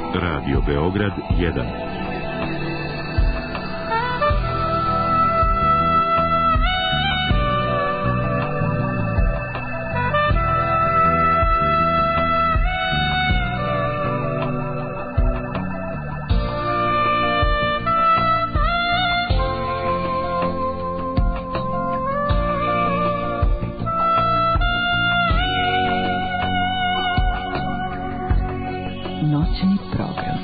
Radio Beograd 1. Noćni program.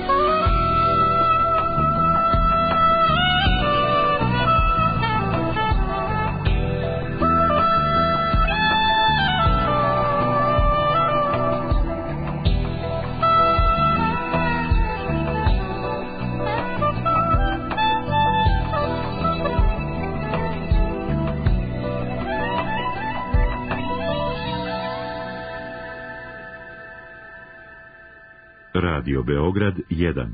Radio Beograd 1.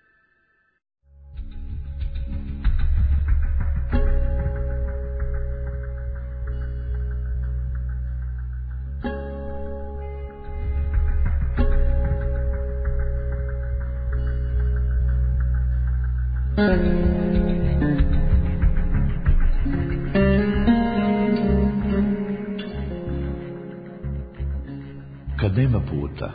Kad nema puta,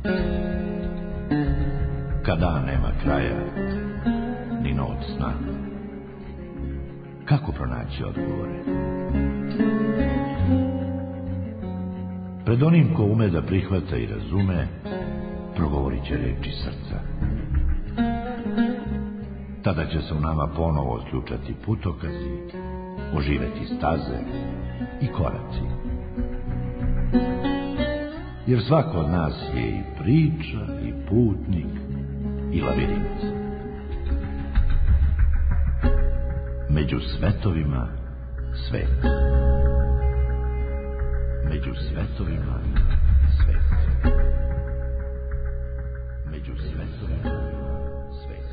kada nema kraja, ni noć sna, kako pronaći odgovore? Pred onim ko ume da prihvata i razume, progovorit će reči srca. Tada će se u nama ponovo otključati putokazi, oživeti staze i koraci. Jer svako od nas je i priča, i putnik, i lavirint. Među svetovima svet. Među svetovima svet. Među svetovima svet.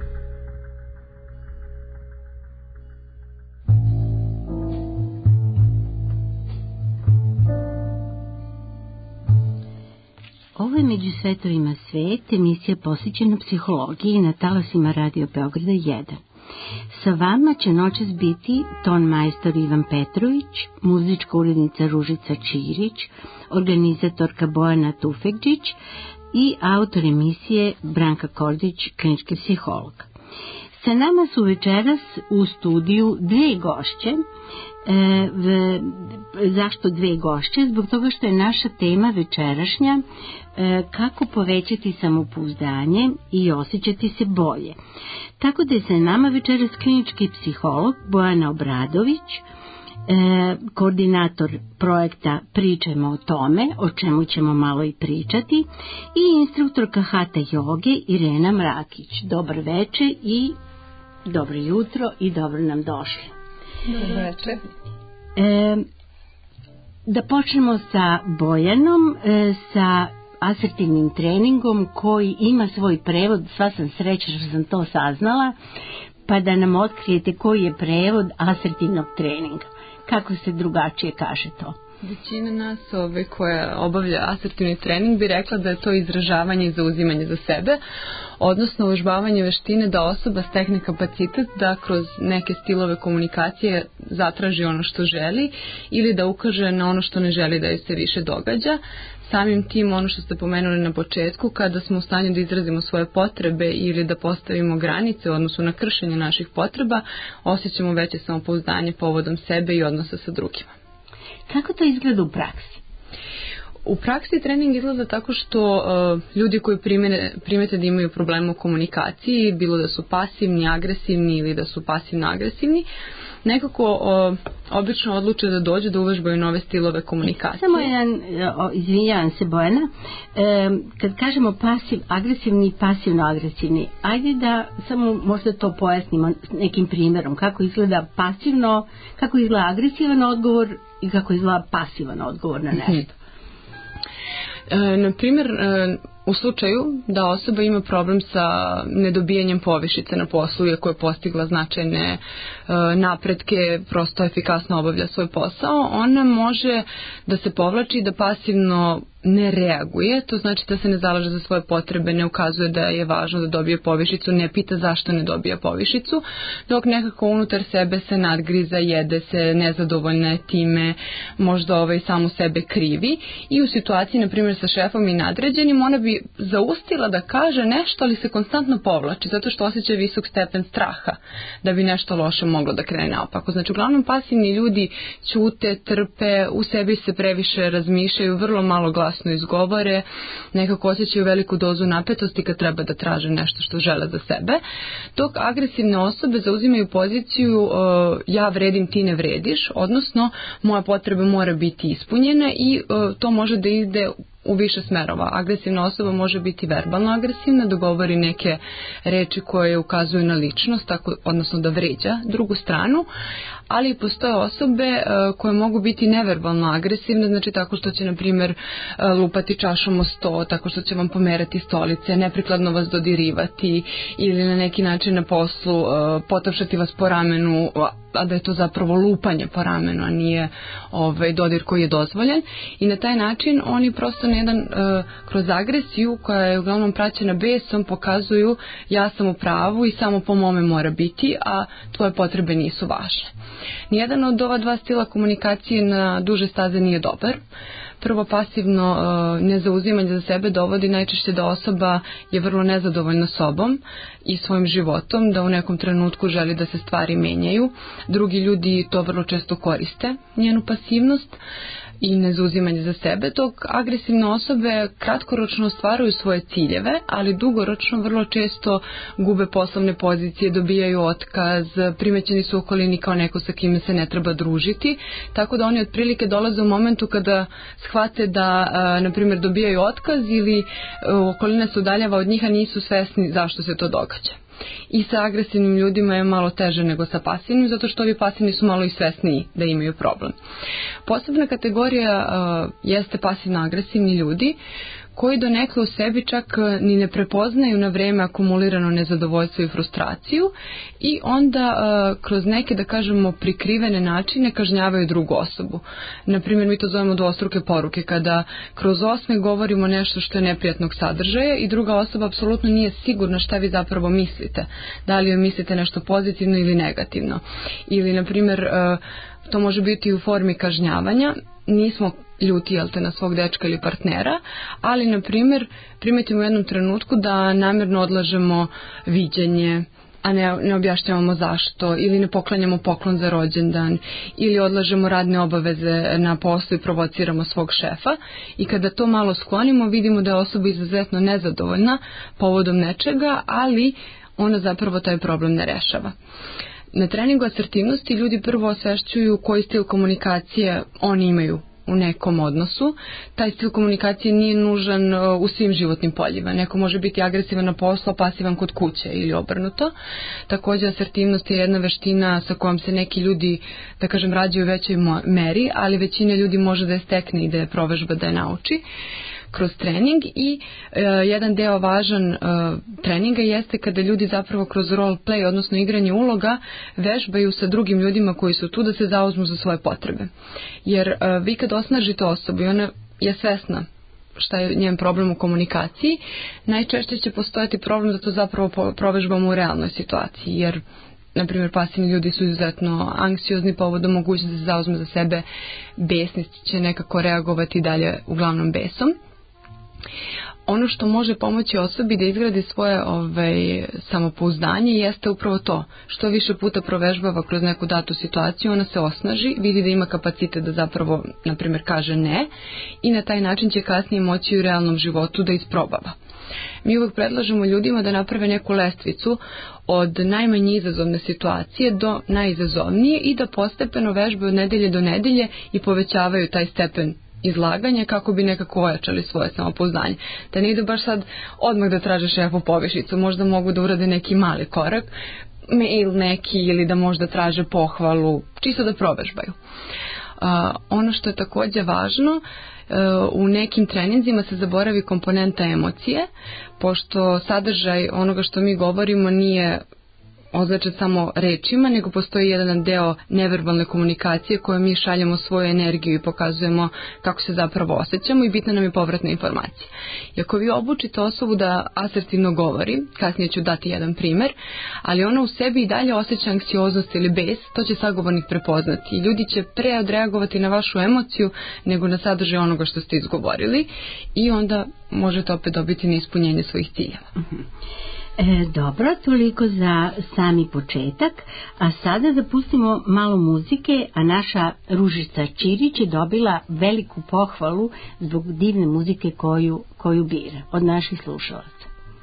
Ovo je Među svetovima svet, emisija posvećena psihologiji na talasima Radio Beograda 1. Sa vama će noćas biti ton majstor Ivan Petrović, muzička urednica Ružica Čirić, organizatorka Bojana Tufekđić i autor emisije Branka Kordić, klinički psiholog. Sa nama su večeras u studiju dve gošće. Zašto dve gošće? Zbog toga što je naša tema večerašnja kako povećati samopouzdanje i osjećati se bolje. Tako da je sa nama večeras klinički psiholog Bojana Obradović, koordinator projekta Pričajmo o tome, o čemu ćemo malo i pričati, i instruktorka Hatha joge Irena Mrakić. Dobar večer i dobro jutro i dobro nam došli. Dobro večer. Da počnemo sa Bojanom, sa asertivnim treningom koji ima svoj prevod, sva sam srećna što sam to saznala, pa da nam otkrijete koji je prevod asertivnog treninga. Kako se drugačije kaže to? Većina nas koja obavlja asertivni trening bi rekla da je to izražavanje i zauzimanje za sebe, odnosno uvežbavanje veštine da osoba stekne kapacitet da kroz neke stilove komunikacije zatraži ono što želi ili da ukaže na ono što ne želi da joj se više događa. Samim tim, ono što ste pomenuli na početku, kada smo u stanju da izrazimo svoje potrebe ili da postavimo granice u odnosu na kršenje naših potreba, osjećamo veće samopouzdanje povodom sebe i odnosa sa drugima. Kako to izgleda u praksi? U praksi trening izgleda tako što ljudi koji primete da imaju problema u komunikaciji, bilo da su pasivni, agresivni ili da su pasivno-agresivni, nekako obično odluče da dođu da uvežbaju nove stilove komunikacije. Samo izvinjavam se Bojana, kad kažemo pasiv-agresivni i pasivno-agresivni, ajde da samo možda to pojasnimo nekim primjerom, kako izgleda pasivno, kako izgleda agresivan odgovor i kako izgleda pasivan odgovor na nešto. Na primjer, U slučaju da osoba ima problem sa nedobijanjem povišice na poslu, iako je postigla značajne napretke, prosto efikasno obavlja svoj posao, ona može da se povlači, da pasivno ne reaguje, to znači da se ne zalaže za svoje potrebe, ne ukazuje da je važno da dobije povišicu, ne pita zašto ne dobija povišicu, dok nekako unutar sebe se nadgriza, jede se, nezadovoljna je time, možda samu sebe krivi i u situaciji, na primjer, sa šefom i nadređenim, ona bi zaustila da kaže nešto, ali se konstantno povlači, zato što osjeća visok stepen straha da bi nešto loše moglo da krene naopako. Znači, uglavnom pasivni ljudi ćute, trpe, u sebi se previše razmišljaju, vrlo malo glasno izgovore, nekako osjećaju veliku dozu napetosti kad treba da traže nešto što žele za sebe, dok agresivne osobe zauzimaju poziciju ja vredim, ti ne vrediš, odnosno moja potreba mora biti ispunjena i to može da ide u više smerova. Agresivna osoba može biti verbalno agresivna, da govori neke reči koje ukazuju na ličnost, odnosno da vređa drugu stranu, ali postoje osobe koje mogu biti neverbalno agresivne, znači tako što će, na primjer, lupati čašom o sto, tako što će vam pomerati stolice, neprikladno vas dodirivati ili na neki način na poslu potapšati vas po ramenu, a da je to zapravo lupanje po ramenu, a nije dodir koji je dozvoljen. I na taj način oni prosto na jedan kroz agresiju, koja je uglavnom praćena besom, pokazuju ja sam u pravu i samo po mome mora biti, a tvoje potrebe nisu važne. Nijedan od ova dva stila komunikacije na duže staze nije dobar. Prvo, pasivno nezauzimanje za sebe dovodi najčešće da osoba je vrlo nezadovoljna sobom i svojim životom, da u nekom trenutku želi da se stvari menjaju. Drugi ljudi to vrlo često koriste, njenu pasivnost i nezauzimanje za sebe, dok agresivne osobe kratkoročno ostvaruju svoje ciljeve, ali dugoročno vrlo često gube poslovne pozicije, dobijaju otkaz, primećeni su u okolini kao neko sa kime se ne treba družiti, tako da oni otprilike dolaze u momentu kada shvate da, na primjer, dobijaju otkaz ili okolina se udaljava od njih, a nisu svesni zašto se to događa. I sa agresivnim ljudima je malo teže nego sa pasivnim, zato što ovi pasivni su malo i svesniji da imaju problem. Posebna kategorija jeste pasivno-agresivni ljudi, koji donekle u sebi čak ni ne prepoznaju na vreme akumulirano nezadovoljstvo i frustraciju i onda kroz neke, da kažemo, prikrivene načine kažnjavaju drugu osobu. Naprimjer, mi to zovemo dvostruke poruke, kada kroz osme govorimo nešto što je neprijatnog sadržaja i druga osoba apsolutno nije sigurna šta vi zapravo mislite. Da li joj mislite nešto pozitivno ili negativno. Ili, na primjer, to može biti u formi kažnjavanja. Nismo ljuti, na svog dečka ili partnera, ali, na primjer, primetimo u jednom trenutku da namjerno odlažemo viđenje, a ne objašnjavamo zašto, ili ne poklanjamo poklon za rođendan, ili odlažemo radne obaveze na poslu i provociramo svog šefa. I kada to malo sklonimo, vidimo da je osoba izuzetno nezadovoljna povodom nečega, ali ona zapravo taj problem ne rešava. Na treningu asertivnosti ljudi prvo osvešćuju koji stil komunikacije oni imaju u nekom odnosu. Taj stil komunikacije nije nužan u svim životnim poljima. Neko može biti agresivan na poslu, a pasivan kod kuće ili obrnuto. Također, asertivnost je jedna veština sa kojom se neki ljudi, da kažem, rađaju u većoj meri, ali većina ljudi može da je stekne i da je provežba, da je nauči kroz trening. I jedan deo važan treninga jeste kada ljudi zapravo kroz role play, odnosno igranje uloga, vežbaju sa drugim ljudima koji su tu da se zauzmu za svoje potrebe. Jer vi kad osnažite osobu i ona je svesna šta je njen problem u komunikaciji, najčešće će postojati problem da to zapravo provežbamo u realnoj situaciji, jer na primjer, pasivni ljudi su izuzetno anksiozni povodom mogućnosti da se zauzme za sebe, besni će nekako reagovati dalje uglavnom besom. Ono što može pomoći osobi da izgradi svoje samopouzdanje jeste upravo to. Što više puta provežbava kroz neku datu situaciju, ona se osnaži, vidi da ima kapacitet da zapravo, na primjer, kaže ne i na taj način će kasnije moći u realnom životu da isprobava. Mi uvijek predlažemo ljudima da naprave neku lestvicu od najmanje izazovne situacije do najizazovnije i da postepeno vežbaju od nedelje do nedelje i povećavaju taj stepen izlaganja kako bi nekako ojačali svoje samopouzdanje. Da ne idu baš sad odmah da traže šefu povišicu, možda mogu da urade neki mali korak, mail neki ili da možda traže pohvalu, čisto da provežbaju. Ono što je također važno u nekim treninzima se zaboravi komponenta emocije, pošto sadržaj onoga što mi govorimo nije označen samo rečima, nego postoji jedan deo neverbalne komunikacije koje mi šaljemo svoju energiju i pokazujemo kako se zapravo osjećamo i bitna nam je povratna informacija. I ako vi obučite osobu da asertivno govori, kasnije ću dati jedan primer, ali ona u sebi i dalje osjeća anksioznost ili bes, to će sagovornik prepoznati i ljudi će pre odreagovati na vašu emociju nego na sadržaj onoga što ste izgovorili i onda možete opet dobiti neispunjenje svojih ciljeva. Dobro, toliko za sami početak, a sada da pustimo malo muzike, a naša Ružica Ćirić je dobila veliku pohvalu zbog divne muzike koju bira od naših slušalaca.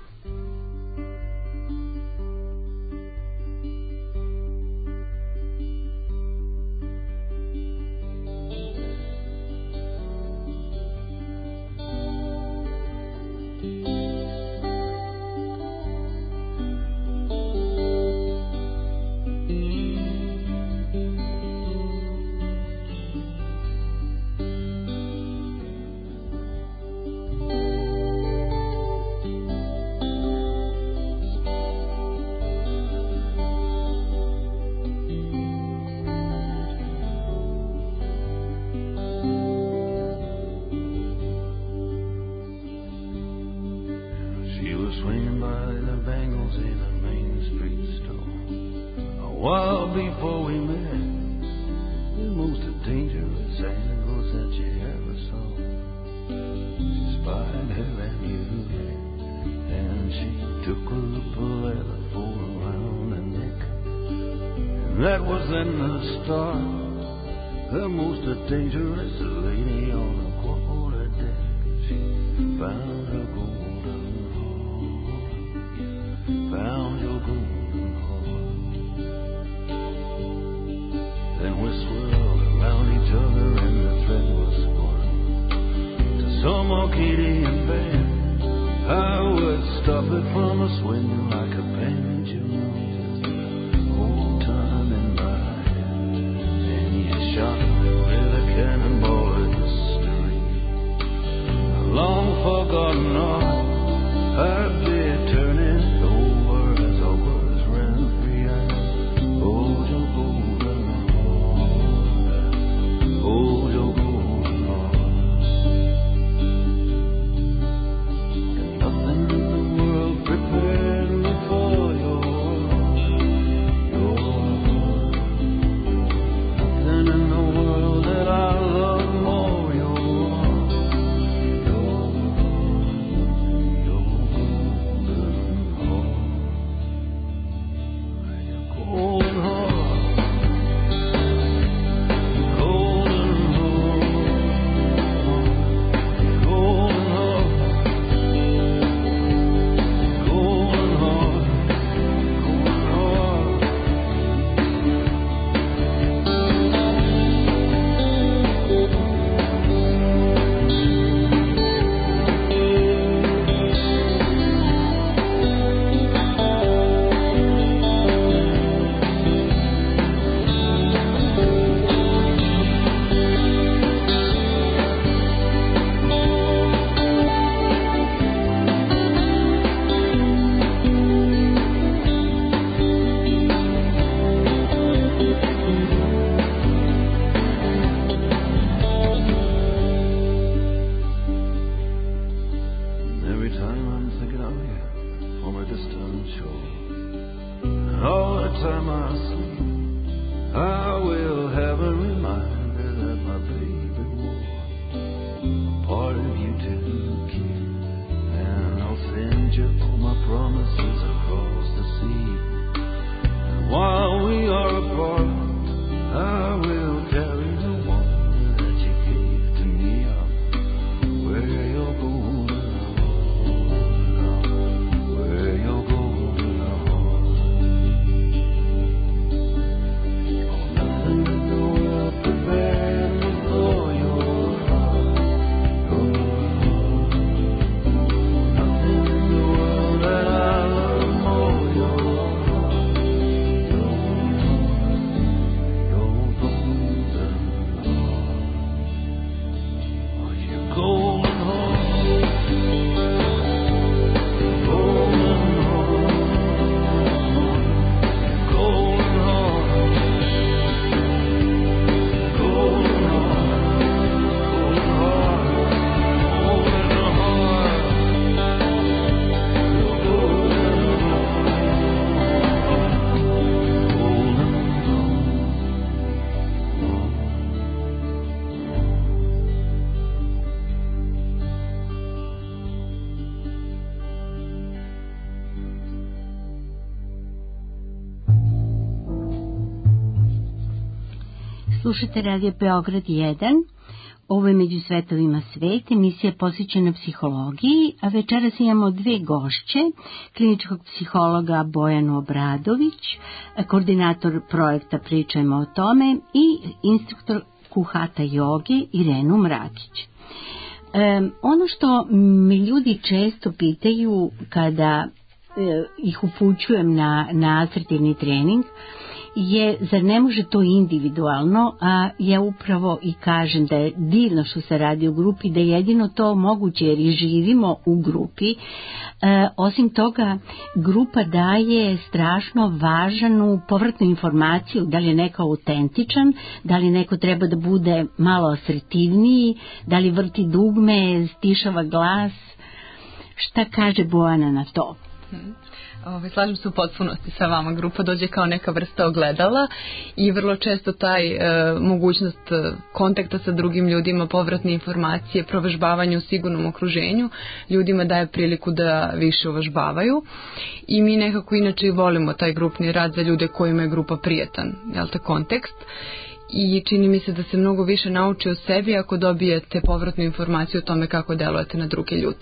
That was in the start, the most dangerous lady on the quarter deck. She found her golden heart, found your golden heart. Then we swirled around each other and the thread was spun to some Arcadian band. I would stop it from a swinging like a bandage, you know. Shot with a cannonball of history, a long forgotten art. I'd be turning over as our words ran free. I hold your golden heart, hold your golden heart. And nothing in the world prepared me for your that I love more, your golden heart, golden heart, golden heart, golden heart, golden heart. Slušate Radio Beograd 1. Ovo je Među svetovima svet, emisija posvećena psihologiji, a večeras imamo dve gošće, kliničkog psihologa Bojanu Obradović, koordinator projekta Pričajmo o tome i instruktor Hatha joge Irenu Mrakić. Ono što mi ljudi često pitaju kada ih upućujem na asertivni trening je, zar ne može to individualno, a ja upravo i kažem da je divno što se radi u grupi, da je jedino to moguće jer i živimo u grupi. Osim toga, grupa daje strašno važnu povratnu informaciju, da li je neko autentičan, da li neko treba da bude malo asertivniji, da li vrti dugme, stišava glas. Šta kaže Bojana na to? Slažem se u potpunosti sa vama. Grupa dođe kao neka vrsta ogledala i vrlo često taj mogućnost kontakta sa drugim ljudima, povratne informacije, provežbavanje u sigurnom okruženju ljudima daje priliku da više uvežbavaju i mi nekako inače i volimo taj grupni rad za ljude kojima je grupa prijatan, jel te, kontekst. I čini mi se da se mnogo više nauči o sebi ako dobijete povratnu informaciju o tome kako delujete na druge ljude.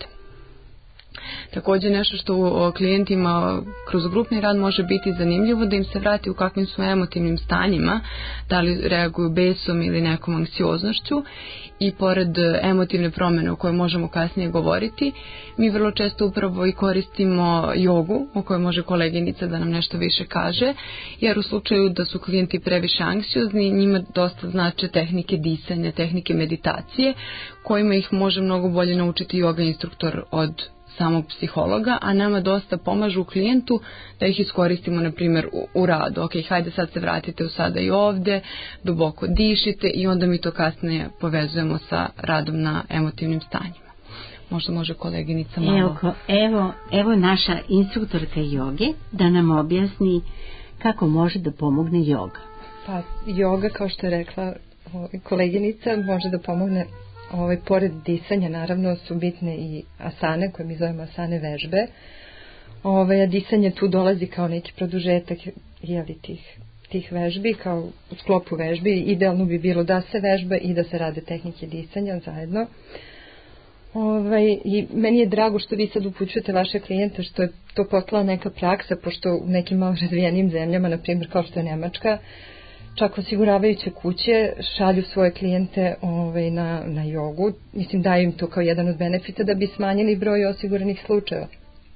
Također nešto što klijentima kroz grupni rad može biti zanimljivo, da im se vrati u kakvim su emotivnim stanjima, da li reaguju besom ili nekom anksioznošću, i pored emotivne promjene o kojoj možemo kasnije govoriti, mi vrlo često upravo i koristimo jogu, o kojoj može koleginica da nam nešto više kaže, jer u slučaju da su klijenti previše anksiozni, njima dosta znače tehnike disanja, tehnike meditacije, kojima ih može mnogo bolje naučiti joga instruktor od samog psihologa, a nama dosta pomažu klijentu da ih iskoristimo, na primjer, u radu. Ok, hajde sad se vratite u sada i ovdje, duboko dišite i onda mi to kasnije povezujemo sa radom na emotivnim stanjima. Možda može koleginica malo... Evo naša instruktorka joge da nam objasni kako može da pomogne joga. Pa, joga, kao što je rekla koleginica, može da pomogne. Pored disanja naravno su bitne i asane, koje mi zovemo asane vežbe. A disanje tu dolazi kao neki produžetak tih vežbi, kao u sklopu vežbi. Idealno bi bilo da se vežba i da se rade tehnike disanja zajedno. I meni je drago što vi sad upućujete vaše klijente, što je to postala neka praksa, pošto u nekim malo razvijenim zemljama, na primjer kao što je Nemačka, čak osiguravajuće kuće šalju svoje klijente na jogu. Mislim, daju im to kao jedan od benefita da bi smanjili broj osiguranih slučajeva.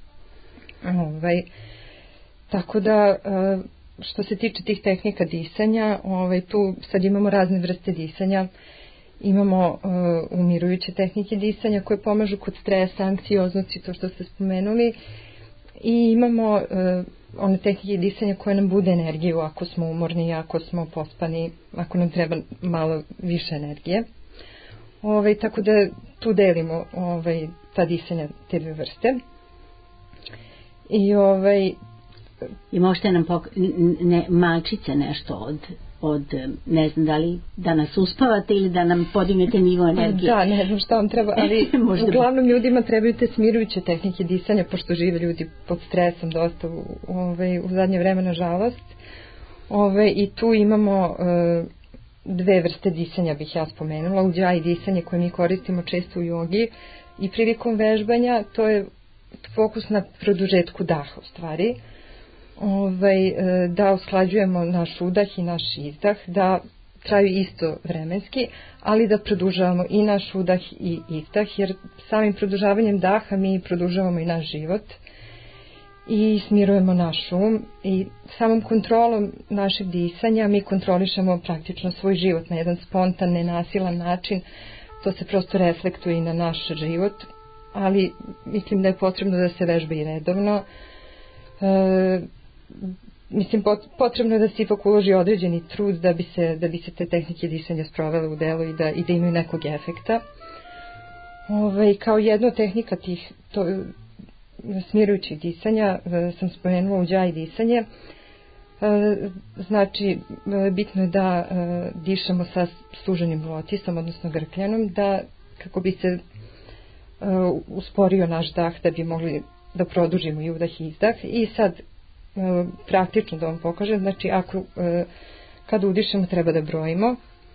Tako da, što se tiče tih tehnika disanja, tu sad imamo razne vrste disanja. Imamo umirujuće tehnike disanja koje pomažu kod stresa, anksioznosti, to što ste spomenuli. I imamo one tehnike disanja koje nam bude energiju ako smo umorni, ako smo pospani, ako nam treba malo više energije. Tako da tu delimo ta disanja, te dve vrste. I možete nam malčice nešto od, ne znam, da li da nas uspavate ili da nam podignete nivo energije. Da, ne znam šta vam treba, ali uglavnom ljudima trebaju te smirujuće tehnike disanja, pošto žive ljudi pod stresom dosta u zadnje vreme, nažalost. I tu imamo dve vrste disanja, bih ja spomenula. Ujjayi disanje koje mi koristimo često u jogi i prilikom vežbanja, to je fokus na produžetku daha u stvari. Da usklađujemo naš udah i naš izdah, da traju isto vremenski, ali da produžavamo i naš udah i izdah, jer samim produžavanjem daha mi produžavamo i naš život i smirujemo naš um, i samom kontrolom našeg disanja mi kontrolišemo praktično svoj život na jedan spontan, nenasilan način. To se prosto reflektuje i na naš život, ali mislim da je potrebno da se vežba i redovno. Mislim, potrebno je da se ipak uloži određeni trud da bi se te tehnike disanja sprovele u delu i da imaju nekog efekta. Kao jedna tehnika tih smirujućih disanja sam spomenula Ujjayi disanje. Znači, bitno je da dišemo sa suženim lotisom, odnosno grkljanom, da kako bi se usporio naš dah, da bi mogli da produžimo i udah i izdah. I sad praktično da vam pokažem, znači kada udišemo treba da brojimo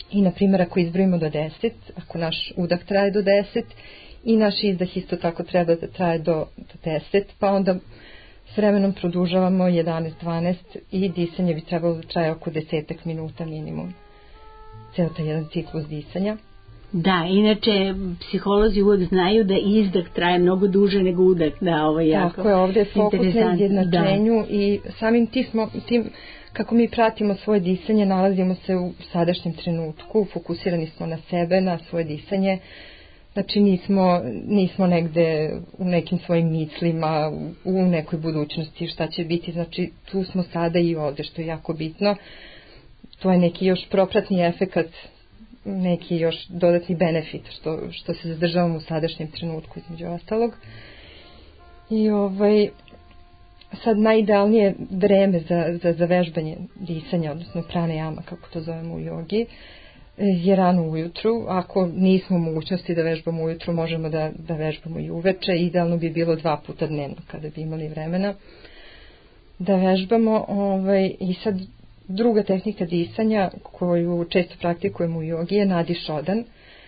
I, na primjer, ako izbrojimo do 10, ako naš udah traje do 10 i naš izdah isto tako treba da traje do 10, pa onda s vremenom produžavamo 11-12 i disanje bi trebalo da traje oko 10 minuta minimum. Ceo taj jedan ciklus disanja. Da, inače psiholozi uvek znaju da izdah traje mnogo duže nego udah. Da, ovo je jako tako je, ovdje je fokus na izjednačenju i samim tim kako mi pratimo svoje disanje, nalazimo se u sadašnjem trenutku, fokusirani smo na sebe, na svoje disanje. Znači nismo negde u nekim svojim mislima, u nekoj budućnosti šta će biti, znači tu smo sada i ovdje, što je jako bitno. To je neki još propratni efekat, neki još dodatni benefit što se zadržavamo u sadašnjem trenutku između ostalog. I sad najidealnije vreme za vežbanje disanja, odnosno pranajama, kako to zovemo u jogi, je rano ujutru. Ako nismo u mogućnosti da vežbamo ujutru, možemo da vežbamo i uveče. Idealno bi bilo 2 puta dnevno kada bi imali vremena da vežbamo. I sad druga tehnika disanja koju često praktikujemo u jogi je nadi šodan.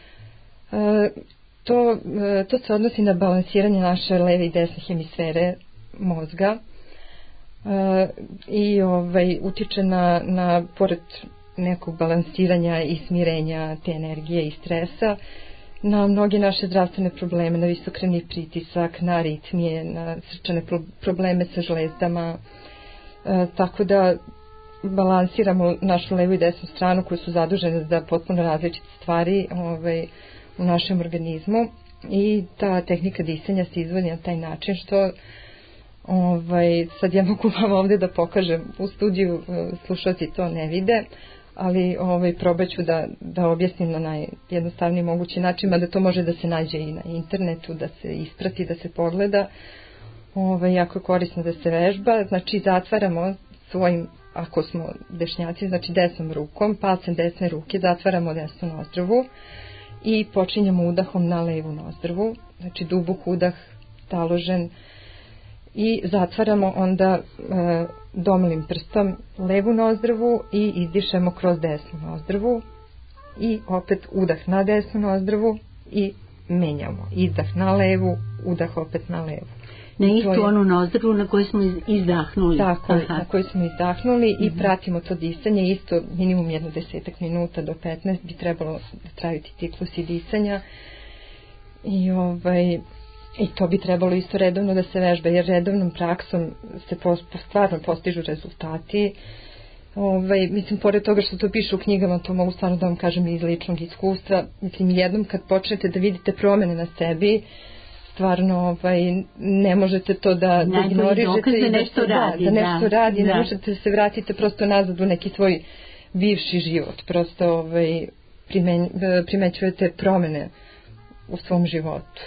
To se odnosi na balansiranje naše leve i desne hemisfere mozga i utiče na pored nekog balansiranja i smirenja te energije i stresa, na mnoge naše zdravstvene probleme, na visokrevni pritisak, na aritmije, na srčane probleme sa žlezdama, tako da balansiramo našu levu i desnu stranu koje su zadužene za potpuno različite stvari u našem organizmu i ta tehnika disanja se izvodi na taj način što sad ja mogu vam ovdje da pokažem u studiju, slušalci to ne vide, ali probat ću da objasnim na najjednostavniji mogući način, a da to može da se nađe i na internetu, da se isprati, da se pogleda. Jako je korisno da se vežba. Znači zatvaramo svojim, ako smo dešnjaci, znači desnom rukom, palcem desne ruke zatvaramo desnu nozdrvu i počinjemo udahom na levu nozdrvu, znači dubok udah, taložen, i zatvaramo onda domalim prstom levu nozdrvu i izdišemo kroz desnu nozdrvu i opet udah na desnu nozdrvu i menjamo. Izdah na levu, udah opet na levu. Na istu onu nozdrvu na koju smo izdahnuli. Tako, na koju smo izdahnuli i pratimo to disanje, isto minimum 10 minuta do 15 bi trebalo da traju ti ciklusi disanja i to bi trebalo isto redovno da se vežba, jer redovnom praksom se stvarno postižu rezultati. Mislim, pored toga što to piše u knjigama, to mogu stvarno da vam kažem iz ličnog iskustva. Mislim, jednom kad počnete da vidite promene na sebi, stvarno ne možete to da ignorišete i da nešto radi, ne možete da se vratite prosto nazad u neki svoj bivši život, prosto primećujete promene u svom životu.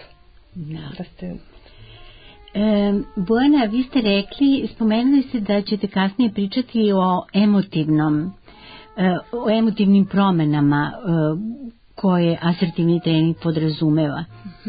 Bojana, vi ste rekli, spomenuli ste da ćete kasnije pričati o emotivnim promenama koje asertivni trening podrazumeva.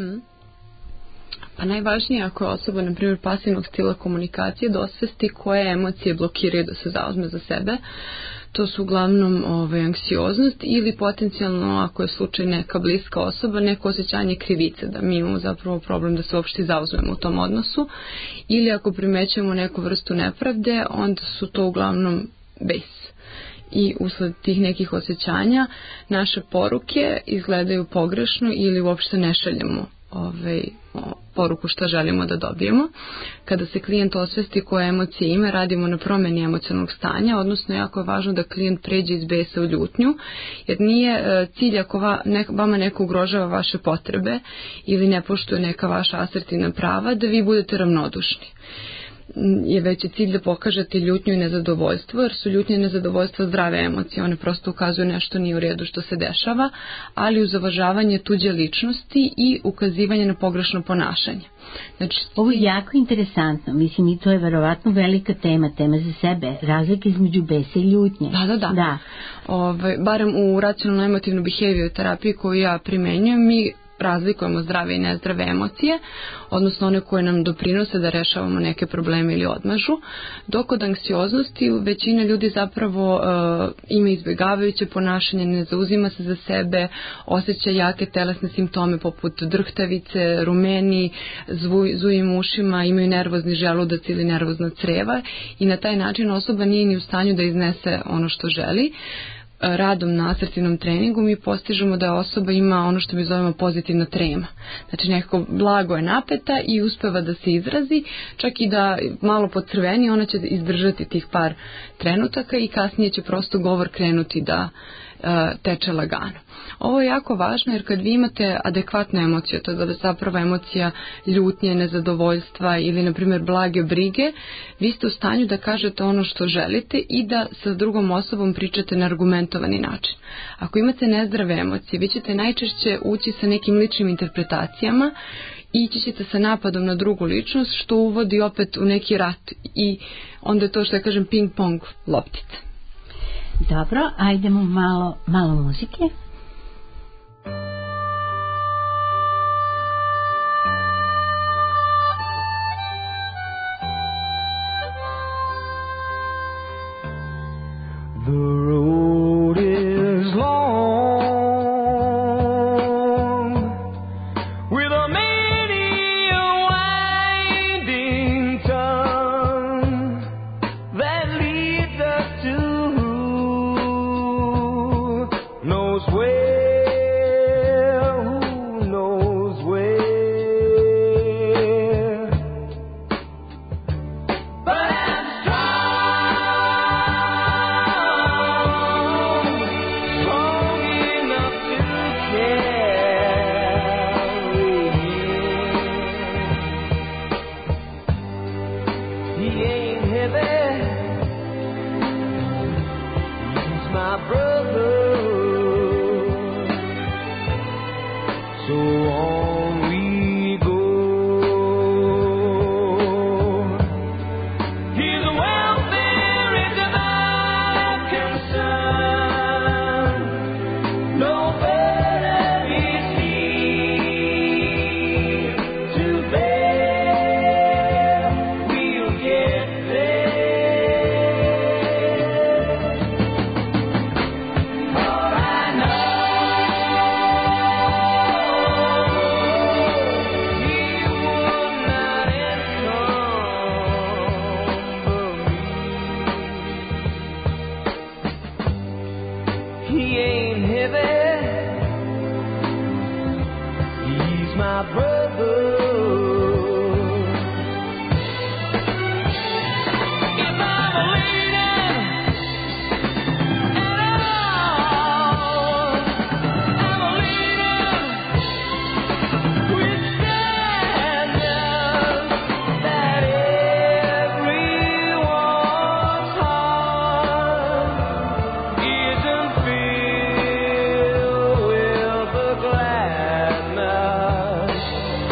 Pa najvažnije ako je osoba, na primjer, pasivnog stila komunikacije, da osvesti koje emocije blokiraju da se zauzme za sebe. To su uglavnom anksioznost ili potencijalno, ako je slučaj neka bliska osoba, neko osjećanje krivice, da mi imamo zapravo problem da se uopšte zauzmemo u tom odnosu, ili ako primećujemo neku vrstu nepravde, onda su to uglavnom bes. I usled tih nekih osjećanja naše poruke izgledaju pogrešno ili uopšte ne šaljemo poruku šta želimo da dobijemo. Kada se klijent osvesti koje emocije ima, radimo na promjeni emocionalnog stanja, odnosno jako je važno da klijent pređe iz besa u ljutnju, jer nije cilj ako vama neko ugrožava vaše potrebe ili ne poštuje neka vaša asertivna prava, da vi budete ravnodušni. Je već cilj da pokažete ljutnju i nezadovoljstvo, jer su ljutnje i nezadovoljstvo zdrave emocije, one prosto ukazuju nešto nije u redu što se dešava, ali uz uvažavanje tuđe ličnosti i ukazivanje na pogrešno ponašanje. Znači, ovo je jako interesantno, mislim, i to je verovatno velika tema za sebe, razlika između besa i ljutnje. Da. Barem u racionalno emotivnu behavior terapiji koju ja primenjujem, mi razlikujemo zdrave i nezdrave emocije, odnosno one koje nam doprinose da rešavamo neke probleme ili odmažu, dok kod anksioznosti većina ljudi zapravo ima izbjegavajuće ponašanje, ne zauzima se za sebe, osjeća jake telesne simptome poput drhtavice, rumeni, zujim ušima, imaju nervozni želudac ili nervozna creva i na taj način osoba nije ni u stanju da iznese ono što želi. Radom na asertivnom treningu mi postižemo da osoba ima ono što mi zovemo pozitivna trema. Znači nekako blago je napeta i uspeva da se izrazi, čak i da malo podcrveni, ona će izdržati tih par trenutaka i kasnije će prosto govor krenuti da teče lagano. Ovo je jako važno jer kad vi imate adekvatnu emociju, to je da zapravo emocija ljutnje, nezadovoljstva ili na primjer blage brige, vi ste u stanju da kažete ono što želite i da sa drugom osobom pričate na argumentovani način. Ako imate nezdrave emocije, vi ćete najčešće ući sa nekim ličnim interpretacijama, ići ćete sa napadom na drugu ličnost, što uvodi opet u neki rat i onda je to što ja kažem ping pong loptica. Dobro, ajdemo malo muzike. The road is long, with a many a winding tongue that leads us to who knows where, who knows where. But I'm strong enough to carry him. He ain't heavy, he's my brother. So on we go. His welfare is my concern. No burden is he to bear. We'll get there. For I know he would not encumber me. He ain't heavy, he's my brother. If I'm a leader at all, I'm a leader with standards that everyone's heart isn't filled with the gladness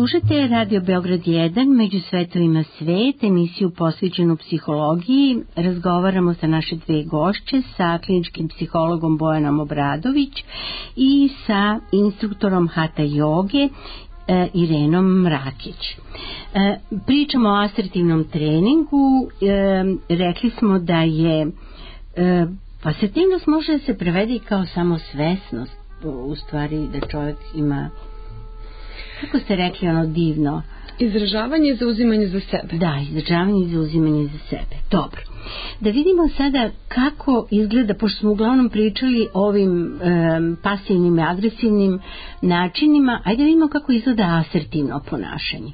Slušajte Radio Beograd 1, Među svetovima svet, emisiju posvećenu psihologiji. Razgovaramo sa naše dve gošće, sa kliničkim psihologom Bojanom Obradović i sa instruktorom Hatha joge Irenom Mrakić. Pričamo o asertivnom treningu. Rekli smo da je asertivnost može da se prevede kao samosvesnost, u stvari da čovjek ima, kako ste rekli, ono divno, izražavanje i zauzimanje za sebe. Da, izražavanje i zauzimanje za sebe. Dobro. Da vidimo sada kako izgleda, pošto smo uglavnom pričali o ovim pasivnim i agresivnim načinima, ajde da vidimo kako izgleda asertivno ponašanje.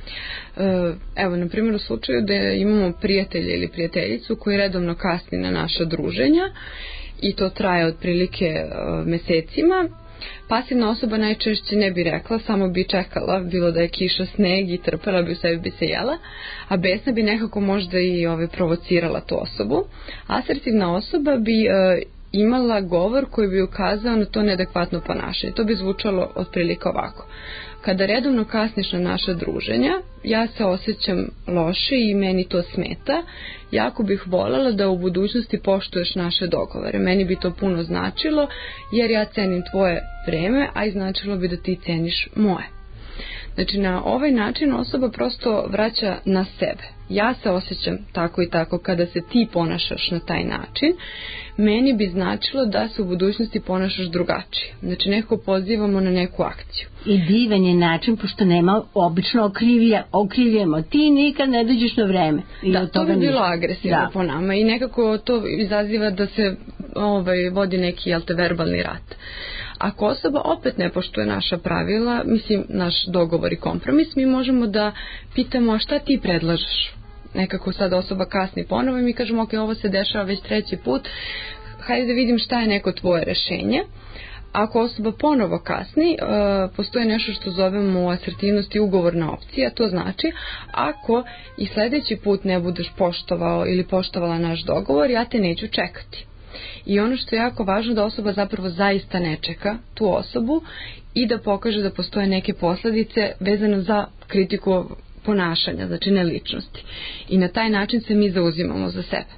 Evo, na primjer, u slučaju da imamo prijatelja ili prijateljicu koji redovno kasni na naša druženja i to traje otprilike mesecima, pasivna osoba najčešće ne bi rekla, samo bi čekala, bilo da je kiša, sneg, i trpela bi u sebi, bi se jela, a besna bi nekako možda i provocirala tu osobu. Asertivna osoba bi imala govor koji bi ukazao na to neadekvatno ponašanje. To bi zvučalo otprilike ovako: kada redovno kasniš na naša druženja, ja se osjećam loše i meni to smeta. Jako bih voljela da u budućnosti poštuješ naše dogovore. Meni bi to puno značilo, jer ja cenim tvoje vreme, a i značilo bi da ti ceniš moje. Znači, na ovaj način osoba prosto vraća na sebe. Ja se osjećam tako i tako kada se ti ponašaš na taj način. Meni bi značilo da se u budućnosti ponašaš drugačije. Znači, nekako pozivamo na neku akciju. I divan je način, pošto nema, obično okrivljamo. Ti nikad ne dođeš na vreme. Da, to bi bilo agresivno po nama i nekako to izaziva da se vodi neki verbalni rat. Ako osoba opet ne poštuje naša pravila, mislim naš dogovor i kompromis, mi možemo da pitamo: a šta ti predlažeš? Nekako sad osoba kasni ponovo i mi kažemo: ok, ovo se dešava već treći put, hajde da vidim šta je neko tvoje rešenje. Ako osoba ponovo kasni, postoje nešto što zovemo u asertivnosti ugovorna opcija. To znači, ako i sledeći put ne budeš poštovao ili poštovala naš dogovor, ja te neću čekati. I ono što je jako važno, da osoba zapravo zaista ne čeka tu osobu i da pokaže da postoje neke posledice vezano za kritiku ponašanja, znači ne ličnosti. I na taj način se mi zauzimamo za sebe.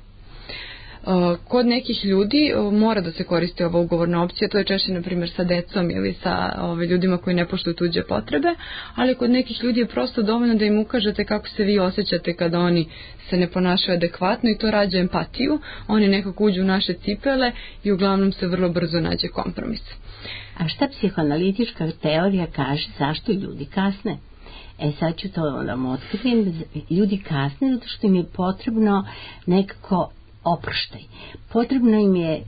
Kod nekih ljudi mora da se koristi ova ugovorna opcija, to je češće na primjer sa decom ili sa ljudima koji ne poštuju tuđe potrebe, ali kod nekih ljudi je prosto dovoljno da im ukažete kako se vi osjećate kada oni se ne ponašaju adekvatno i to rađa empatiju. Oni nekako uđu u naše cipele i uglavnom se vrlo brzo nađe kompromis. A šta psihoanalitička teorija kaže zašto ljudi kasne? Sad ću to da mu otkrijem. Ljudi kasne zato što im je potrebno nekako oproštaj. Potrebno im je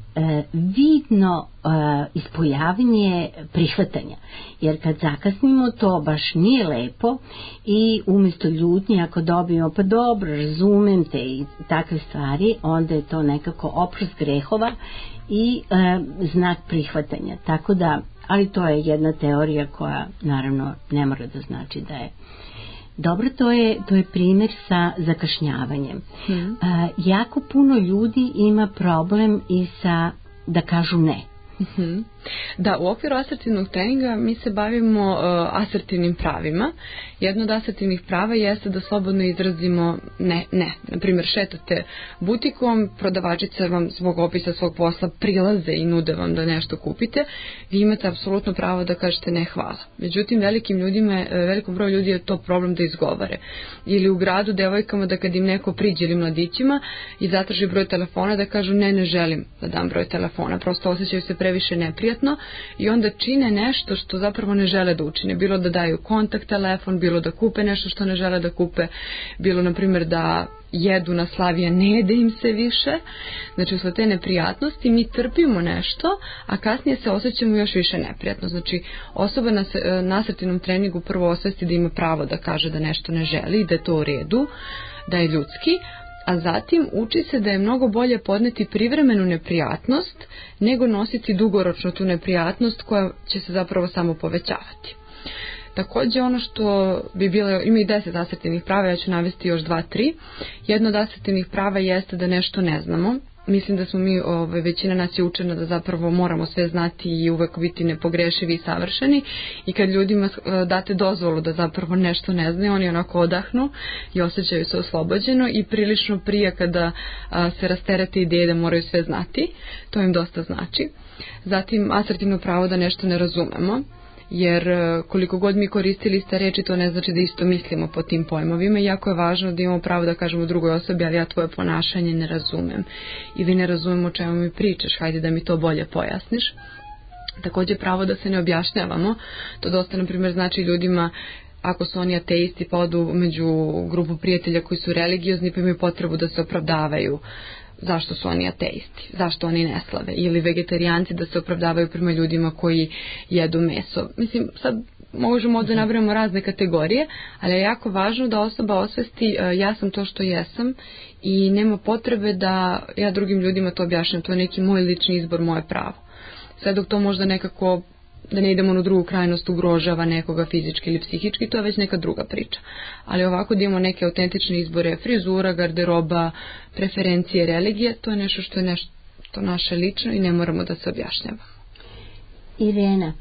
vidno ispojavanje prihvatanja. Jer kad zakasnimo, to baš nije lepo i umjesto ljutnje, ako dobijemo pa dobro, razumem te i takve stvari, onda je to nekako oprost grehova i znak prihvatanja. Tako da, ali to je jedna teorija koja naravno ne mora da znači da je dobro. To je primjer sa zakašnjavanjem. Jako puno ljudi ima problem i sa da kažu ne. Da, u okviru asertivnog treninga mi se bavimo asertivnim pravima. Jedno od asertivnih prava jeste da slobodno izrazimo ne. Naprimjer, šetate butikom, prodavačice vam zbog opisa svog posla prilaze i nude vam da nešto kupite. Vi imate apsolutno pravo da kažete ne, hvala. Međutim, velikom broju ljudi je to problem da izgovore. Ili u gradu devojkama da kad im neko priđe, ili mladićima, i zatraži broj telefona, da kažu ne želim da dam broj telefona. Prosto osjećaju se previše neprijatno i onda čine nešto što zapravo ne žele da učine. Bilo da daju kontakt telefon, bilo da kupe nešto što ne žele da kupe, bilo na primjer da jedu na slavi, a ne jede im se više. Znači, usled te neprijatnosti mi trpimo nešto, a kasnije se osjećamo još više neprijatno. Znači, osoba na asertivnom treningu prvo osvesti da ima pravo da kaže da nešto ne želi, da je to u redu, da je ljudski, a zatim uči se da je mnogo bolje podneti privremenu neprijatnost nego nositi dugoročno tu neprijatnost koja će se zapravo samo povećavati. Također, ono što bi bilo, ima i 10 asertivnih prava, ja ću navesti još 2-3. Jedno od asertivnih prava jeste da nešto ne znamo. mislim da smo mi, većina nas je učena da zapravo moramo sve znati i uvek biti nepogrešivi i savršeni, i kad ljudima date dozvolu da zapravo nešto ne znaju, oni onako odahnu i osjećaju se oslobođeno i prilično prije kada se rasterete ideje da moraju sve znati, to im dosta znači. Zatim asertivno pravo da nešto ne razumemo, jer koliko god mi koristili iste reči, to ne znači da isto mislimo po tim pojmovima, i jako je važno da imamo pravo da kažemo drugoj osobi, ali ja tvoje ponašanje ne razumem ili ne razumem o čemu mi pričaš, hajde da mi to bolje pojasniš. Također pravo da se ne objašnjavamo, to dosta na primjer znači ljudima, ako su oni ateisti pa odu među grupu prijatelja koji su religiozni pa imaju potrebu da se opravdavaju zašto su oni ateisti, zašto oni ne slave, ili vegetarijanci da se opravdavaju prema ljudima koji jedu meso. Mislim, sad možemo da nabrajamo razne kategorije, ali je jako važno da osoba osvesti ja sam to što jesam i nema potrebe da ja drugim ljudima to objašnjam, to je neki moj lični izbor, moje pravo. Sve dok to možda nekako, da ne idemo na drugu krajnost, ugrožava nekoga fizički ili psihički, to je već neka druga priča. Ali ovako da imamo neke autentične izbore, frizura, garderoba, preferencije, religije, to je nešto što je nešto naše lično i ne moramo da se objašnjava. Irena,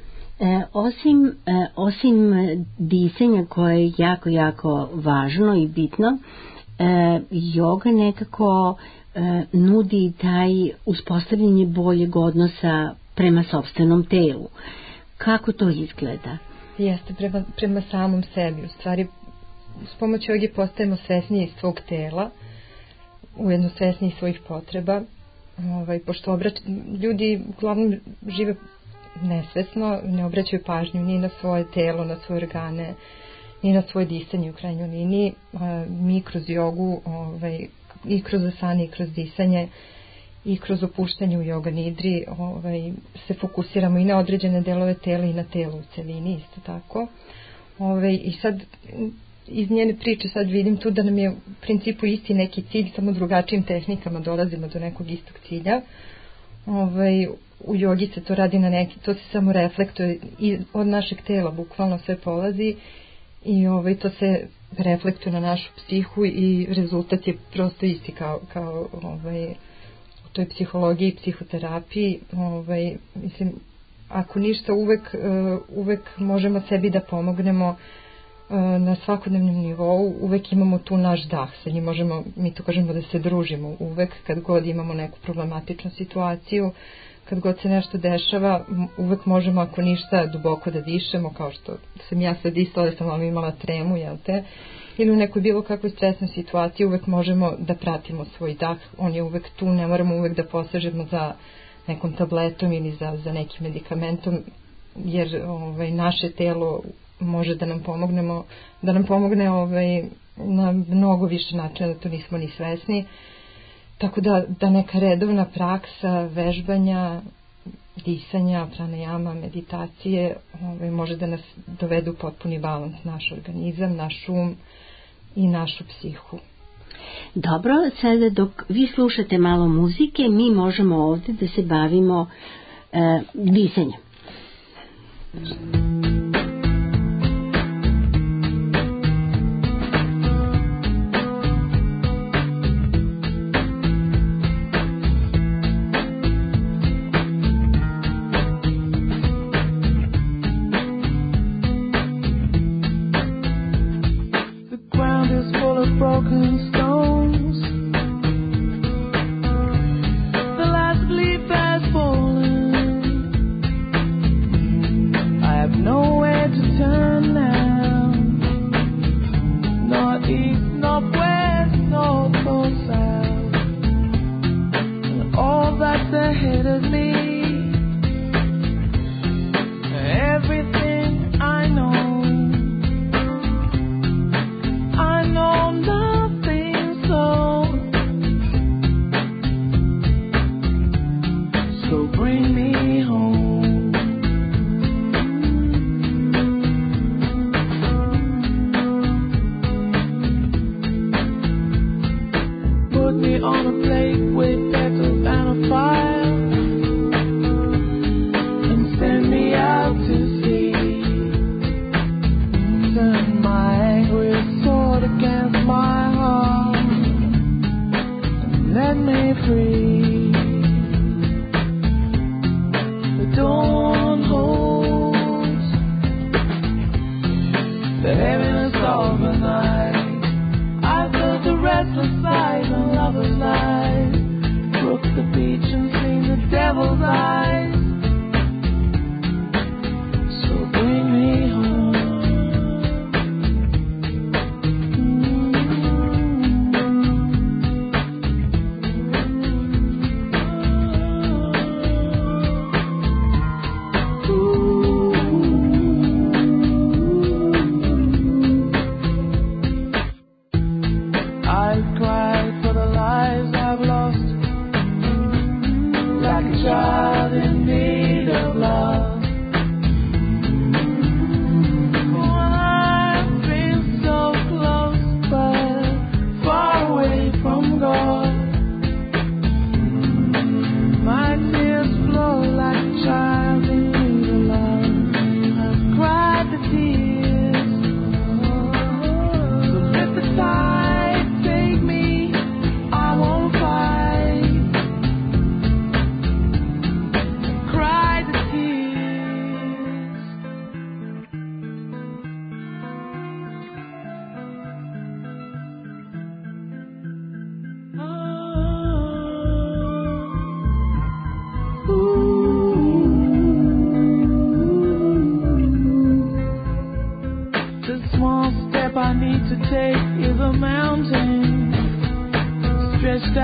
osim disanja koje je jako, jako važno i bitno, joga nekako nudi taj uspostavljanje boljeg odnosa prema sopstvenom telu. Kako to izgleda? Jeste, prema samom sebi. U stvari, s pomoću joge postajemo svesniji svog tela, ujedno svesniji svojih potreba, pošto ljudi uglavnom žive nesvesno, ne obraćaju pažnju ni na svoje telo, na svoje organe, ni na svoje disanje u krajnjoj liniji. Mi kroz jogu, i kroz asane, i kroz disanje, i kroz opuštanje u yoga nidri se fokusiramo i na određene delove tela i na telo u celini, isto tako. I sad iz njene priče sad vidim tu da nam je u principu isti neki cilj, samo drugačijim tehnikama dolazimo do nekog istog cilja. U jogi se to radi na neki, to se samo reflektuje i od našeg tela, bukvalno sve polazi i to se reflektuje na našu psihu i rezultat je prosto isti kao u toj psihologiji i psihoterapiji. Mislim, ako ništa, uvek možemo sebi da pomognemo na svakodnevnom nivou, uvek imamo tu naš dah, sa njim možemo, mi to kažemo da se družimo uvek, kad god imamo neku problematičnu situaciju, kad god se nešto dešava, uvek možemo, ako ništa, duboko da dišemo, kao što sam ja sad isto, ali sam imala tremu, jel te, ili u nekoj bilo kakvoj stresnoj situaciji, uvek možemo da pratimo svoj dah, on je uvek tu, ne moramo uvek da posežemo za nekom tabletom ili za nekim medikamentom, jer naše telo može da nam pomogne na mnogo više načina, da to nismo ni svesni. Tako da neka redovna praksa vežbanja, disanja, pranajama, meditacije može da nas dovede u potpuni balans, naš organizam, naš um i našu psihu. Dobro, sada dok vi slušate malo muzike, mi možemo ovdje da se bavimo disanjem. Let me free.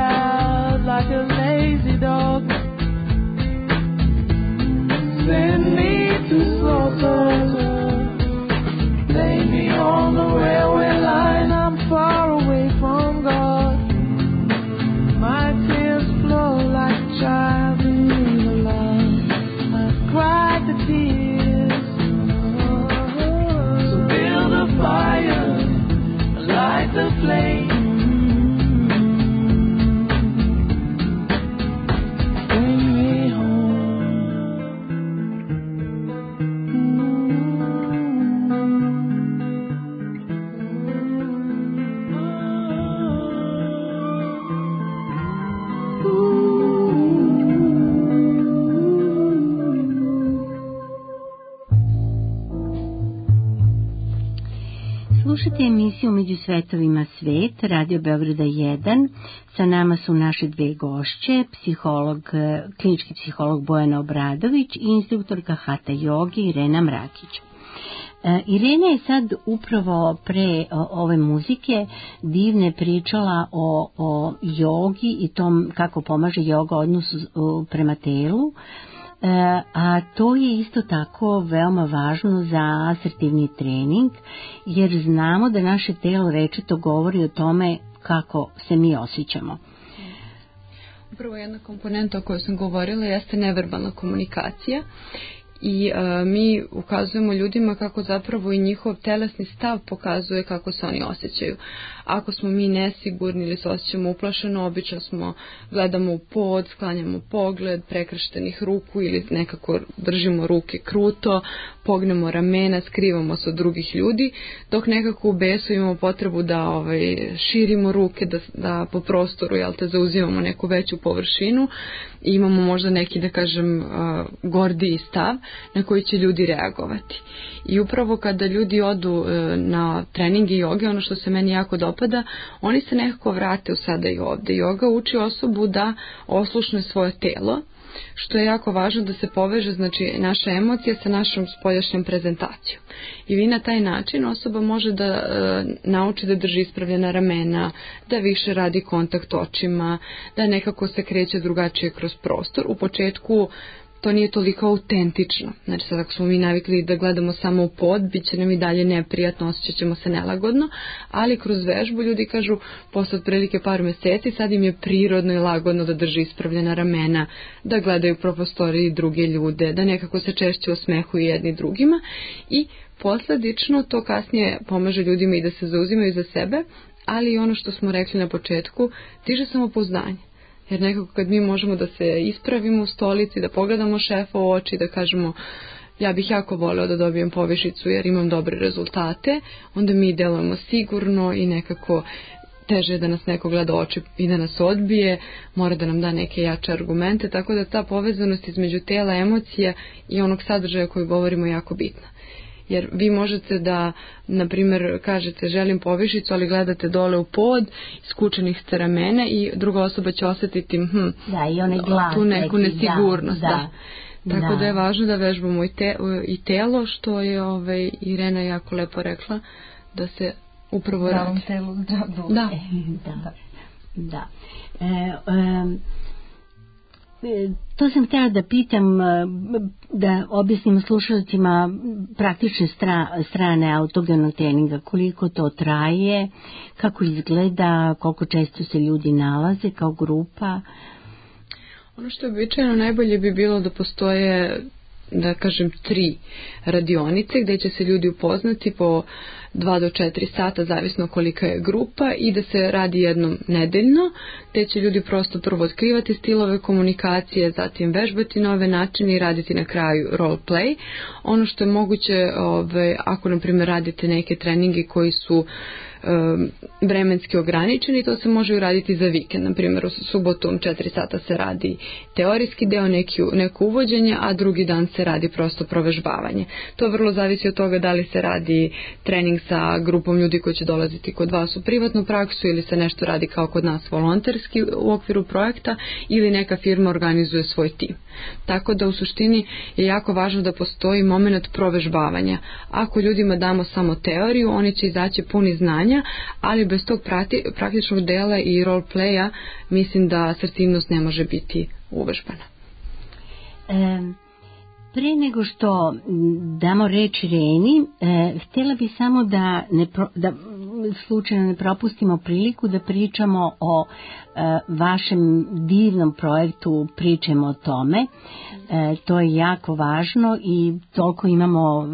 out like a lazy dog. Send me to slaughter, lay me on the railway line. I'm far away from God. My tears flow like a child in the line. I've cried the tears. So build a fire, light the flame. Bring me Slušajte emisiju Među svetovima svet, Radio Beograda 1. Sa nama su naše dve gošće, klinički psiholog Bojana Obradović i instruktorka Hatha joge Irena Mrakić. Irena je sad upravo pre ove muzike divne pričala o jogi i tom kako pomaže joga odnosu prema telu. A to je isto tako veoma važno za asertivni trening, jer znamo da naše telo rečito govori o tome kako se mi osjećamo. Upravo jedna komponenta o kojoj sam govorila jeste neverbalna komunikacija i mi ukazujemo ljudima kako zapravo i njihov telesni stav pokazuje kako se oni osjećaju. Ako smo mi nesigurni ili se osjećamo uplašeno, obično gledamo u pod, sklanjamo pogled, prekrštenih ruku ili nekako držimo ruke kruto, pognemo ramena, skrivamo se od drugih ljudi, dok nekako u besu imamo potrebu da širimo ruke, da po prostoru zauzimamo neku veću površinu i imamo možda neki, da kažem, gordiji stav na koji će ljudi reagovati. I upravo kada ljudi odu na treninge joge, ono što se meni jako dopada, oni se nekako vrate u sada i ovde. Joga uči osobu da oslušne svoje telo, što je jako važno da se poveže, znači, naša emocija sa našom spoljašnjom prezentacijom. I vi na taj način osoba može da nauči da drži ispravljena ramena, da više radi kontakt očima, da nekako se kreće drugačije kroz prostor. U početku to nije toliko autentično. Znači sad ako smo mi navikli da gledamo samo u pod, bit će nam i dalje neprijatno, osjećat ćemo se nelagodno, ali kroz vežbu ljudi kažu posle otprilike par meseci sad im je prirodno i lagodno da drži ispravljena ramena, da gledaju prostorije i druge ljude, da nekako se češće osmehuju jedni drugima i posledično to kasnije pomaže ljudima i da se zauzimaju za sebe, ali i ono što smo rekli na početku, diže samopouzdanje. Jer nekako kad mi možemo da se ispravimo u stolici, da pogledamo šefa u oči, da kažemo ja bih jako voleo da dobijem povišicu jer imam dobre rezultate, onda mi delujemo sigurno i nekako teže da nas neko gleda u oči i da nas odbije, mora da nam da neke jače argumente, tako da ta povezanost između tela, emocija i onog sadržaja koji govorimo je jako bitna. Jer vi možete da, na primjer, kažete želim povišicu, ali gledate dole u pod, skučenih ste ramena i druga osoba će osjetiti i onaj glas, tu neku nesigurnost. Da. Tako da je važno da vežbamo i telo, što je Irena jako lepo rekla, da se upravo radi. Telu, da. To sam htjela da pitam, da objasnim slušalcima praktične strane autogenog treninga, koliko to traje, kako izgleda, koliko često se ljudi nalaze kao grupa. Ono što je običajno najbolje bi bilo da postoje, da kažem, 3 radionice gdje će se ljudi upoznati po 2 do 4 sata, zavisno kolika je grupa, i da se radi jednom nedeljno, gdje će ljudi prosto prvo otkrivati stilove komunikacije, zatim vežbati nove načine i raditi na kraju role play. Ono što je moguće, ako na primjer radite neke treninge koji su vremenski ograničeni, to se može uraditi za vikend. Na primjer, u subotom 4 sata se radi teorijski deo, neko uvođenje, a drugi dan se radi prosto provežbavanje. To vrlo zavisi od toga da li se radi trening sa grupom ljudi koji će dolaziti kod vas u privatnu praksu ili se nešto radi kao kod nas volonterski u okviru projekta ili neka firma organizuje svoj tim. Tako da u suštini je jako važno da postoji moment provežbavanja. Ako ljudima damo samo teoriju, oni će izaći puni znanja, pisanja, ali bez tog praktičnog dela i role playa mislim da asertivnost ne može biti uvežbana. Pre nego što damo reč Reni, htjela bi samo da slučajno ne propustimo priliku da pričamo o vašem divnom projektu Pričamo o tome. To je jako važno i toliko imamo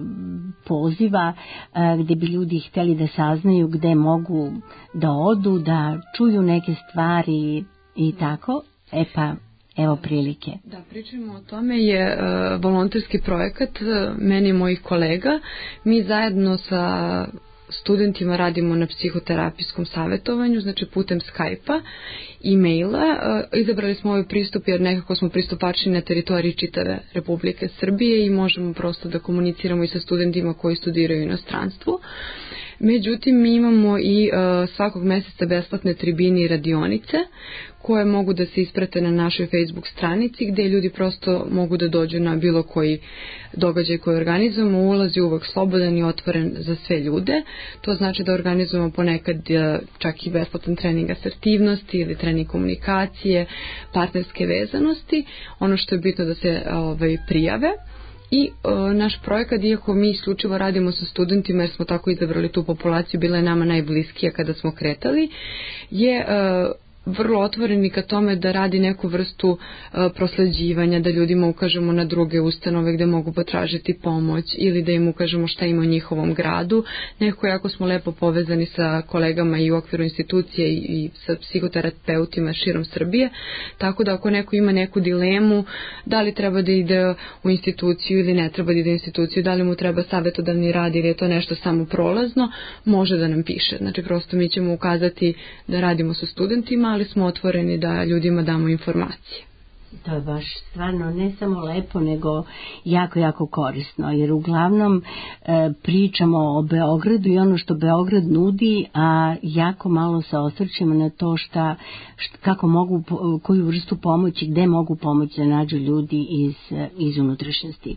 poziva gdje bi ljudi htjeli da saznaju gdje mogu da odu, da čuju neke stvari i tako. Evo prilike. Da, Pričamo o tome je volonterski projekat meni i mojih kolega. Mi zajedno sa studentima radimo na psihoterapijskom savjetovanju, znači putem Skype-a, e-maila. Izabrali smo ovaj pristup jer nekako smo pristupačni na teritoriji čitave Republike Srbije i možemo prosto da komuniciramo i sa studentima koji studiraju u inostranstvu. Međutim, mi imamo i svakog mjeseca besplatne tribine i radionice koje mogu da se isprate na našoj Facebook stranici gdje ljudi prosto mogu da dođu na bilo koji događaj koji organizujemo. Ulaz je uvek slobodan i otvoren za sve ljude. To znači da organizujemo ponekad čak i besplatan trening asertivnosti ili trening komunikacije, partnerske vezanosti. Ono što je bitno da se prijave. I naš projekat, iako mi isključivo radimo sa studentima jer smo tako izabrali tu populaciju, bila je nama najbliskija kada smo kretali, je vrlo otvoreni ka tome da radi neku vrstu prosleđivanja, da ljudima ukažemo na druge ustanove gde mogu potražiti pomoć ili da im ukažemo šta ima u njihovom gradu. Nekako jako smo lepo povezani sa kolegama i u okviru institucije i sa psihoterapeutima širom Srbije, tako da ako neko ima neku dilemu da li treba da ide u instituciju ili ne treba da ide u instituciju, da li mu treba savjetodavni rad ili je to nešto samo prolazno, može da nam piše. Znači prosto mi ćemo ukazati da radimo sa studentima, ali smo otvoreni da ljudima damo informacije. To je baš stvarno ne samo lepo, nego jako, jako korisno, jer uglavnom pričamo o Beogradu i ono što Beograd nudi, a jako malo se osvrćemo na to kako mogu, koju vrstu pomoći, gde mogu pomoći da nađu ljudi iz unutrašnjosti.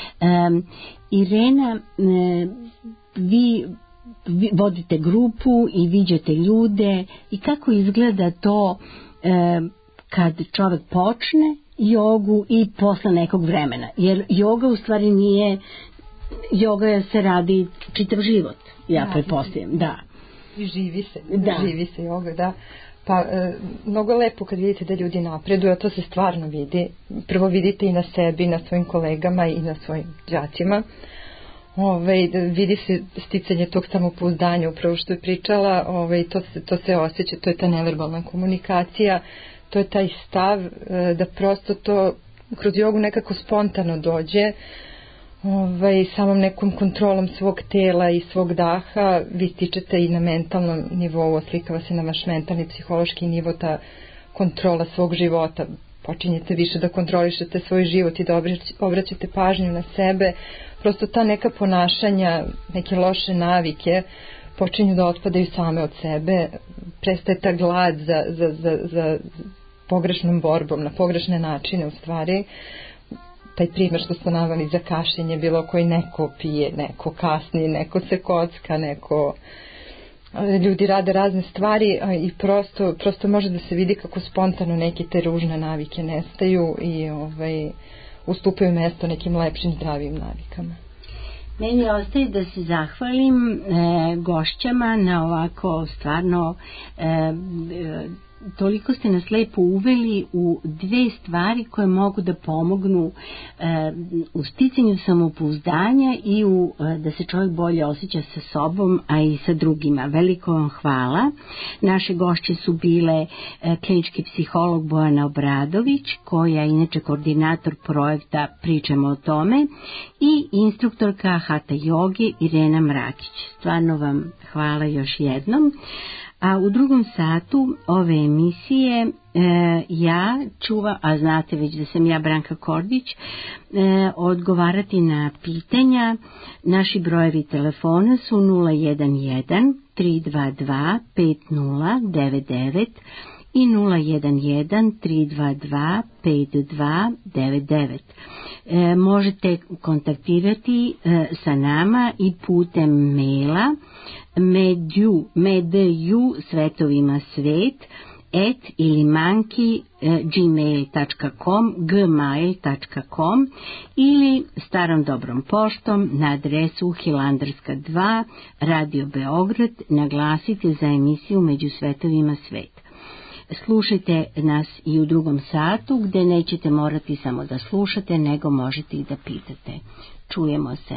Irena, vi vodite grupu i viđate ljude i kako izgleda to kad čovjek počne jogu i posle nekog vremena, jer joga u stvari nije, joga se radi čitav život, ja pretpostavljam, da. Živi se joga, da. Pa mnogo lepo kad vidite da ljudi napreduju, a to se stvarno vidi. Prvo vidite i na sebi, na svojim kolegama i na svojim đacima. Vidi se sticanje tog samopouzdanja, upravo što je pričala, to se osjeća, to je ta neverbalna komunikacija, to je taj stav da prosto to kroz jogu nekako spontano dođe, samom nekom kontrolom svog tela i svog daha vi stičete i na mentalnom nivou, oslikava se na vaš mentalni, psihološki nivo, ta kontrola svog života. Počinjete više da kontrolišete svoj život i da obraćate pažnju na sebe. Prosto ta neka ponašanja, neke loše navike počinju da otpadaju same od sebe. Prestaje ta glad za pogrešnom borbom, na pogrešne načine u stvari. Taj primjer što ste naveli za kašljenje, bilo koji neko pije, neko kasni, neko se kocka, neko... Ljudi rade razne stvari i prosto može da se vidi kako spontano neke te ružne navike nestaju i ustupaju mesto nekim lepšim, zdravim navikama. Meni ostaje da se zahvalim gošćama na ovako stvarno toliko ste nas lepo uveli u dve stvari koje mogu da pomognu u sticanju samopouzdanja i da se čovjek bolje osjeća sa sobom, a i sa drugima. Veliko vam hvala. Naše gošće su bile klinički psiholog Bojana Obradović, koja je inače koordinator projekta Pričamo o tome, i instruktorka Hatha joge Irena Mrakić. Stvarno vam hvala još jednom. A u drugom satu ove emisije ja čuvam, a znate već da sam ja Branka Kordić, odgovarati na pitanja. Naši brojevi telefona su 011 322 5099 i 011 322 5299. možete kontaktirati sa nama i putem maila medu svetovima svet ili gmail.com ili starom dobrom poštom na adresu Hilandarska 2, Radio Beograd, naglasite za emisiju Među svetovima svet. Slušajte nas i u drugom satu, gde nećete morati samo da slušate, nego možete i da pitate. Čujemo se.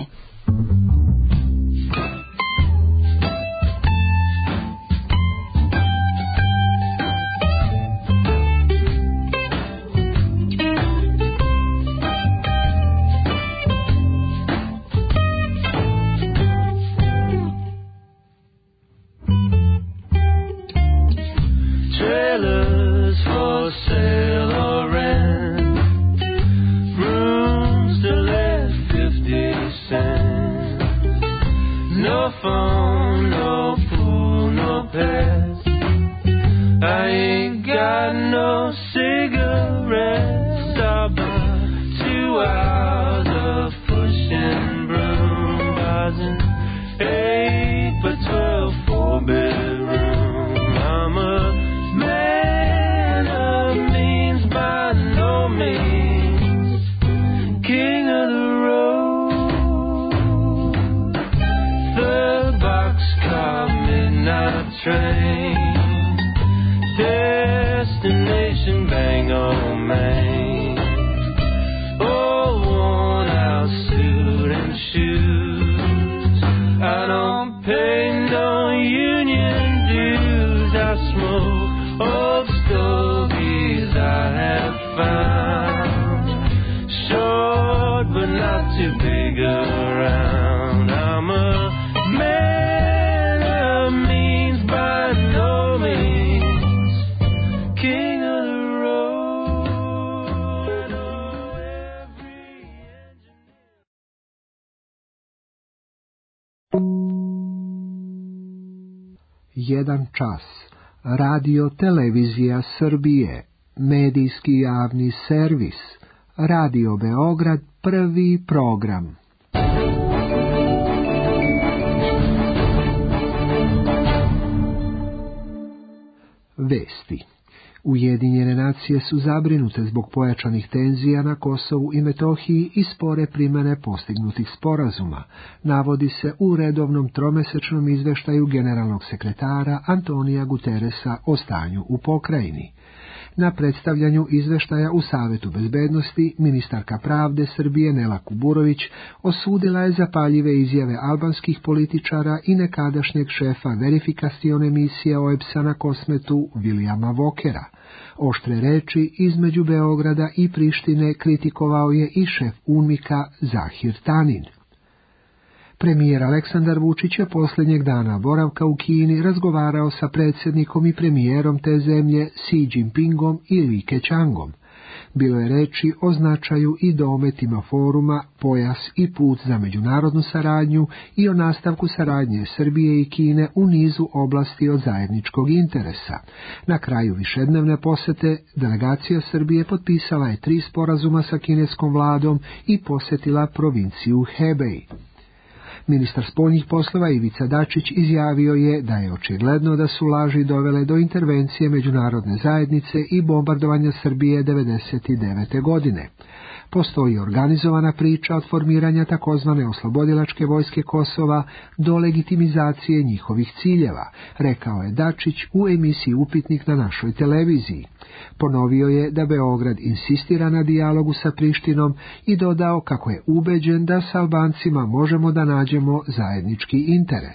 Jedan čas. Radio Televizija Srbije. Medijski javni servis. Radio Beograd, prvi program. Vesti. Ujedinjene nacije su zabrinute zbog pojačanih tenzija na Kosovu i Metohiji i spore primjene postignutih sporazuma, navodi se u redovnom tromesečnom izveštaju generalnog sekretara Antonija Guteresa o stanju u pokrajini. Na predstavljanju izveštaja u Savetu bezbednosti ministarka pravde Srbije Nela Kuburović osudila je zapaljive izjave albanskih političara i nekadašnjeg šefa verifikacione misije OEBS-a na Kosmetu Vilijama Vokera. Oštre reči između Beograda i Prištine kritikovao je i šef UNMIK-a Zahir Tanin. Premijer Aleksandar Vučić je posljednjeg dana boravka u Kini razgovarao sa predsjednikom i premijerom te zemlje Xi Jinpingom i Li Keqiangom. Bilo je reči o značaju i dometima foruma Pojas i put za međunarodnu saradnju i o nastavku saradnje Srbije i Kine u nizu oblasti od zajedničkog interesa. Na kraju višednevne posete delegacija Srbije potpisala je 3 sporazuma sa kineskom vladom i posjetila provinciju Hebei. Ministar spoljnih poslova Ivica Dačić izjavio je da je očigledno da su laži dovele do intervencije međunarodne zajednice i bombardovanja Srbije 1999. godine. Postoji organizovana priča od formiranja takozvane oslobodilačke vojske Kosova do legitimizacije njihovih ciljeva, rekao je Dačić u emisiji Upitnik na našoj televiziji. Ponovio je da Beograd insistira na dijalogu sa Prištinom i dodao kako je ubeđen da s Albancima možemo da nađemo zajednički interes.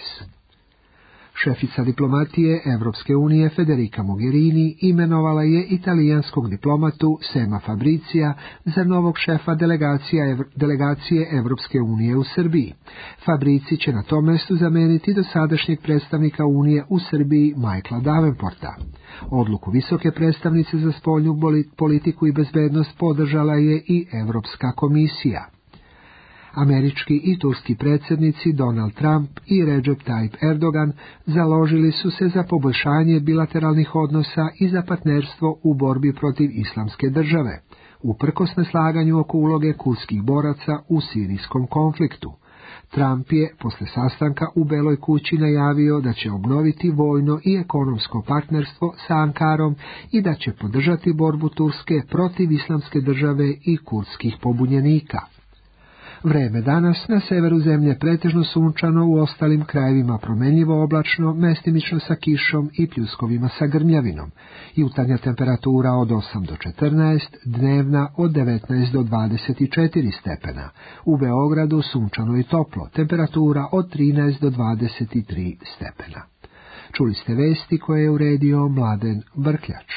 Šefica diplomatije Evropske unije Federica Mogherini imenovala je italijanskog diplomatu Sema Fabricija za novog šefa delegacije Evropske unije u Srbiji. Fabrici će na tom mjestu zameniti dosadašnjeg predstavnika Unije u Srbiji Michaela Davenporta. Odluku visoke predstavnice za spoljnu politiku i bezbednost podržala je i Evropska komisija. Američki i turski predsjednici Donald Trump i Recep Tayyip Erdogan založili su se za poboljšanje bilateralnih odnosa i za partnerstvo u borbi protiv islamske države. uprkos neslaganju oko uloge kurdskih boraca u sirijskom konfliktu. Trump je posle sastanka u Beloj kući najavio da će obnoviti vojno i ekonomsko partnerstvo sa Ankarom i da će podržati borbu Turske protiv islamske države i kurdskih pobunjenika. Vreme danas na severu zemlje pretežno sunčano, u ostalim krajevima promenljivo oblačno, mestimično sa kišom i pljuskovima sa grmljavinom. Jutarnja temperatura od 8 do 14, dnevna od 19 do 24 stepena. U Beogradu sunčano i toplo, temperatura od 13 do 23 stepena. Čuli ste vesti koje je uredio Mladen Brkljač.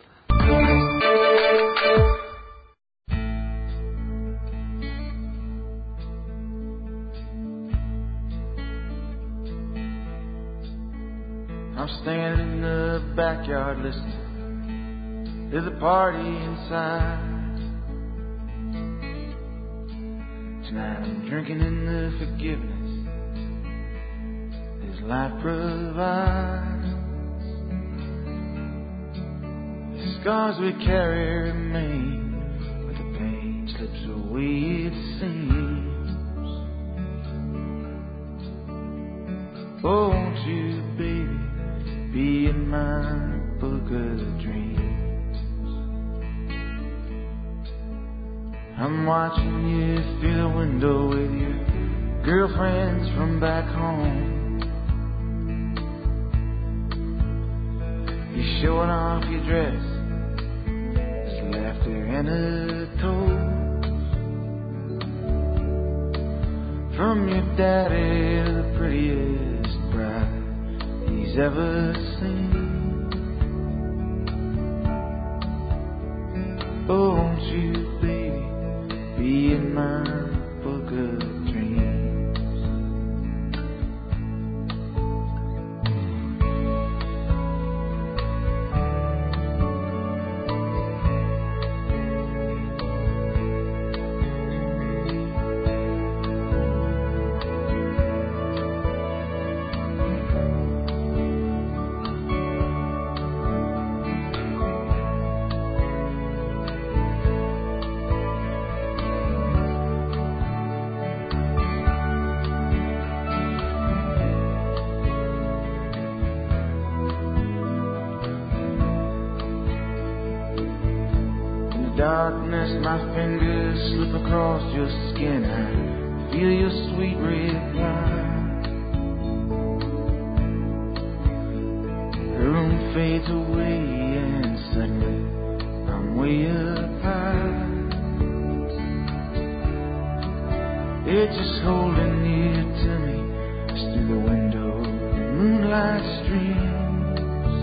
I'm standing in the backyard listening. There's a party inside. Tonight I'm drinking in the forgiveness His life provides. The scars we carry remain, but the pain slips away it seems. Oh, won't you, baby, be in my book of dreams. I'm watching you through the window with your girlfriends from back home. You're showing off your dress, there's laughter and a toast. From your daddy, the prettiest bride he's ever seen. Oh, won't you, baby, be in my book of dreams. Darkness, my fingers slip across your skin. I feel your sweet reply. The room fades away and suddenly I'm way up high. It's just holding near to me, just through the window, the moonlight streams.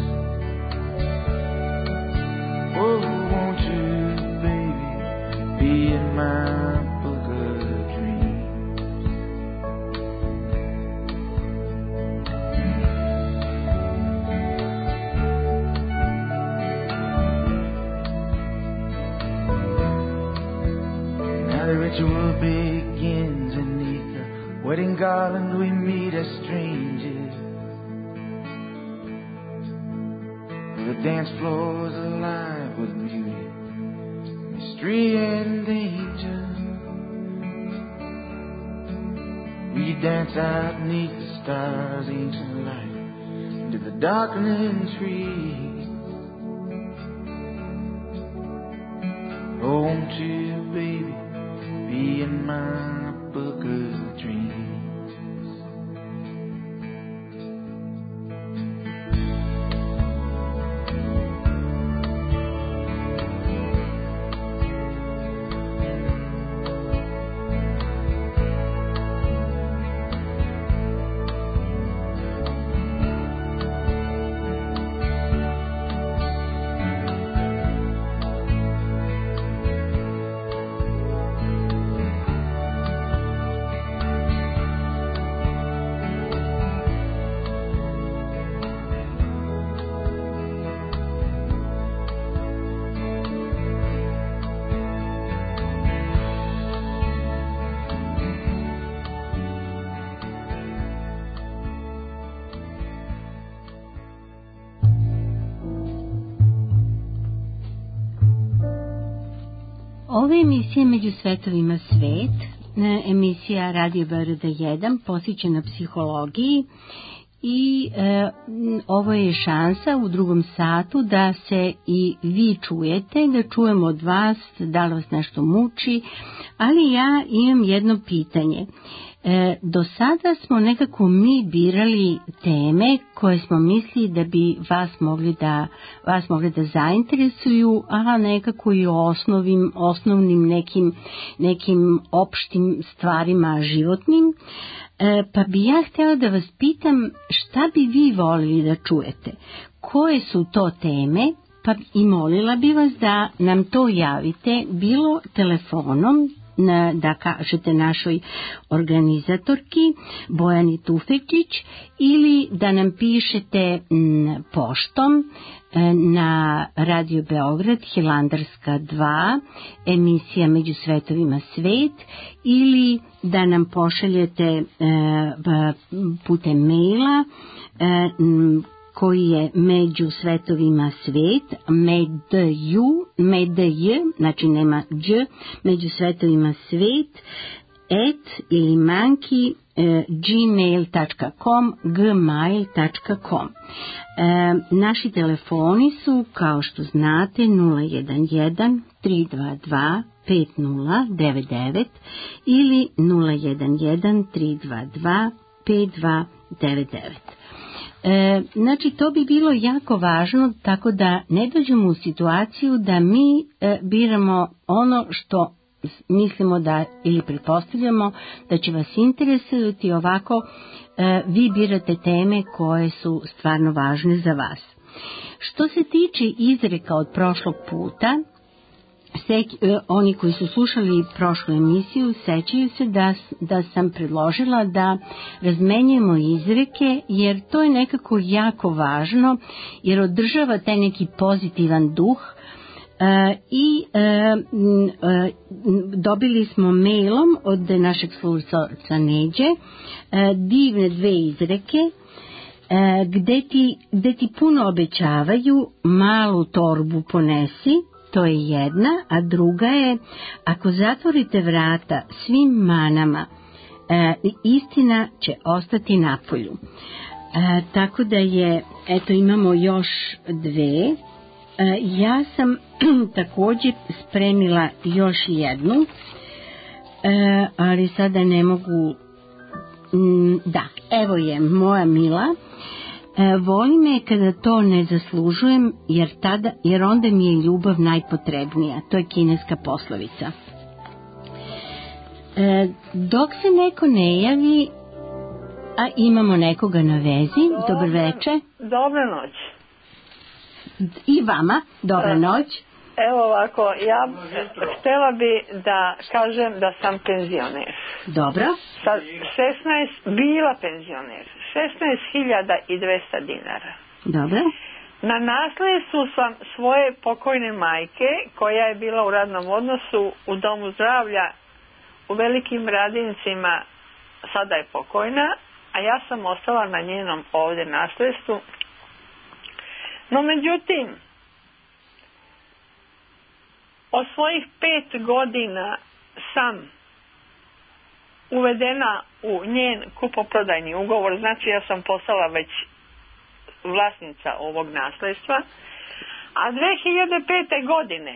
Oh, won't you be in my book of dreams. Now the ritual begins, and neath the wedding garland we meet as strangers. The dance floor's alive with beauty, mystery and danger. We dance out neath the stars, ancient light, into the darkening trees. Oh, won't you, baby, be in my book of dreams. Ova emisija Među svetovima svet, emisija Radio Beograda 1, posvećena psihologiji i ovo je šansa u drugom satu da se i vi čujete, da čujemo od vas da li vas nešto muči, ali ja imam jedno pitanje. Do sada smo nekako mi birali teme koje smo mislili da bi vas mogli da zainteresuju, a nekako i o osnovnim nekim opštim stvarima životnim. Pa bi ja htjela da vas pitam šta bi vi volili da čujete, koje su to teme, pa i molila bi vas da nam to javite bilo telefonom, da kažete našoj organizatorki Bojani Tufekčić, ili da nam pišete poštom na Radio Beograd, Hilandarska 2, emisija Među svetovima svet, ili da nam pošaljete putem maila koji je Među svetovima svet, medj, znači nema dž, Među svetovima svet, ili manki, gmail.com. Naši telefoni su, kao što znate, 011 322 5099 ili 011 322 5299. Znači, to bi bilo jako važno, tako da ne dođemo u situaciju da mi biramo ono što mislimo da ili pretpostavljamo da će vas interesovati. Ovako vi birate teme koje su stvarno važne za vas. Što se tiče izreka od prošlog puta, oni koji su slušali prošlu emisiju sećaju se da sam predložila da razmenjujemo izreke, jer to je nekako jako važno, jer održava taj neki pozitivan duh. Dobili smo mailom od našeg slušalca Neđe divne 2 izreke gde ti puno obećavaju, malu torbu ponesi. To je jedna, a druga je: ako zatvorite vrata svim manama, istina će ostati napolju. Tako da imamo još 2. Ja sam također spremila još jednu, ali sada ne mogu. Da, evo je moja mila. Voli me kada to ne zaslužujem, jer onda mi je ljubav najpotrebnija. To je kineska poslovica. Dok se neko ne javi, a imamo nekoga na vezi. Dobar večer. Dobra noć. I vama, dobra noć. Evo ovako, ja htjela bi da kažem da sam penzioner. Dobro. Sa 16, bila penzioner. 16.200 dinara. Dobro. Na nasledstvu sam svoje pokojne majke, koja je bila u radnom odnosu u domu zdravlja u Velikim Radincima, sada je pokojna, a ja sam ostala na njenom ovdje nasledstvu. No međutim, od svojih 5 godina sam uvedena u njen kupoprodajni ugovor, znači ja sam postala već vlasnica ovog nasledstva, a 2005. godine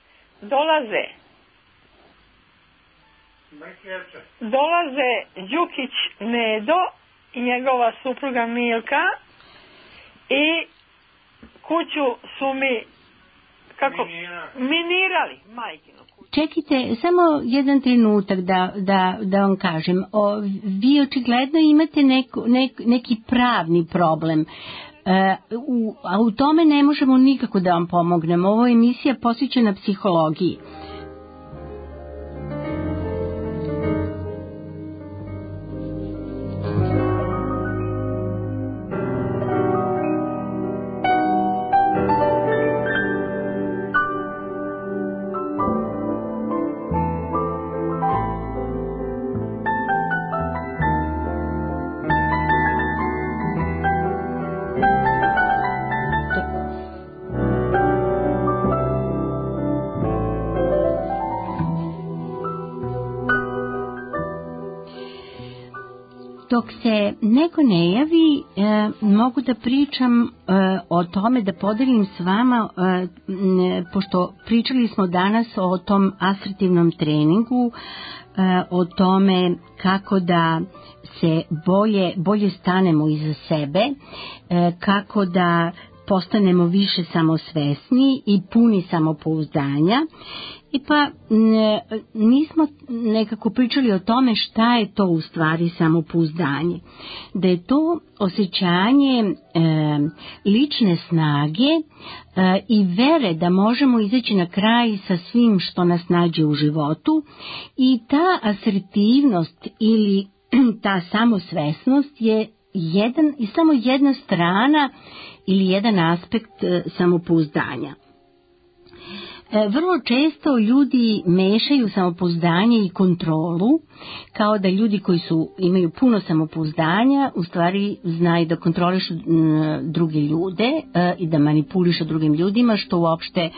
dolaze Đukić Nedo i njegova supruga Milka i kuću su mi minirali, majkinu kuću. Čekajte, samo jedan trenutak da vam kažem. Vi očigledno imate neki pravni problem. A u tome ne možemo nikako da vam pomognemo. Ovo je emisija posvećena psihologiji. Dok se neko ne javi, mogu da pričam o tome, da podelim s vama, pošto pričali smo danas o tom asertivnom treningu, o tome kako da se bolje stanemo iza sebe, kako da postanemo više samosvesni i puni samopouzdanja. I pa nismo nekako pričali o tome šta je to u stvari samopouzdanje. Da je to osjećanje lične snage i vere da možemo izaći na kraj sa svim što nas nađe u životu, i ta asertivnost ili ta samosvesnost je samo jedna strana ili jedan aspekt samopouzdanja. Vrlo često ljudi mešaju samopouzdanje i kontrolu, kao da ljudi koji imaju puno samopouzdanja u stvari znaju da kontrolišu druge ljude i da manipulišu drugim ljudima, što uopšte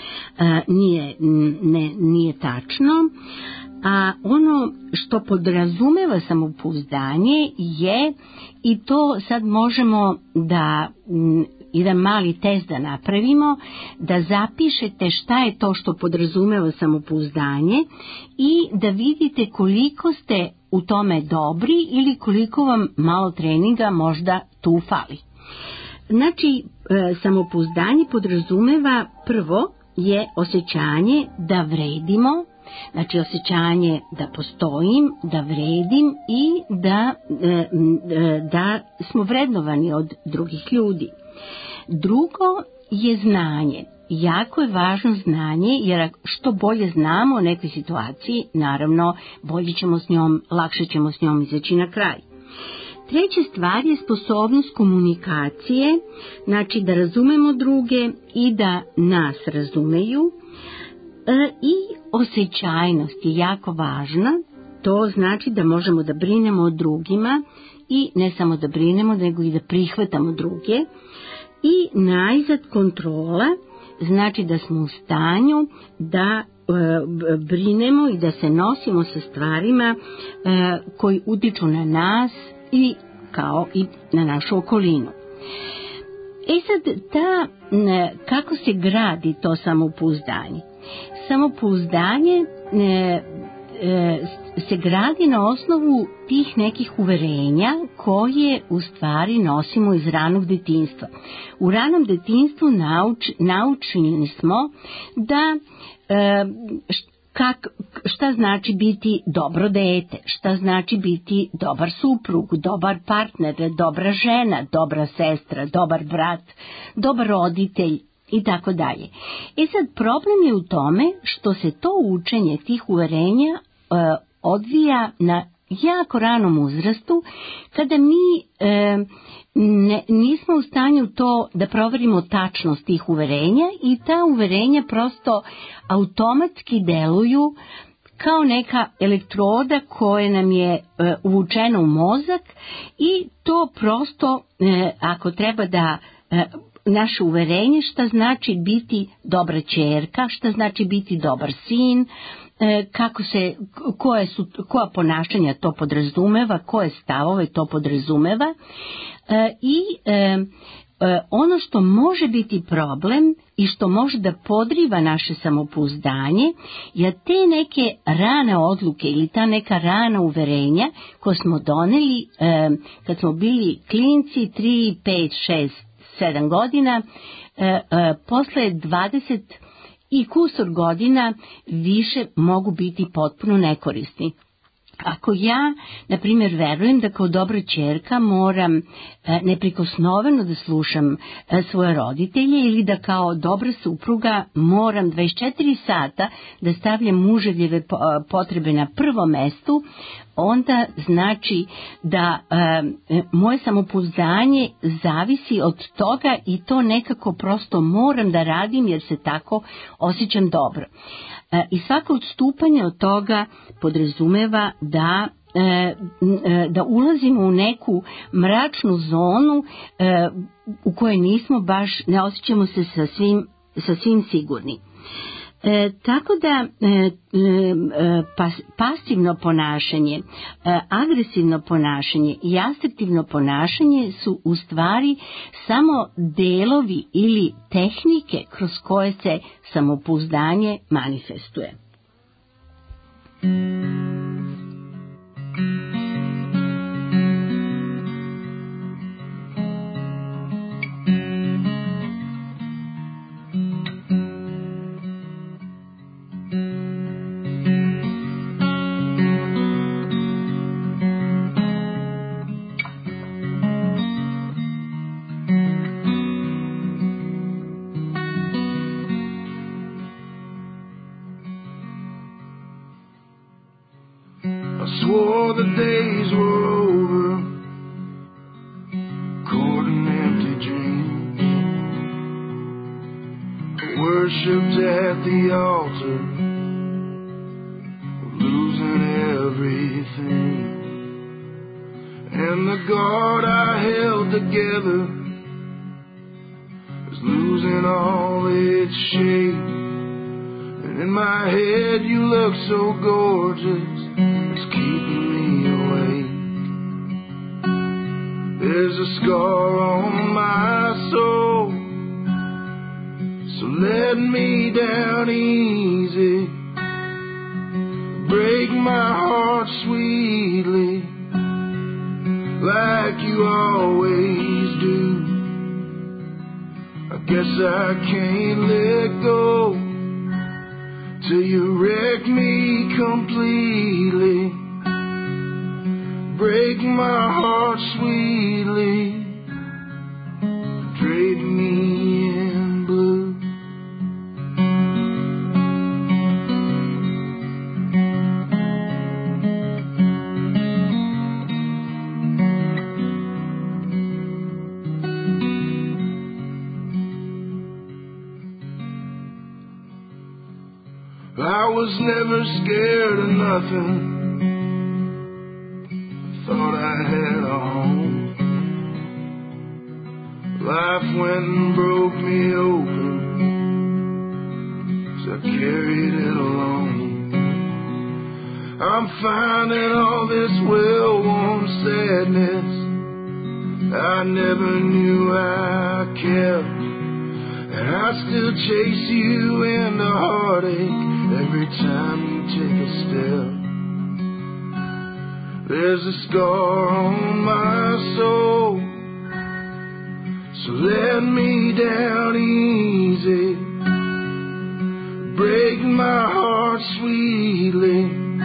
nije tačno. A ono što podrazumeva samopouzdanje je, i to sad možemo da jedan mali test da napravimo, da zapišete šta je to što podrazumeva samopouzdanje i da vidite koliko ste u tome dobri ili koliko vam malo treninga možda tu fali. Znači, samopouzdanje podrazumeva, prvo je osjećanje da vredimo, znači osjećanje da postojim, da vredim i da smo vrednovani od drugih ljudi. Drugo je znanje. Jako je važno znanje, jer što bolje znamo o nekoj situaciji, naravno bolje ćemo s njom, lakše ćemo s njom izaći na kraj. Treća stvar je sposobnost komunikacije, znači da razumemo druge i da nas razumeju. I osjećajnost je jako važna, to znači da možemo da brinemo o drugima i ne samo da brinemo, nego i da prihvatamo druge. I najzad kontrola, znači da smo u stanju da brinemo i da se nosimo sa stvarima koji utiču na nas i kao i na našu okolinu. Sad, kako se gradi to samopouzdanje? Samopouzdanje se gradi na osnovu tih nekih uverenja koje u stvari nosimo iz ranog detinjstva. U ranom detinjstvu naučeni smo da šta znači biti dobro dete, šta znači biti dobar suprug, dobar partner, dobra žena, dobra sestra, dobar brat, dobar roditelj i tako dalje. Sad, problem je u tome što se to učenje tih uverenja odvija na jako ranom uzrastu, kada mi nismo u stanju to da proverimo tačnost tih uverenja, i ta uverenja prosto automatski deluju kao neka elektroda koja nam je uvučena u mozak, i to prosto, ako treba da naše uverenje šta znači biti dobra ćerka, šta znači biti dobar sin, koja ponašanja to podrazumeva, koje stavove to podrazumeva, i ono što može biti problem i što može da podriva naše samopouzdanje je te neke rane odluke ili ta neka rana uverenja koje smo doneli kad smo bili klinci 3, 5, 6, 7 godina, posle 20 i kusur godina više mogu biti potpuno nekorisni. Ako ja, na primjer, verujem da kao dobra ćerka moram neprikosnoveno da slušam svoje roditelje, ili da kao dobra supruga moram 24 sata da stavljam muževljeve potrebe na prvo mestu, onda znači da moje samopouzdanje zavisi od toga i to nekako prosto moram da radim jer se tako osjećam dobro. I svako odstupanje od toga podrazumeva da ulazimo u neku mračnu zonu u kojoj nismo baš, ne osjećamo se sa svim sigurni. Tako da pasivno ponašanje, agresivno ponašanje i asertivno ponašanje su u stvari samo delovi ili tehnike kroz koje se samopouzdanje manifestuje. Swore the days were over, caught in empty dreams. Worshipped at the altar, losing everything. And the God I held together is losing all its shape. And in my head you look so gorgeous, it's keeping me awake. There's a scar on my soul, so let me down easy. Break my heart sweetly, like you always do. I guess I can't let go till you wreck me completely. Break my heart sweetly, drape me in blue. I was never scared of nothing, thought I had a home. Life went and broke me open, so I carried it alone. I'm finding all this well-worn sadness I never knew I kept, and I still chase you into heartache every time you take a step. There's a scar on my soul, so let me down easy. Break my heart sweetly,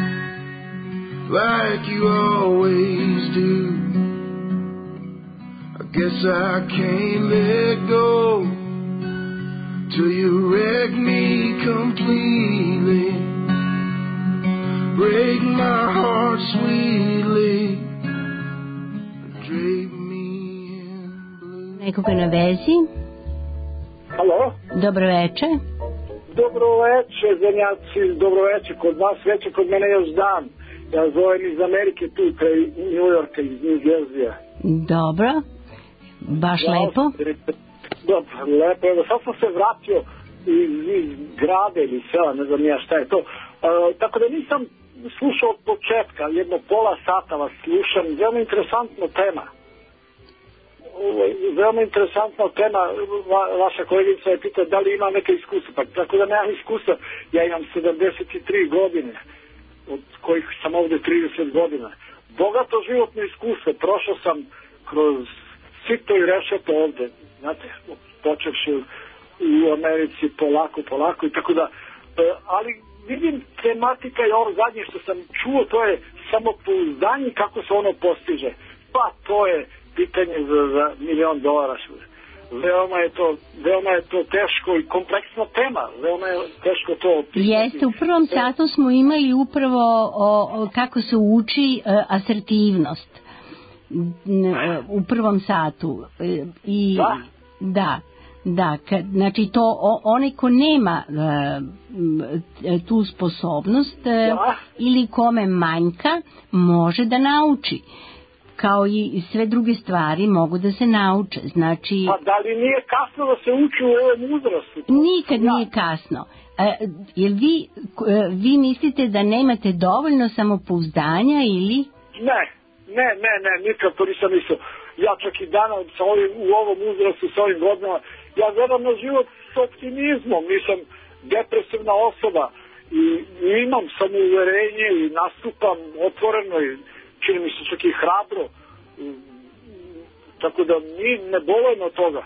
like you always do. I guess I can't let go till you wreck me completely. Break my heart sweetly, drape me in blue. Nekoga na vezi? Halo? Dobro veče. Dobro veče, zemljaci, dobro veče kod vas, veče kod mene još dan. Ja zovem iz Amerike tu, kraj New Yorka, iz New Jersey-a. Dobro, baš lepo. Dobro, lepo, evo sad sam se vratio iz grada ili sela, ne znam ja šta je to. Tako da nisam slušao od početka, jedno pola sata vas slušam, veoma interesantna tema. Veoma interesantna tema, vaša kolegica je pitala da li ima neke iskustva, pa tako da nemam iskustva, ja imam 73 godine, od kojih sam ovde 30 godina. Bogato životno iskustvo, prošao sam kroz sito i rešeto ovde, znate, počevši u Americi polako i tako da, ali vidim tematika je ovo zadnje što sam čuo, to je samopouzdanje, kako se ono postiže. Pa to je pitanje za $1.000.000. Veoma je to teško i kompleksna tema, veoma je teško to opisati. Jeste, u prvom satu smo imali upravo kako se uči asertivnost. U prvom satu. I da, znači to onaj ko nema tu sposobnost ili kome manjka može da nauči kao i sve druge stvari mogu da se nauče. Znači, Pa da li nije kasno da se uči u ovom uzrastu? Nikad nije kasno. Jel vi mislite da nemate dovoljno samopouzdanja ili? Ne, nikad to nisam mislio. Ja čak i danas u ovom uzrastu, sa ovim godinama, ja gledam na život s optimizmom, nisam depresivna osoba i imam samouverenje i nastupam otvoreno i čini mi se čak i hrabro, tako da ne bolujem od toga.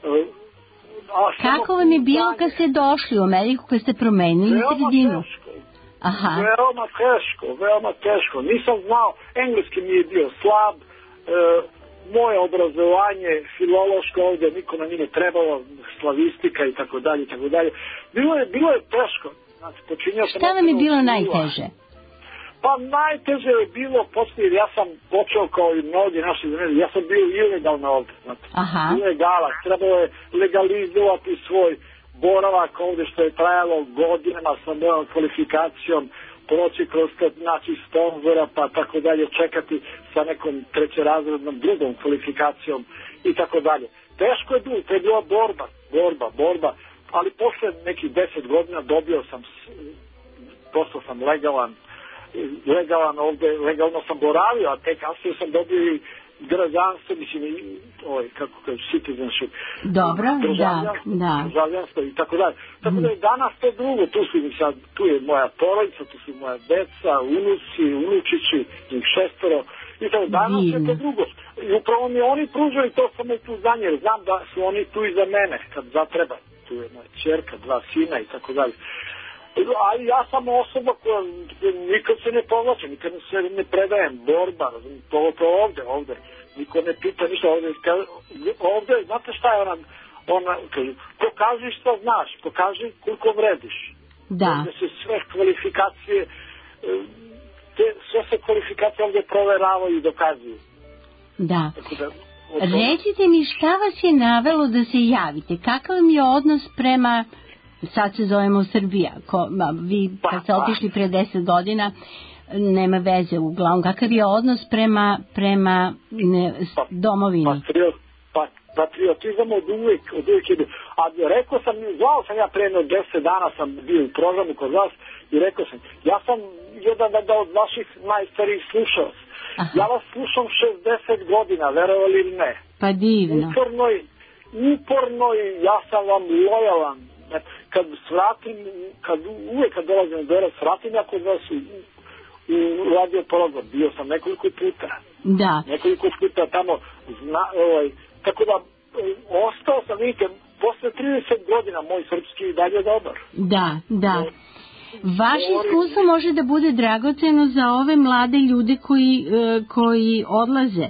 Kako vam je bilo kad ste došli u Ameriku, kad ste promenili sredinu? Aha. Veoma teško. Nisam znao, engleski mi je bio slab, moje obrazovanje filološko ovde nikome nije trebalo, slavistika i tako dalje. Bilo je teško. Znači, šta vam je bilo najteže? Pa najteže je bilo poslije, ja sam počeo kao i mnogi naši zemlji, ja sam bio ilegalno ovde. Znači, ilegalac, trebalo je legalizovati svoj boravak ovde što je trajalo godinama sa mojom kvalifikacijom, proći kroz naći sponzora pa tako dalje, čekati sa nekom trećerazrednom drugom kvalifikacijom i tako dalje. Teško je bilo, to je bila borba, ali posle nekih 10 godina postao sam legalan ovde, legalno sam boravio, a tek kasnije sam dobio i građanstvo, mislim, kako kaže, citizenship. Dobro, da. Državljanstvo i tako dalje. Tako da je danas to drugo, tu je moja porodica, tu su moja deca, unuci, unučići, njih 6. I tako danas je to drugo. I upravo mi oni pružaju to samo tu za nje, jer znam da su oni tu i za mene, kad zatreba. Tu je moja ćerka, 2 sina i tako dalje. Ali ja sam osoba koja nikad se ne povlačim, nikad se ne predajem, borba, to ovde, niko ne pita ništa ovde, znate šta je ona kaže, pokaži što znaš, pokaži koliko vrediš. Da. Ovde se sve kvalifikacije, sve se kvalifikacije ovde proveravaju i dokazuju. Da. Recite mi šta vas je navelo da se javite, kakav vam je odnos prema, sad se zovemo Srbija, vi kad ste otišli pre 10 godina, nema veze uglavnom, kakav je odnos prema domovini? Patriotizam od uvijek je bio. A zvao sam ja pre 10 dana, sam bio u programu kod vas i rekao sam, ja sam jedan od vaših najstarijih slušalaca. Ja vas slušam 60 godina, verovali ili ne. Pa divno. Uporno i ja sam vam lojalan. Kad dolazim do Beograda, svratim ja kod vas u radio program. Bio sam nekoliko puta. Da. Nekoliko puta tamo. Tako da ostao sam, vidite, posle 30 godina moj srpski i dalje dobar. Da. Vaše iskustvo može da bude dragoceno za ove mlade ljude koji odlaze.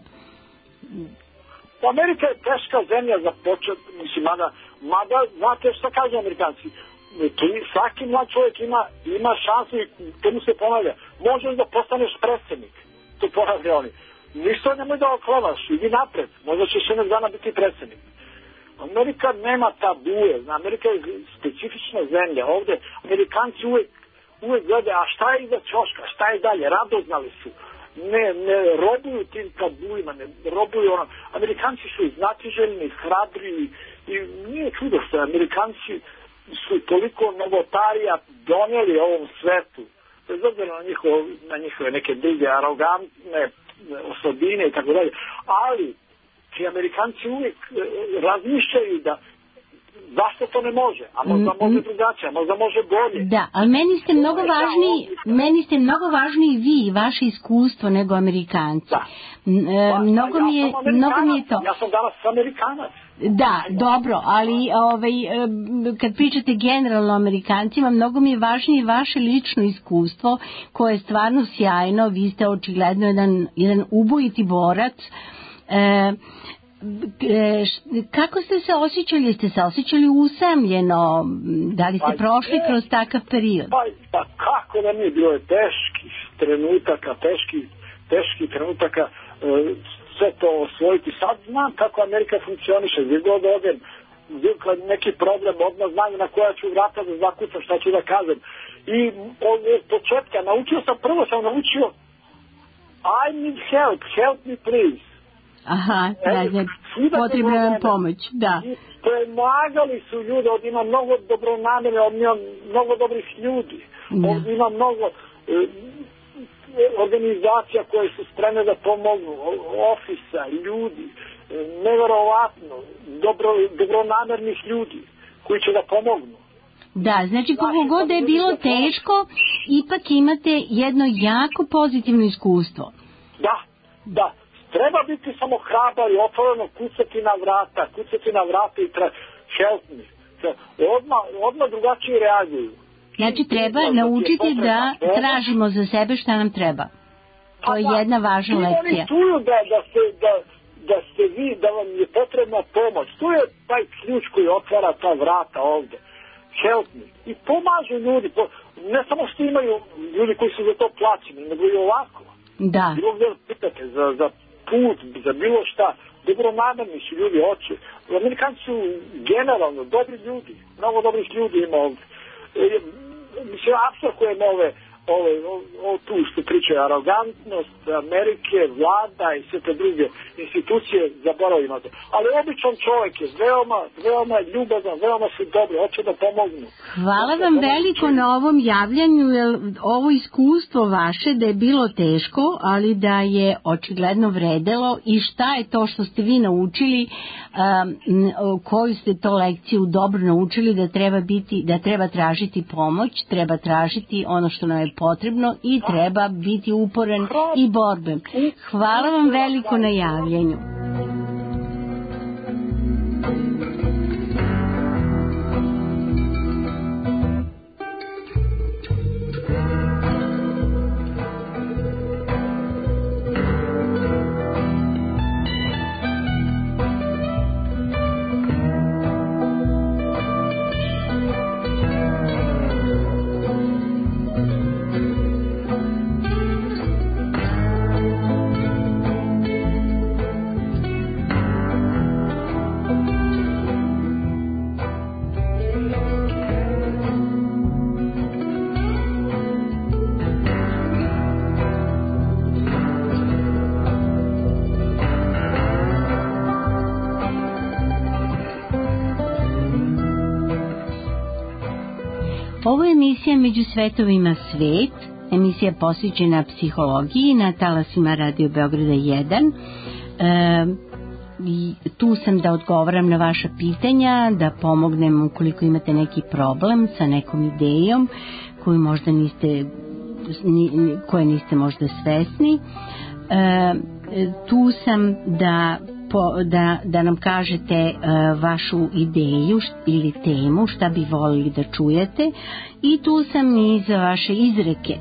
Amerika je teška zemlja za počet, mislim, mada, znate šta kažu Amerikanci, svaki mlad čovjek ima šansu i to mu se ponavlja, možeš da postaneš predsjednik, to ponavlja oni. Ništa nemoj da oklavaš, idi napred, možda ćeš jednog dana biti predsjednik. Amerika nema tabuje, Amerika je specifična zemlja, ovde Amerikanci uvek glede, a šta je iza ćoška, šta je dalje, radoznali su. Ne robuju tim tabuima, ne robuju ono. Amerikanci su znatiželjni, hrabri i nije čudo što Amerikanci su toliko novotarija donijeli ovom svetu, bez obzira na njihove neke druge arogantne osobine i tako dalje, ali ti Amerikanci uvijek razmišljaju da zašto to ne može, a možda može drugačije, a možda može bolje. Da, ali meni ste mnogo važniji vi i vaše iskustvo nego Amerikanci. Da. Mnogo mi je to. Ja sam danas Amerikanac. Da, dobro, ali kad pričate generalno o Amerikancima, mnogo mi je važnije vaše lično iskustvo, koje je stvarno sjajno, vi ste očigledno jedan ubojiti borac. Kako ste se osjećali? Jeste se osjećali usamljeno? Da li ste prošli kroz takav period? Pa kako da nije, bilo je teških trenutaka sve to osvojiti. Sad znam kako Amerika funkcioniše, gdje god odem, kad neki problem odmah znam na koja ću vrata da zakucam, šta ću da kažem. I od početka prvo sam naučio I need help me please. Aha, potrebna nam pomoć, da. I pomagali su ljudi, ovdje ima mnogo dobronamerne, ovdje ima mnogo dobrih ljudi, ovdje ima mnogo organizacija koje su spremne da pomognu, ofisa, ljudi, neverovatno, dobronamernih ljudi koji će da pomognu. Da, znači koliko god da je bilo teško, ipak imate jedno jako pozitivno iskustvo. Da. Treba biti samo hrabar i otvoreno kucati na vrata i help me. Odmah drugačije reaguju. Znači treba naučiti da tražimo za sebe šta nam treba. To je jedna važna lekcija. Oni čuju da ste vi, da vam je potrebna pomoć. Tu je taj ključ koji otvara ta vrata ovde. Help me. I pomažu ljudi. Ne samo što imaju ljudi koji su za to plaćeni, nego i ovako. Da. Bilo gdje pitate za put, za bilo šta. Dobronamerni su ljudi, hoće. Amerikanci su generalno dobri ljudi. Mnogo dobrih ljudi ima ovde. Mislim, apstrahujem tu što pričaju, arogantnost Amerike, vlada i sve te druge institucije, zaboravimo to. Ali običan čovjek je veoma ljubazan, veoma su dobri, hoće da pomognu. Hvala vam veliko na ovom javljanju, jer ovo iskustvo vaše da je bilo teško, ali da je očigledno vredelo i šta je to što ste vi naučili, koju ste to lekciju dobro naučili, da treba tražiti pomoć, treba tražiti ono što nam je potrebno i treba biti uporan i borben. Hvala vam veliko na javljanju. Ovo je emisija Među svetovima svet, emisija posvećena psihologiji na talasima Radio Beograda 1. Tu sam da odgovaram na vaša pitanja, da pomognem ukoliko imate neki problem sa nekom idejom koju možda koje niste možda svesni. Tu sam da nam kažete vašu ideju ili temu, šta bi volili da čujete, i tu sam i za vaše izreke.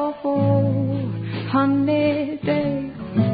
awful honey day.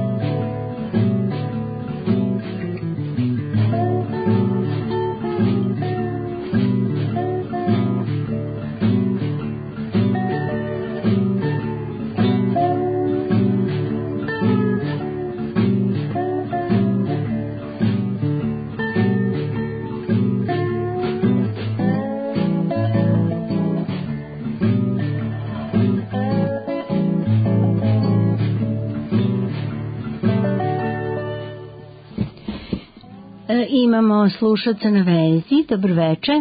Imamo slušaca na vezi. Dobro veče.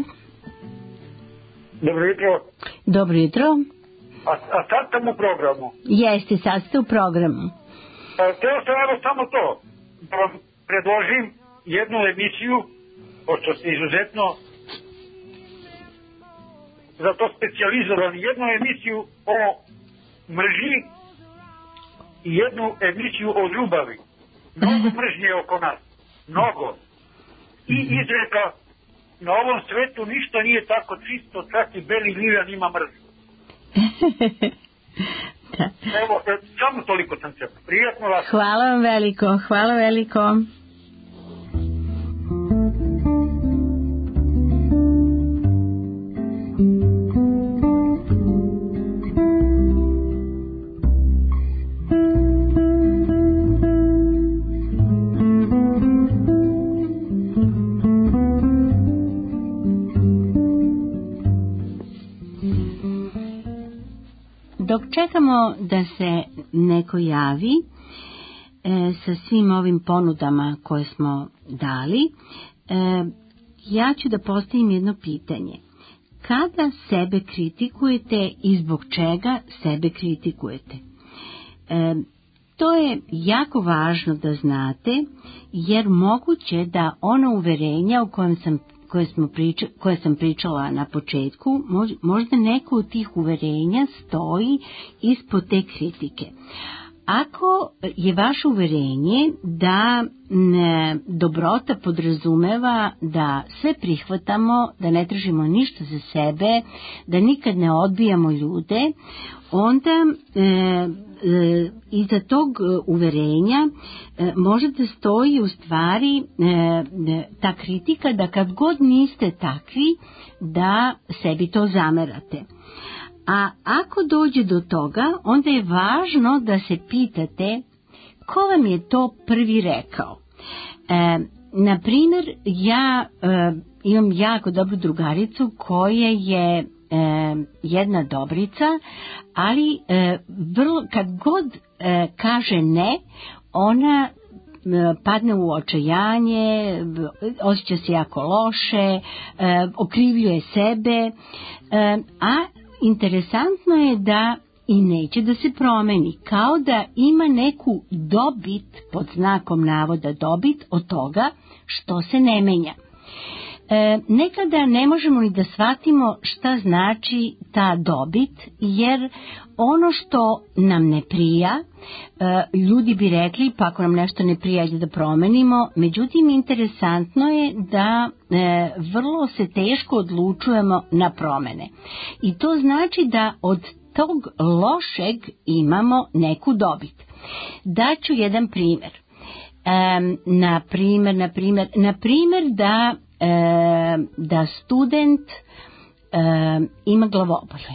Dobro jutro. Dobro jutro. A sad sam u programu? Jeste, sad ste u programu. Htio sam evo samo to, da vam predložim jednu emisiju, pošto ste izuzetno za to specijalizovani, jednu emisiju o mržnji i jednu emisiju o ljubavi. Mnogo mržnje oko nas. Mnogo. I izreka, na ovom svetu ništa nije tako čisto, čak i beli liljan ima mržnju. Evo, samo toliko sam se. Prijatno vas. Hvala vam veliko, hvala veliko. Dok čekamo da se neko javi sa svim ovim ponudama koje smo dali, ja ću da postavim jedno pitanje. Kada sebe kritikujete i zbog čega sebe kritikujete? To je jako važno da znate, jer moguće da ono uverenja koje sam pričala na početku, možda neko od tih uverenja stoji ispod te kritike. Ako je vaše uverenje da dobrota podrazumeva da sve prihvatamo, da ne tražimo ništa za sebe, da nikad ne odbijamo ljude, onda iza tog uverenja može da stoji u stvari ta kritika da kad god niste takvi, da sebi to zamerate. A ako dođe do toga, onda je važno da se pitate ko vam je to prvi rekao. Na primjer, ja imam jako dobru drugaricu koja je jedna dobrica, ali kad god kaže ne, ona padne u očajanje, osjeća se jako loše, okrivljuje sebe, a interesantno je da i neće da se promeni, kao da ima neku dobit, pod znakom navoda dobit, od toga što se ne menja. Nekada ne možemo ni da shvatimo šta znači ta dobit, jer ono što nam ne prija, ljudi bi rekli pa ako nam nešto ne prija da promenimo, međutim interesantno je da vrlo se teško odlučujemo na promene. I to znači da od tog lošeg imamo neku dobit. Daću jedan primjer. Na primjer da student ima glavobolje.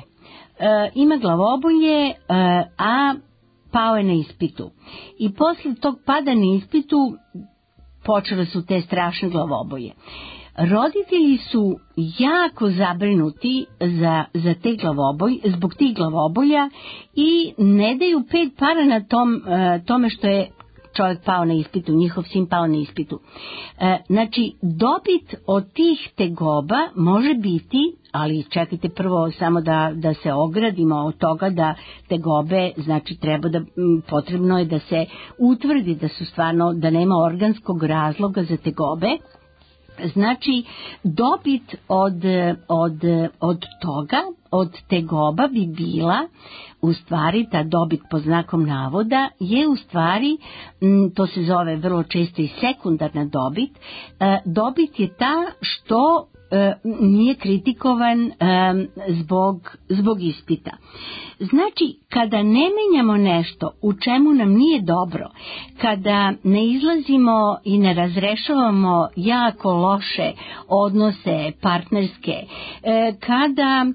A pao je na ispitu. I poslije tog pada na ispitu počele su te strašne glavobolje. Roditelji su jako zabrinuti zbog tih glavobolja i ne daju 5 para na tome što je čovjek pao na ispitu, njihov sin pao na ispitu. Znači, dobit od tih tegoba može biti, ali čekajte prvo samo da se ogradimo od toga da tegobe, znači potrebno je da se utvrdi da su stvarno, da nema organskog razloga za tegobe. Znači, dobit od toga, od tegoba bi bila, u stvari ta dobit pod znakom navoda je u stvari, to se zove vrlo često i sekundarna dobit. Dobit je ta što nije kritikovan zbog ispita. Znači, kada ne menjamo nešto u čemu nam nije dobro, kada ne izlazimo i ne razrešavamo jako loše odnose partnerske, kada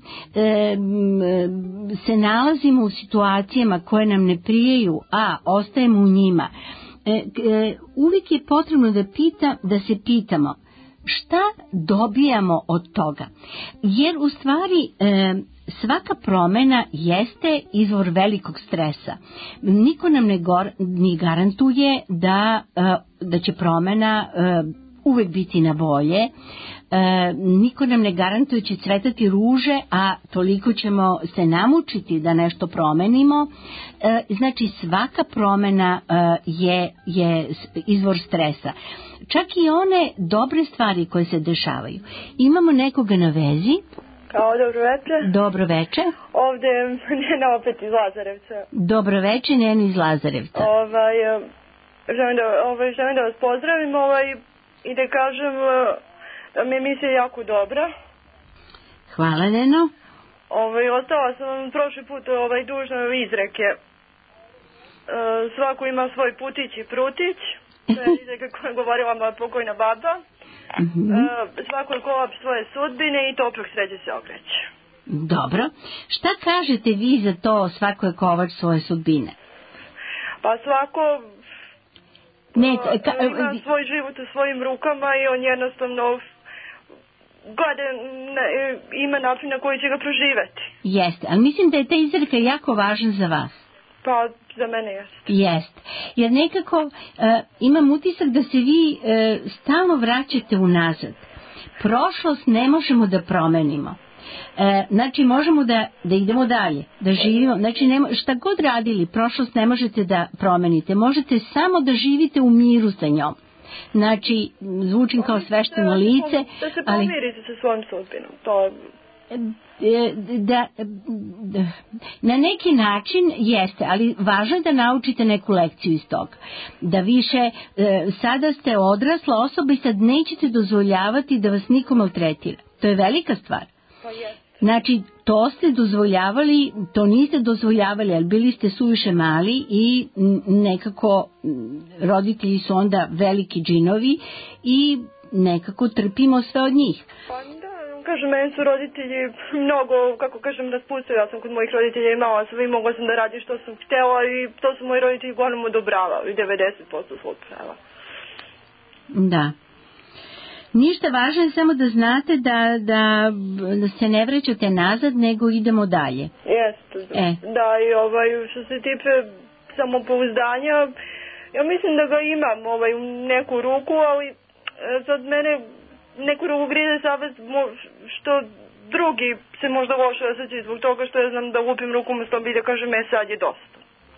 se nalazimo u situacijama koje nam ne prijaju, a ostajemo u njima, uvijek je potrebno da se pitamo šta dobijamo od toga. Jer u stvari svaka promjena jeste izvor velikog stresa. Niko nam ne garantuje da će promjena uvijek biti na bolje. Niko nam ne garantuje će cvetati ruže, a toliko ćemo se namučiti da nešto promenimo. Znači svaka promjena je izvor stresa. Čak i one dobre stvari koje se dešavaju. Imamo nekoga na vezi. Dobro večer. Dobro večer. Ovde je Nena opet iz Lazarevca. Dobro večer, Nena iz Lazarevca. Želim da vas pozdravim i da kažem da mi je emisija jako dobra. Hvala, Neno. Ostala sam prošli put dužna izreke. Svako ima svoj putić i prutić. To je izreka koja je govorila moja pokojna baba. Svako je kolaps svoje sudbine i toplog sreće se okreće. Dobro. Šta kažete vi za to svako je kovač svoje sudbine? Pa svako ima svoj život u svojim rukama i on jednostavno ima način na koji će ga proživeti. Jeste, ali mislim da je ta izreka jako važna za vas. Pa za mene jeste. Jeste, jer nekako imam utisak da se vi stalno vraćate unazad. Prošlost ne možemo da promenimo. Znači možemo da idemo dalje, da živimo, znači šta god radili, prošlost ne možete da promenite, možete samo da živite u miru sa njom. Znači, zvučim kao svešteno lice, da se pomirite sa svojom sudbinom, to na neki način jeste, ali važno je da naučite neku lekciju iz toga. Da više, sada ste odrasla osoba i sad nećete dozvoljavati da vas niko maltretira. To je velika stvar. Znači, to ste dozvoljavali, to niste dozvoljavali, ali bili ste suviše mali i nekako roditelji su onda veliki džinovi i nekako trpimo sve od njih. Kažem, meni su roditelji mnogo, kako kažem, raspustili. Ja sam kod mojih roditelja imala sve i mogla sam da radim što sam htjela i to su moji roditelji uglavnom odobravali, 90% slučajeva. Da. Ništa, važno je samo da znate da se ne vraćate nazad, nego idemo dalje. Jeste. Da, i što se tiče samopouzdanja, ja mislim da ga imam u neku ruku, ali sad mene neku ruku grize savest što drugi se možda loše osjećaju zbog toga što ja znam da lupim rukom u stobi i da kažem sad je dosta.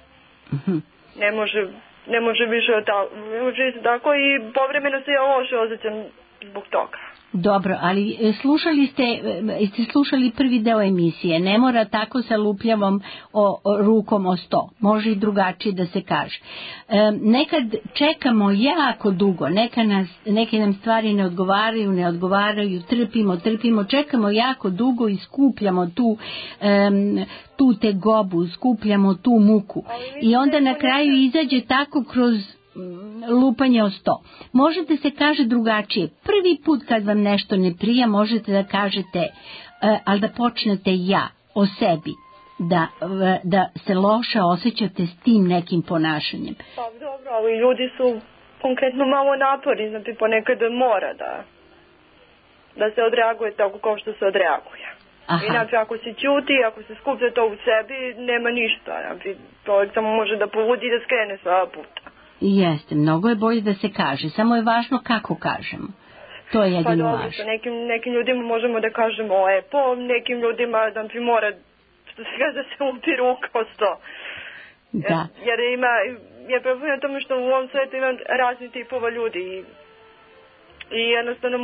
Ne može više tako i povremeno se ja loše osjećam zbog toga. Dobro, ali ste slušali prvi deo emisije, ne mora tako sa lupljavom rukom o sto, može i drugačije da se kaže. Nekad čekamo jako dugo, neke nam stvari ne odgovaraju, trpimo, čekamo jako dugo i skupljamo tu tegobu, skupljamo tu muku i onda na kraju izađe tako kroz lupanje o sto. Možete se kaže drugačije. Prvi put kad vam nešto ne prija, možete da kažete, ali da počnete ja o sebi, da se loše osjećate s tim nekim ponašanjem. Pa dobro, ali ljudi su konkretno malo napori, znači ponekad mora da se odreaguje tako kao što se odreaguje. Inače, ako se ćuti, ako se skuplja to u sebi, nema ništa. Znači, čovjek samo može da povudi i da skrene sva puta. Jeste, mnogo je bolje da se kaže, samo je važno kako kažemo. To je jedino važno. Nekim ljudima možemo da kažemo lepo, nekim ljudima znači mora, što se kaže, da se lupi ruka o sto. Da. Jer problem je tome što u ovom svijetu ima razni tipova ljudi i jednostavno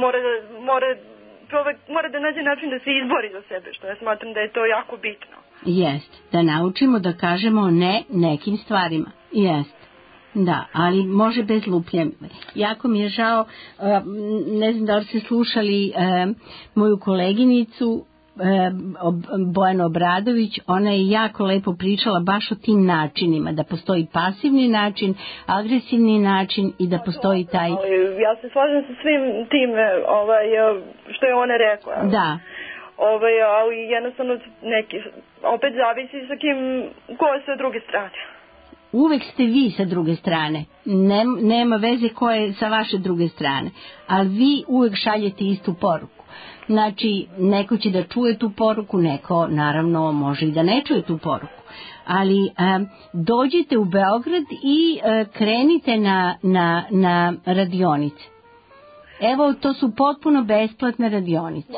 mora da nađe način da se izbori za sebe, što ja smatram da je to jako bitno. Jest, da naučimo da kažemo ne nekim stvarima. Jest. Da, ali može bez lupljanja. Jako mi je žao, ne znam da li ste slušali moju koleginicu Bojanu Obradović, ona je jako lepo pričala baš o tim načinima, da postoji pasivni način, agresivni način i da postoji taj... Ja se slažem sa svim tim što je ona rekla. Da. Ali jednostavno opet zavisi sa ko je sa druge strane. Uvek ste vi sa druge strane, nema veze ko je sa vaše druge strane, ali vi uvek šaljete istu poruku. Znači, neko će da čuje tu poruku, neko naravno može i da ne čuje tu poruku. Ali dođite u Beograd i krenite na radionice. Evo, to su potpuno besplatne radionice.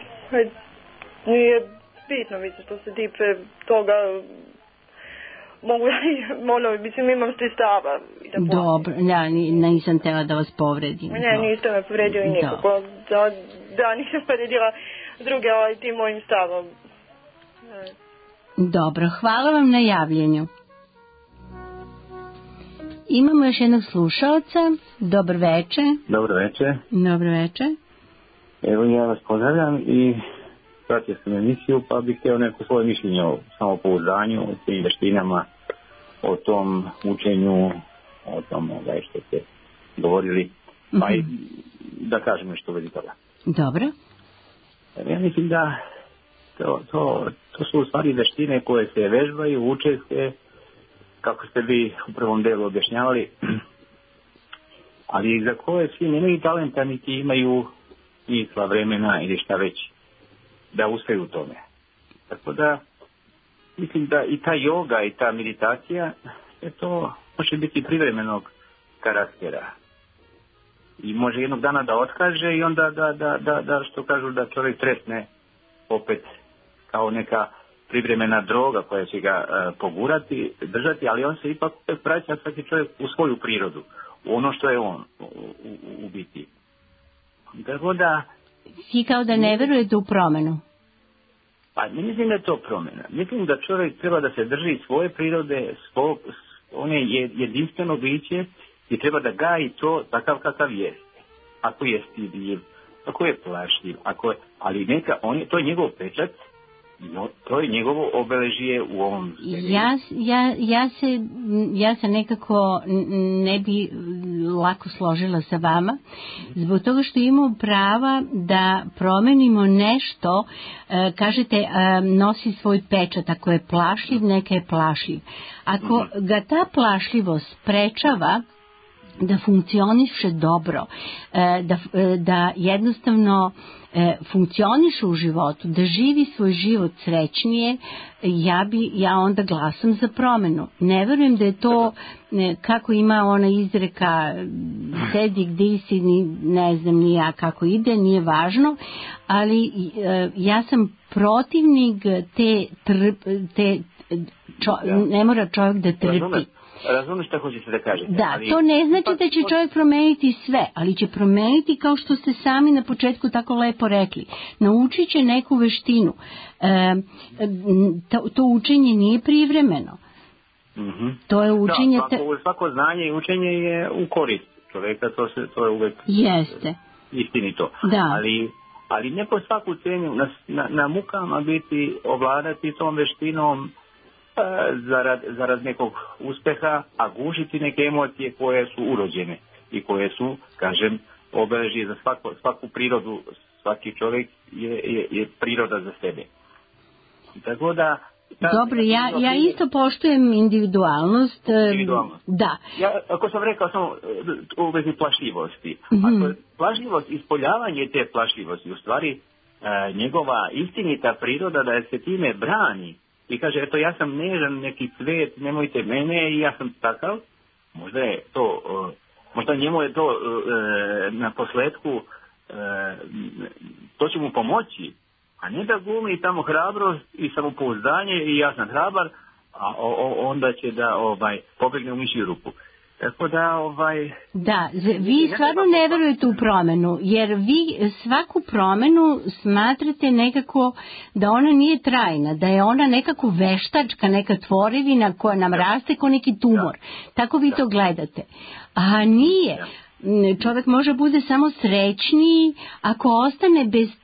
Nije bitno, mislim, što se tiče toga... mislim, imam sredstava. Dobro, nisam tela da vas povredim. Ne, niste me povredili nikako. Da, nisam povredila druge tim mojim stavom. Dobro, hvala vam na javljenju. Imamo još jednog slušalca. Dobro veče. Dobro veče. Dobro veče. Evo, ja vas pozdravljam i pratio sam emisiju, pa bih htio neko svoje mišljenje o samopouzdanju, o svim veštinama, o tom učenju, o tom što ste govorili, pa i da kažem nešto u vezi toga. Dobro. Ja mislim da to su u stvari veštine koje se vežbaju, uče se, kako ste vi u prvom delu objašnjavali, ali za koje svi nemaju talenta, niti imaju smisla, vremena ili šta već da uspeju u tome. Tako da mislim da i ta yoga i ta meditacija, to može biti privremenog karaktera. I može jednog dana da otkaže i onda da što kažu da čovjek tretne opet kao neka privremena droga koja će ga pogurati, držati, ali on se ipak vraća svaki čovjek u svoju prirodu, u ono što je on u biti. Tako da... Vi kao da ne verujete u promjenu? Pa ne mislim da je to promjena. Mislim da čovjek treba da se drži svoje prirode, on je jedinstveno biće i treba da gaji to takav kakav jeste. Ako je stidljiv, ako je plašljiv, ali to je njegov pečat, to je njegovo obeležje u ovom sebi. Ja se nekako ne bi lako složila sa vama, zbog toga što imamo prava da promenimo nešto, kažete nosi svoj pečat, ako je plašljiv, neka je plašljiv. Ako ga ta plašljivost sprečava da funkcioniše dobro, da jednostavno funkcioniše u životu, da živi svoj život srećnije, ja onda glasam za promjenu. Ne verujem da je to, kako ima ona izreka, sedi gdje si, ne znam ni ja kako ide, nije važno, ali ja sam protivnik ne mora čovjek da trpi. Razumem što hoćete da kažete. Da, ali to ne znači da će čovjek promeniti sve, ali će promeniti, kao što ste sami na početku tako lepo rekli, naučit će neku veštinu. To učenje nije privremeno. To je učenje... Svako znanje i učenje je u korist čovjeka, to je uvek istinito. Da. Ali ne po svaku cenu na mukama biti, ovladati tom veštinom zarad nekog uspeha, a gušiti neke emocije koje su urođene i koje su, kažem, obeležje za svaku prirodu. Svaki čovjek je priroda za sebe. Tako da... Dobro, ja isto poštujem individualnost. Da. Ako sam rekao samo u vezi plašljivosti, ako je plašljivost, ispoljavanje te plašljivosti, u stvari njegova istinita priroda da se time brani, i kaže, eto, ja sam nežan, neki cvet, nemojte mene i ja sam takav. Možda je to, možda njemu je to na posledku, to će mu pomoći, a ne da glumi tamo hrabrost i samopouzdanje i ja sam hrabar, a onda će da pobjegne u mišju rupu. Tako da, Da, vi stvarno ne verujete u promenu, jer vi svaku promenu smatrate nekako da ona nije trajna, da je ona nekako veštačka, neka tvorevina koja nam raste kao neki tumor. Tako vi to gledate. A nije. Čovjek može bude samo srećniji ako ostane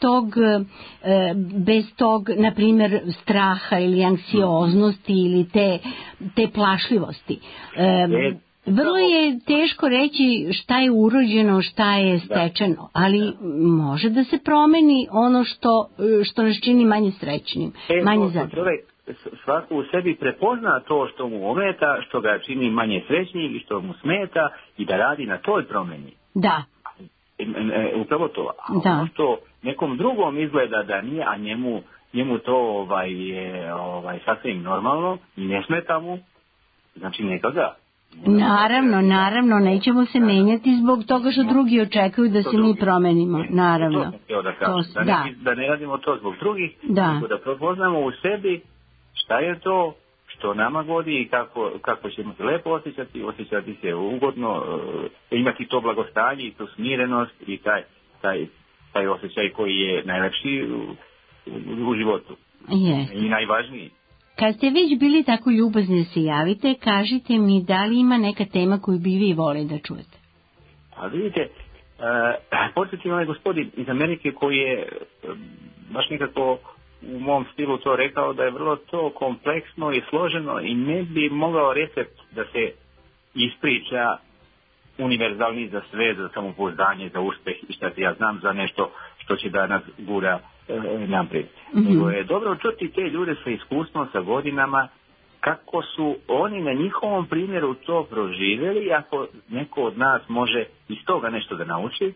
bez tog, na primjer, straha ili anksioznosti ili te plašljivosti. Vrlo je teško reći šta je urođeno, šta je stečeno, ali može da se promeni ono što nas čini manje srećnim, manje zadovoljnim. Svako u sebi prepozna to što mu ometa, što ga čini manje srećnim i što mu smeta i da radi na toj promjeni. Da. Upravo to. A ono što nekom drugom izgleda da nije, a njemu to je sasvim normalno i ne smeta mu, znači neka ga. Naravno, nećemo se menjati zbog toga što drugi očekuju da se mi promenimo, naravno. Da ne radimo to zbog drugih, nego da prepoznamo u sebi šta je to što nama godi i kako ćemo se lepo osjećati se ugodno, imati to blagostanje i tu smirenost i taj osjećaj koji je najlepši u životu i najvažniji. Kad ste već bili tako ljubazni da se javite, kažite mi da li ima neka tema koju bi vi volili da čujete? A vidite, podsjetim onaj gospodin iz Amerike koji je baš nekako u mom stilu to rekao da je vrlo to kompleksno i složeno i ne bi mogao recept da se ispriča univerzalni za sve, za samopouzdanje, za uspeh i šta ja znam za nešto što će da nas gura naprijed. Nego je dobro čuti te ljude sa iskustvom, sa godinama, kako su oni na njihovom primjeru to proživjeli, ako neko od nas može iz toga nešto da nauči.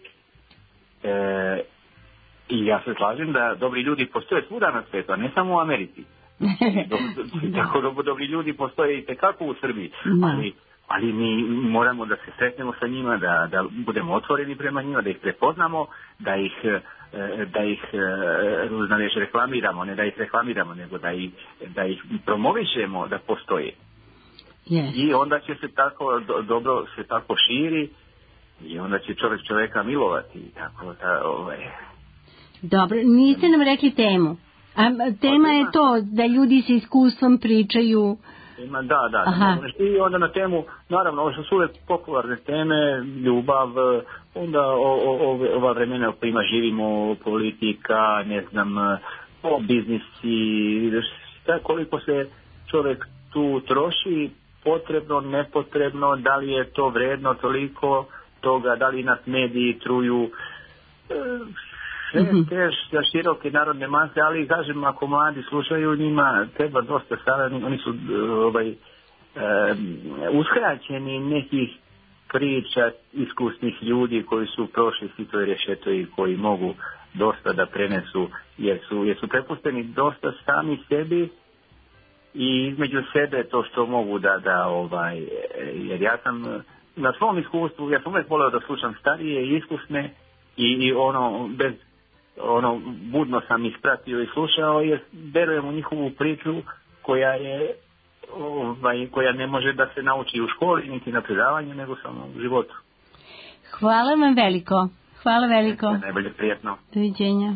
I ja se slažem da dobri ljudi postoje svuda na svijetu, a ne samo u Americi. Tako dobri ljudi postoje i tekako u Srbiji, ali mi moramo da se sretnemo sa njima, da budemo otvoreni prema njima, da ih prepoznamo, da ih reklamiramo, ne da ih reklamiramo, nego da ih promovišemo da postoje. Yes. I onda će se tako dobro se tako širi i onda će čovjeka milovati. Tako Dobro, niste nam rekli temu. A tema je to da ljudi sa iskustvom pričaju. Da. I onda na temu, naravno, ovo su uvijek popularne teme, ljubav, onda ova vremena u kojima živimo, politika, ne znam, o biznisi, koliko se čovjek tu troši, potrebno, nepotrebno, da li je to vredno toliko toga, da li nas mediji truju, za široke narodne mase, ali kažem, ako mladi slušaju, njima treba dosta sada, oni su uskraćeni nekih priča iskusnih ljudi koji su prošli sito i rešeto i koji mogu dosta da prenesu, jer su prepusteni dosta sami sebi i između sebe to što mogu jer ja sam na svom iskustvu, ja sam uvijek voleo da slušam starije i iskusne i budno sam ih pratio i slušao jer verujem u njihovu priču koja ne može da se nauči u školi niti na predavanju, nego samo u životu. Hvala vam veliko. Hvala veliko. Najbolje, prijetno. Doviđenja.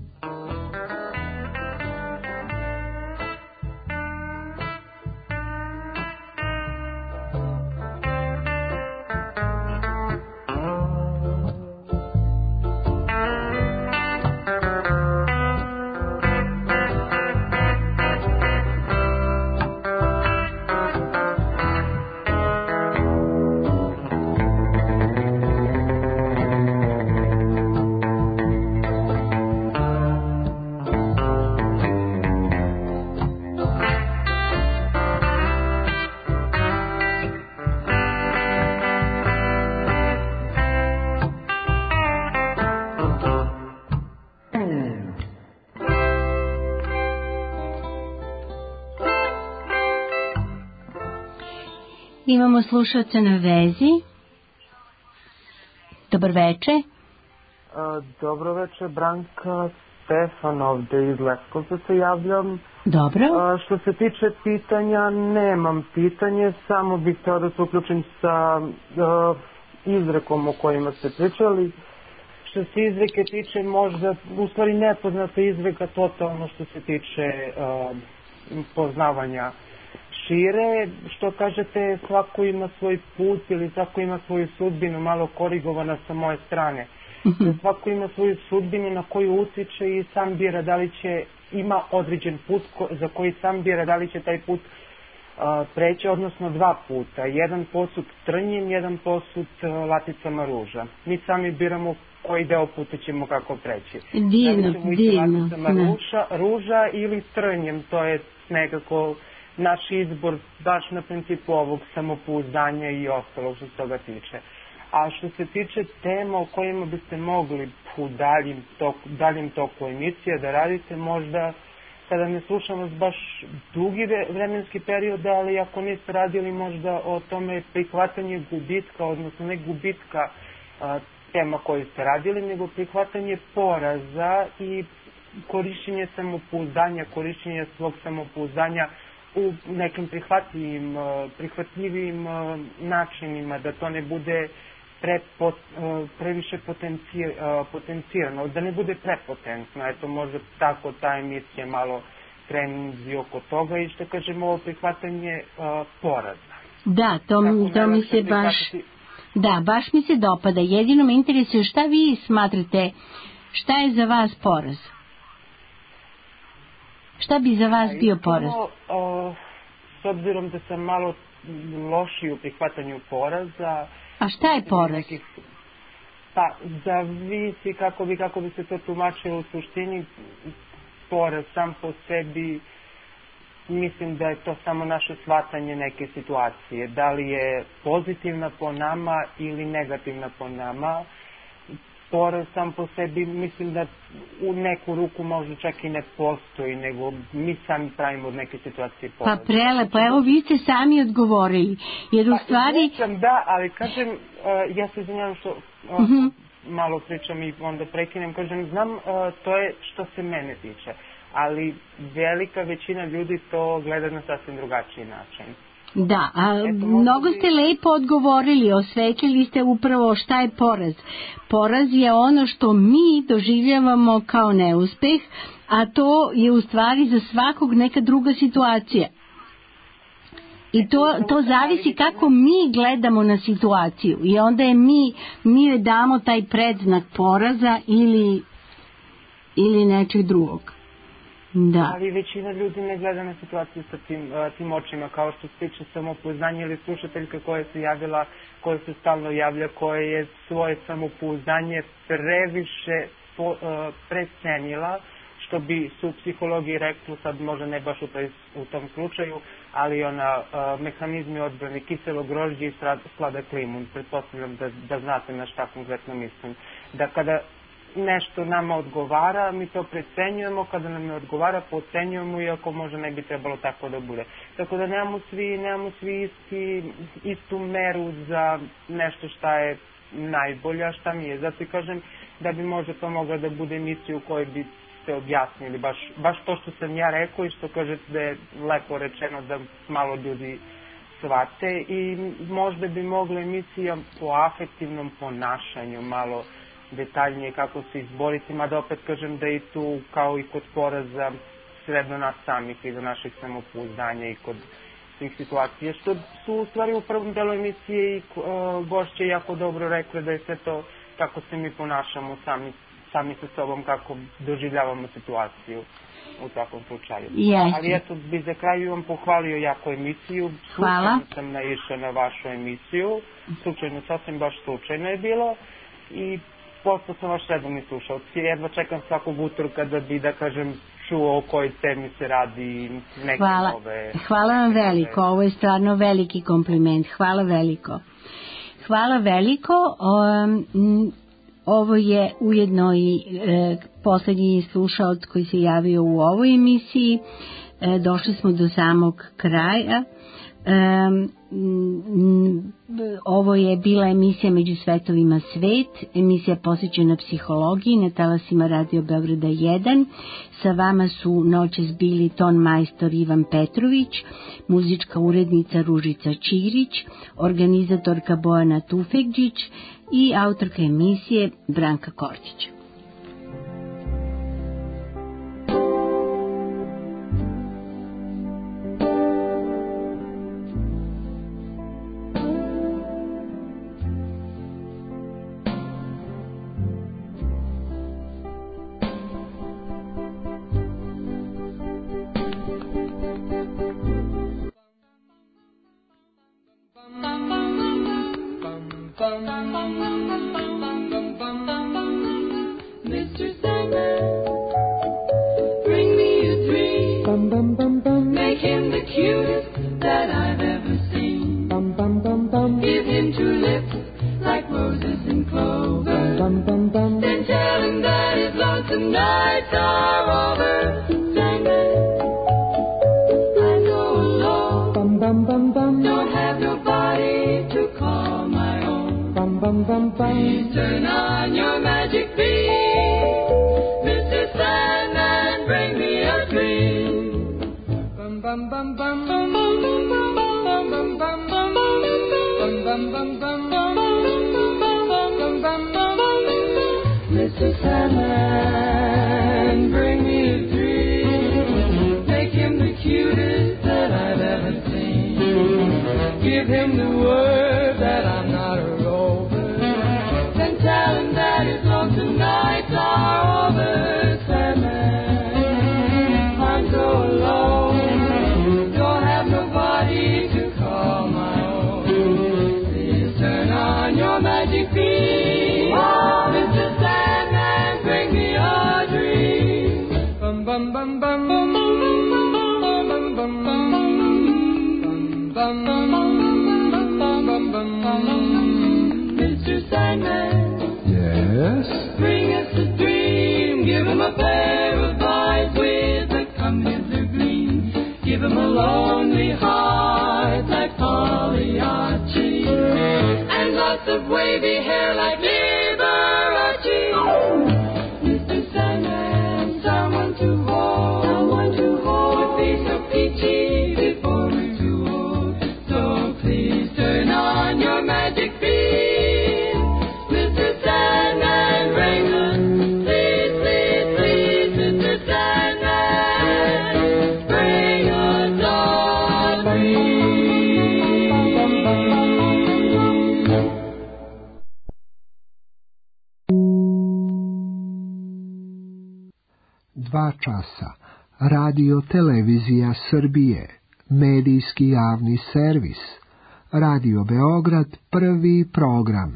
Imamo slušalce na vezi. Dobar večer. Dobro večer, Branka Štefan, ovde iz Leskovca se javljam. Dobro. Što se tiče pitanja, nemam pitanje, samo bih htio da se uključim sa izrekom o kojima ste pričali. Što se izreke tiče, možda, u stvari nepoznata izreka totalno što se tiče poznavanja šire, što kažete svako ima svoj put ili svako ima svoju sudbinu, malo korigovana sa moje strane. Svako ima svoju sudbinu na koju utiče i sam bira da li će, ima određen put za koji sam bira da li će taj put preći, odnosno dva puta. Jedan posut trnjem, jedan posut laticama ruža. Mi sami biramo koji deo puta ćemo kako preći. Divno, divno. Laticama ruža ili trnjem, to je nekako naš izbor baš na principu ovog samopouzdanja i ostalog što se toga tiče. A što se tiče tema o kojima biste mogli u daljem toku emisije da radite, možda kada ne slušamo baš dugi vremenski period, ali ako niste radili možda o tome prihvatanje gubitka, odnosno ne gubitka tema koju ste radili, nego prihvatanje poraza i korišćenje samopouzdanja, korišćenje svog samopouzdanja u nekim prihvatljivim načinima, da to ne bude previše potencirano, da ne bude prepotentno. Eto, možda tako ta emisija malo trenzi oko toga i što kažemo ovo prihvatanje poraza. Da, to mi se baš... Da, baš mi se dopada. Jedino me interesuje šta vi smatrate, šta je za vas poraz? Šta bi za vas bio poraz? S obzirom da sam malo lošiji u prihvatanju poraza... A šta je poraz? Pa, zavisi kako bi se to tumačilo u suštini. Poraz sam po sebi, mislim da je to samo naše shvatanje neke situacije. Da li je pozitivna po nama ili negativna po nama. Poraz sam po sebi, mislim da u neku ruku možda čak i ne postoji, nego mi sami pravimo od neke situacije poraz. Pa prelepo, evo vi ste sami odgovorili. Jer u stvari... Da, ali kažem, ja se izvinjavam što malo pričam i onda prekinem, kažem, znam, to je što se mene tiče, ali velika većina ljudi to gleda na sasvim drugačiji način. Da, mnogo ste lepo odgovorili, osvetlili ste upravo šta je poraz. Poraz je ono što mi doživljavamo kao neuspeh, a to je u stvari za svakog neka druga situacija. I to zavisi kako mi gledamo na situaciju i onda je mi joj damo taj predznak poraza ili nečeg drugog. Da. Ali većina ljudi ne gleda na situaciju sa tim očima, kao što se tiče samopouzdanja ili slušateljka koja se javila, koja se stalno javlja, koja je svoje samopouzdanje previše precenila, što bi su psihologiji rekli, sad možda ne baš u tom slučaju, ali mehanizmi odbrane kiselo grožđe i sladak limun. Pretpostavljam da znate na šta konkretno mislim. Da kada nešto nama odgovara, mi to precenjujemo, kada nam ne odgovara, pocenjujemo, iako možda ne bi trebalo tako da bude. Tako da nemamo svi istu meru za nešto šta je najbolje, a šta nije. Zato i kažem da bi možda to mogla da bude emisija u kojoj bi ste objasnili baš to što sam ja rekao i što kažete da je lepo rečeno da malo ljudi shvate i možda bi mogla emisija po afektivnom ponašanju malo detaljnije kako se izboriti, mada opet kažem da i tu kao i kod poraza sve do nas samih i do naših samopouzdanja i kod svih situacija, što su u stvari u prvom delu emisije i gošće jako dobro rekli da je sve to kako se mi ponašamo sami sa sobom, kako doživljavamo situaciju u takvom slučaju. Ali eto, bi za kraju vam pohvalio jako emisiju. Hvala. Slučajno sam naišao na vašu emisiju, sasvim baš slučajno je bilo i postao sam vaš redovni slušalac. Jedva čekam svakog utorka da bi, da kažem, čuo o kojoj temi se radi i neke nove... Hvala vam veliko, ovo je stvarno veliki kompliment. Hvala veliko. Hvala veliko. Ovo je ujedno i posljednji slušalac koji se javio u ovoj emisiji. došli smo do samog kraja. Ovo je bila emisija Među svetovima svet, emisija posvećena psihologiji na talasima Radio Beograda 1. Sa vama su noćas bili ton majstor Ivan Petrović, muzička urednica Ružica Čirić, organizatorka Bojana Tufekđić i autorka emisije Branka Korčić. Časa. Radio Televizija Srbije, medijski javni servis. Radio Beograd, prvi program.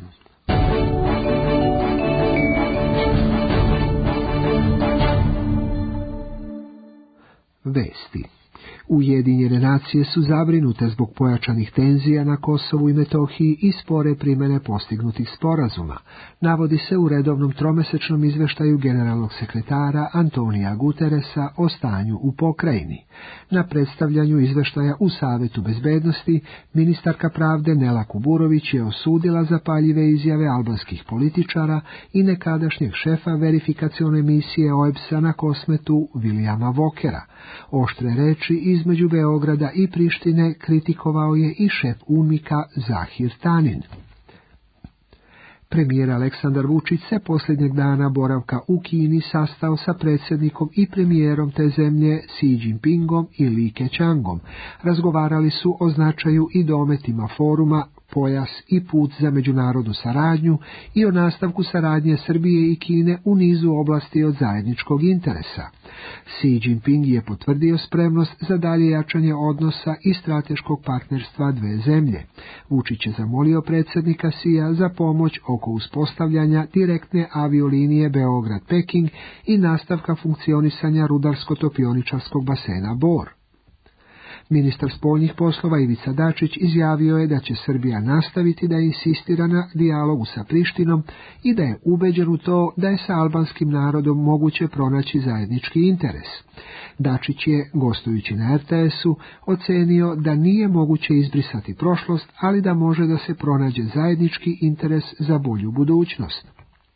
Vesti. Ujedinjene nacije su zabrinute zbog pojačanih tenzija na Kosovu i Metohiji i spore primjene postignutih sporazuma, navodi se u redovnom tromesečnom izveštaju generalnog sekretara Antonija Guteresa o stanju u pokrajini. Na predstavljanju izveštaja u Savetu bezbednosti, ministarka pravde Nela Kuburović je osudila zapaljive izjave albanskih političara i nekadašnjeg šefa verifikacione misije OEBS-a na Kosmetu Vilijama Vokera. Oštre reči između Beograda i Prištine kritikovao je i šef UNMIK-a Zahir Tanin. Premijer Aleksandar Vučić se posljednjeg dana boravka u Kini sastao sa predsjednikom i premijerom te zemlje Xi Jinpingom i Li Keqiangom. Razgovarali su o značaju i dometima foruma Pojas i put za međunarodnu saradnju i o nastavku saradnje Srbije i Kine u nizu oblasti od zajedničkog interesa. Xi Jinping je potvrdio spremnost za dalje jačanje odnosa i strateškog partnerstva dve zemlje. Vučić je zamolio predsjednika Xija za pomoć oko uspostavljanja direktne aviolinije Beograd-Peking i nastavka funkcionisanja rudarsko-topioničarskog basena Bor. Ministar spoljnih poslova Ivica Dačić izjavio je da će Srbija nastaviti da insistira na dijalogu sa Prištinom i da je ubeđen u to da je sa albanskim narodom moguće pronaći zajednički interes. Dačić je, gostujući na RTS-u, ocenio da nije moguće izbrisati prošlost, ali da može da se pronađe zajednički interes za bolju budućnost.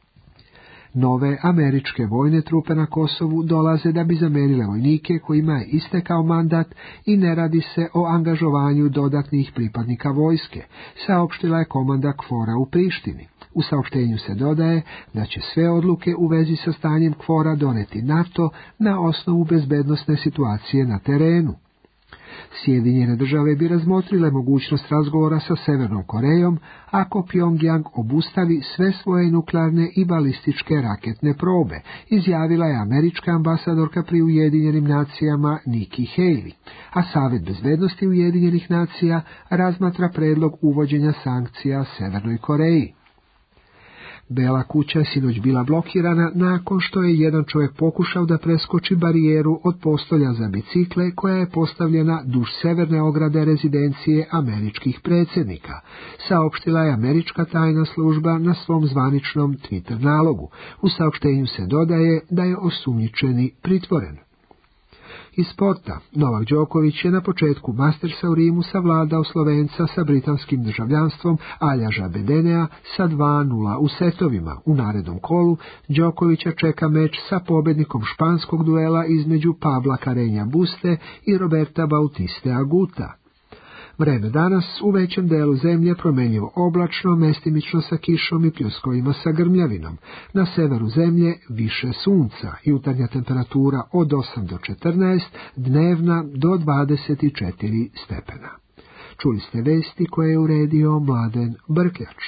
Nove američke vojne trupe na Kosovu dolaze da bi zamenile vojnike kojima je istekao mandat i ne radi se o angažovanju dodatnih pripadnika vojske, saopštila je komanda KFOR-a u Prištini. U saopštenju se dodaje da će sve odluke u vezi sa stanjem KFOR-a doneti NATO na osnovu bezbednosne situacije na terenu. Sjedinjene države bi razmotrile mogućnost razgovora sa Severnom Korejom ako Pjongjang obustavi sve svoje nuklearne i balističke raketne probe, izjavila je američka ambasadorka pri Ujedinjenim nacijama Nikki Haley, a Savjet bezbednosti Ujedinjenih nacija razmatra predlog uvođenja sankcija Severnoj Koreji. Bela kuća je sinoć bila blokirana nakon što je jedan čovjek pokušao da preskoči barijeru od postolja za bicikle koja je postavljena duž severne ograde rezidencije američkih predsjednika, saopštila je američka tajna služba na svom zvaničnom Twitter nalogu. U saopštenju se dodaje da je osumnjičeni pritvoren. Iz sporta, Novak Đoković je na početku Mastersa u Rimu savladao Slovenca sa britanskim državljanstvom Aljaža Bedenea sa 2:0 u setovima. U narednom kolu Đokovića čeka meč sa pobednikom španskog duela između Pabla Carreña Buste i Roberta Bautiste Aguta. Vreme danas u većem delu zemlje promjenjivo oblačno, mestimično sa kišom i pljuskovima sa grmljavinom. Na severu zemlje više sunca, jutarnja temperatura od 8 do 14, dnevna do 24 stepena. Čuli ste vesti koje je uredio Mladen Brkljač.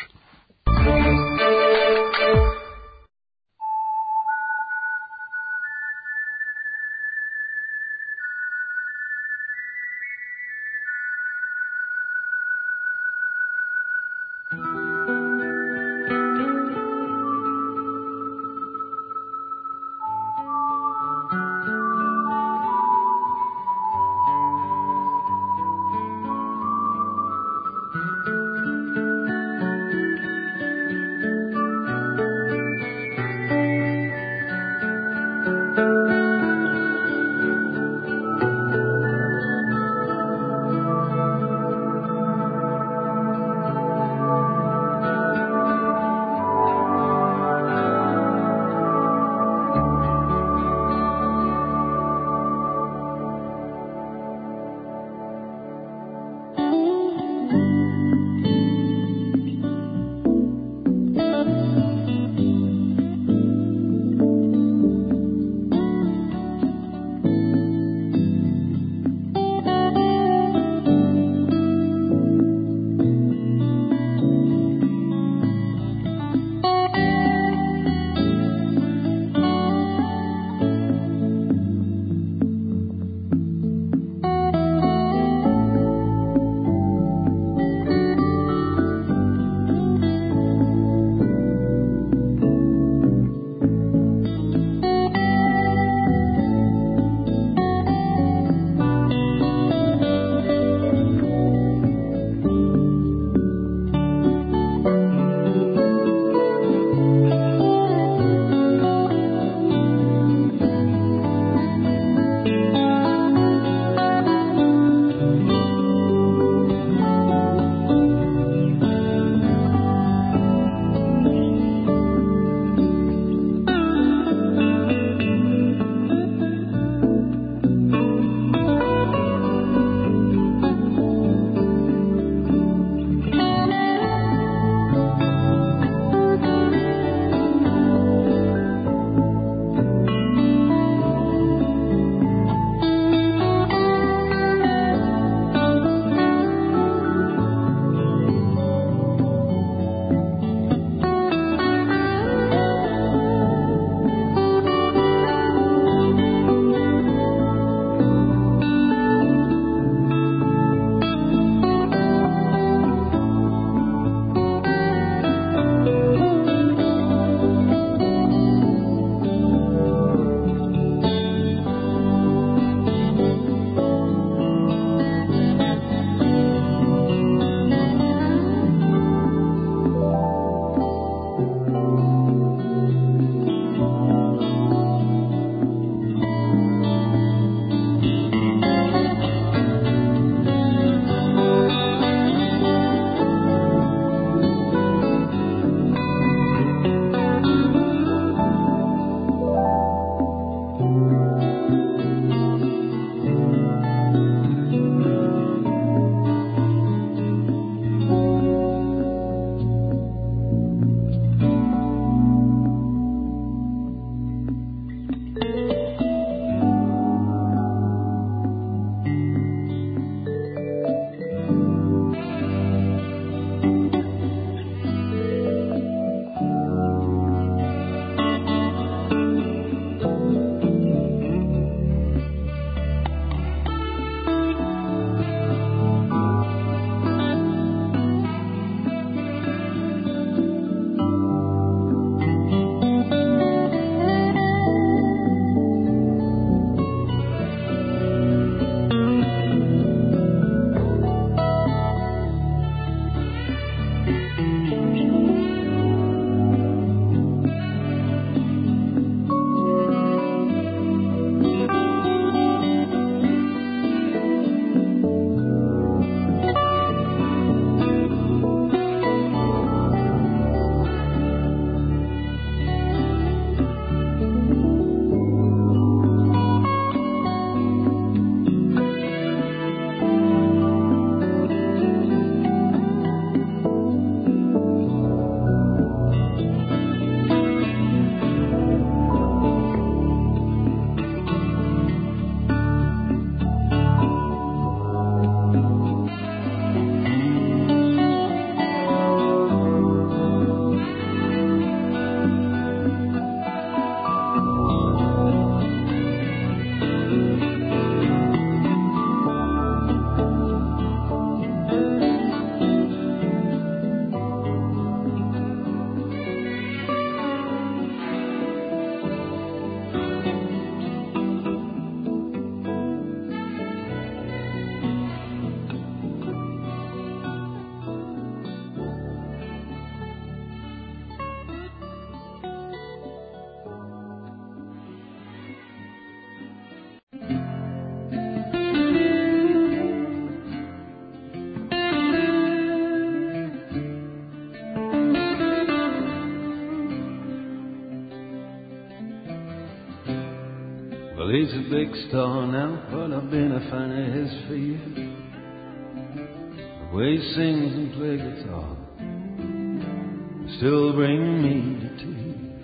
He's a big star now, but I've been a fan of his for years. The way he sings and plays guitar still bring me to tears.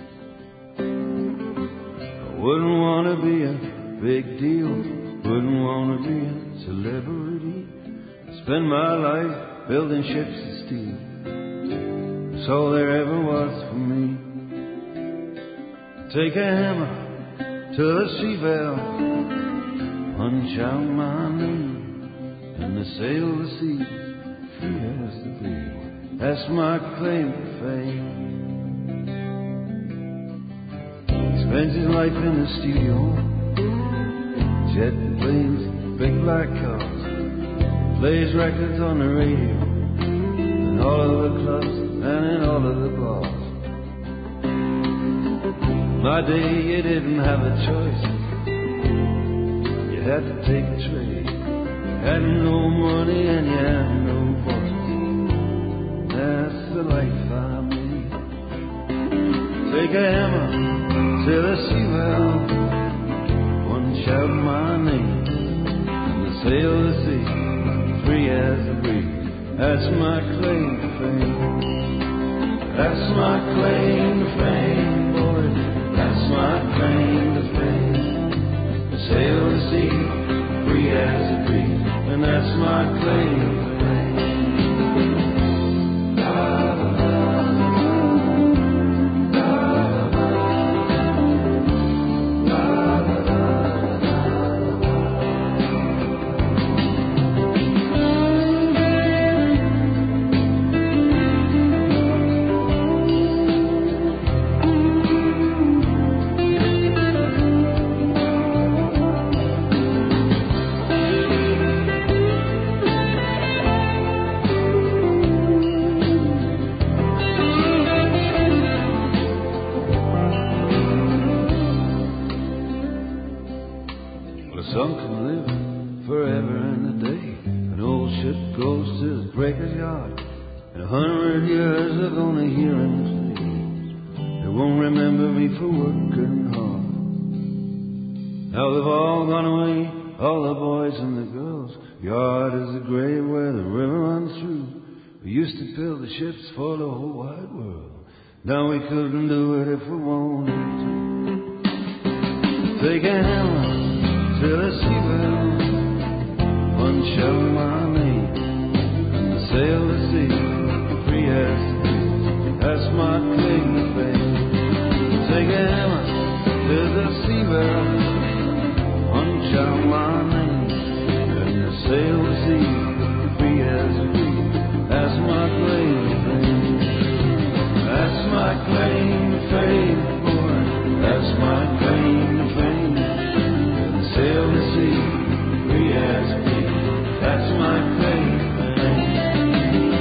I wouldn't want to be a big deal, wouldn't want to be a celebrity. Spend my life building ships of steel. That's all there ever was for me. Take a hammer to the sea bell, punch out my name, and they sail the sea free as the breeze. That's my claim to fame. He spends his life in the studio, jet planes, big black cars, plays records on the radio, in all of the clubs and in all of the bars. My day you didn't have a choice, you had to take a trade. You had no money and you had no voice. That's the life I made. Take a hammer to the sea well, punch out my name, and sail the sea free as the breeze. That's my claim to fame. That's my claim to fame, boys. That's my claim to fame. Sail the sea free as the breeze, and that's my claim to fame. Ships for the whole wide world. Now we couldn't do it if we wanted to. Take a hammer to the sea bell, punch out my name, and sail the sea free as the breeze. That's my claim to fame. Take a hammer to the sea bell, punch out my name, and sail the sea free as the breeze. That's my claim to fame. That's my claim to fame, boy. That's my claim to fame. And sail the sea free as a breeze. That's my claim to fame.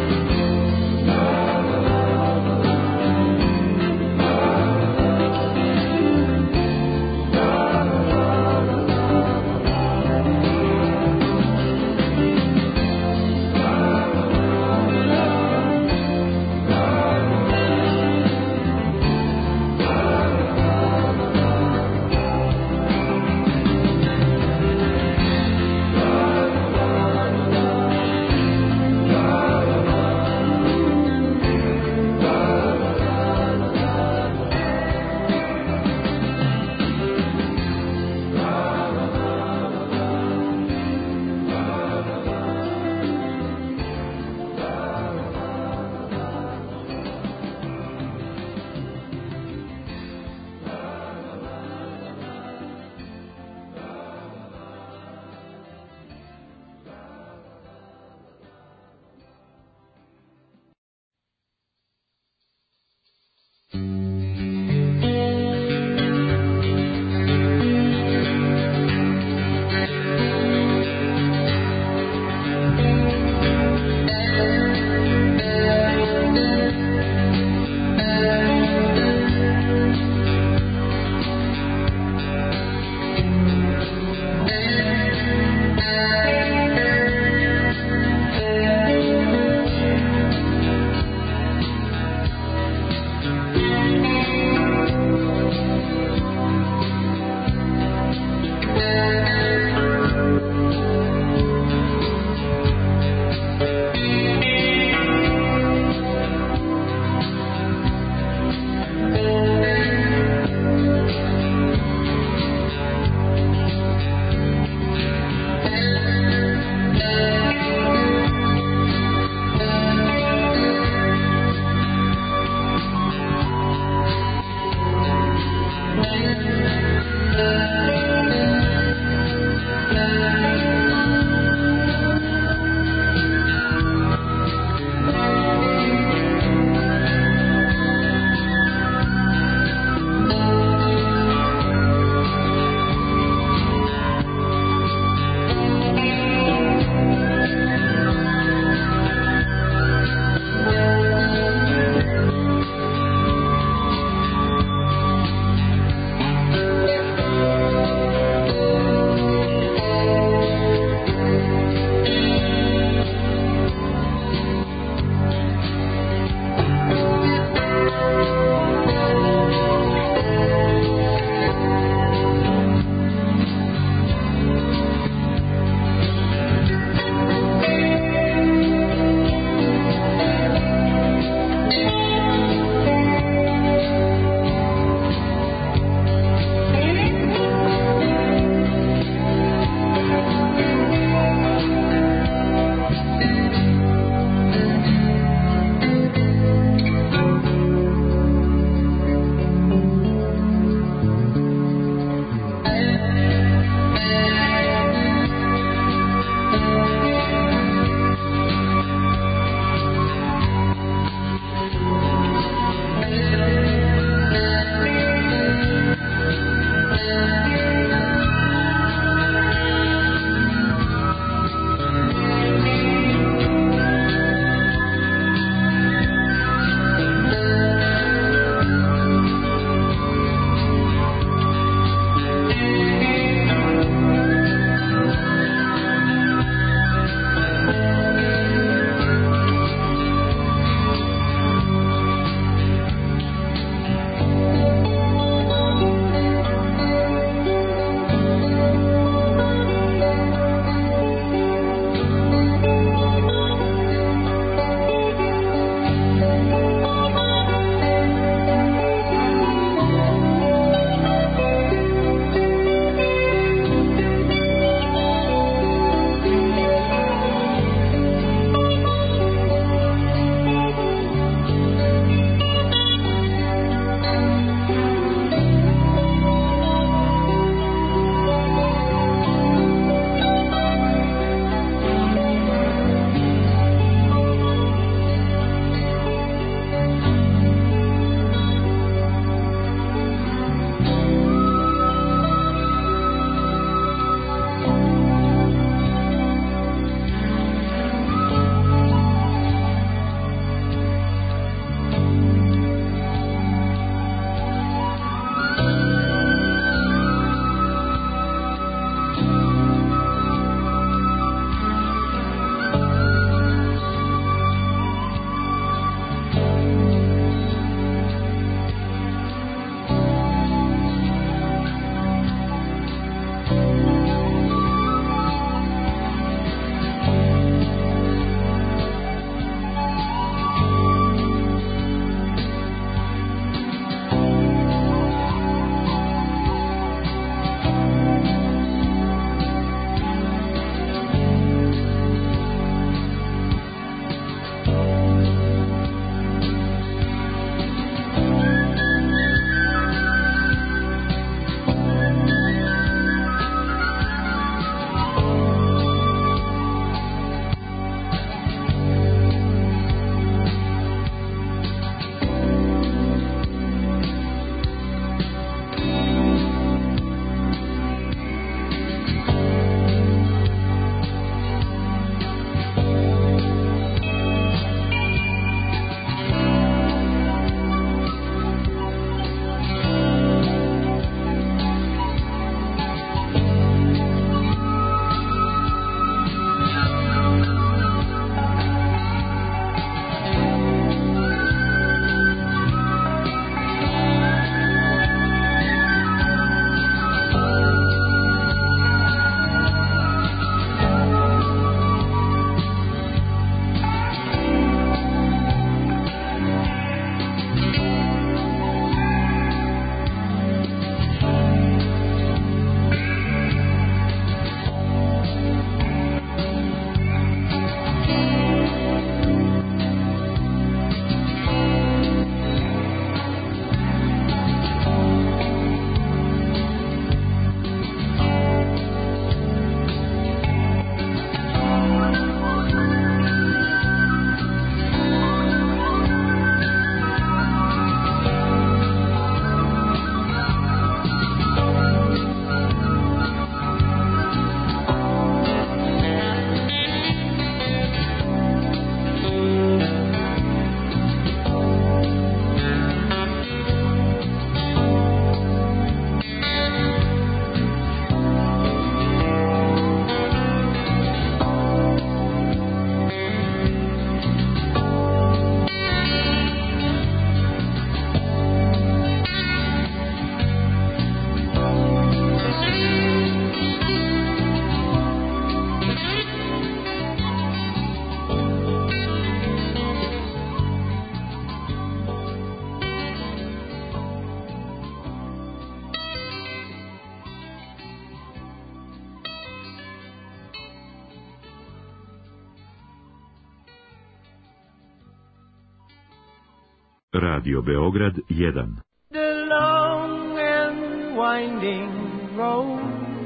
Radio Beograd 1. The long and winding road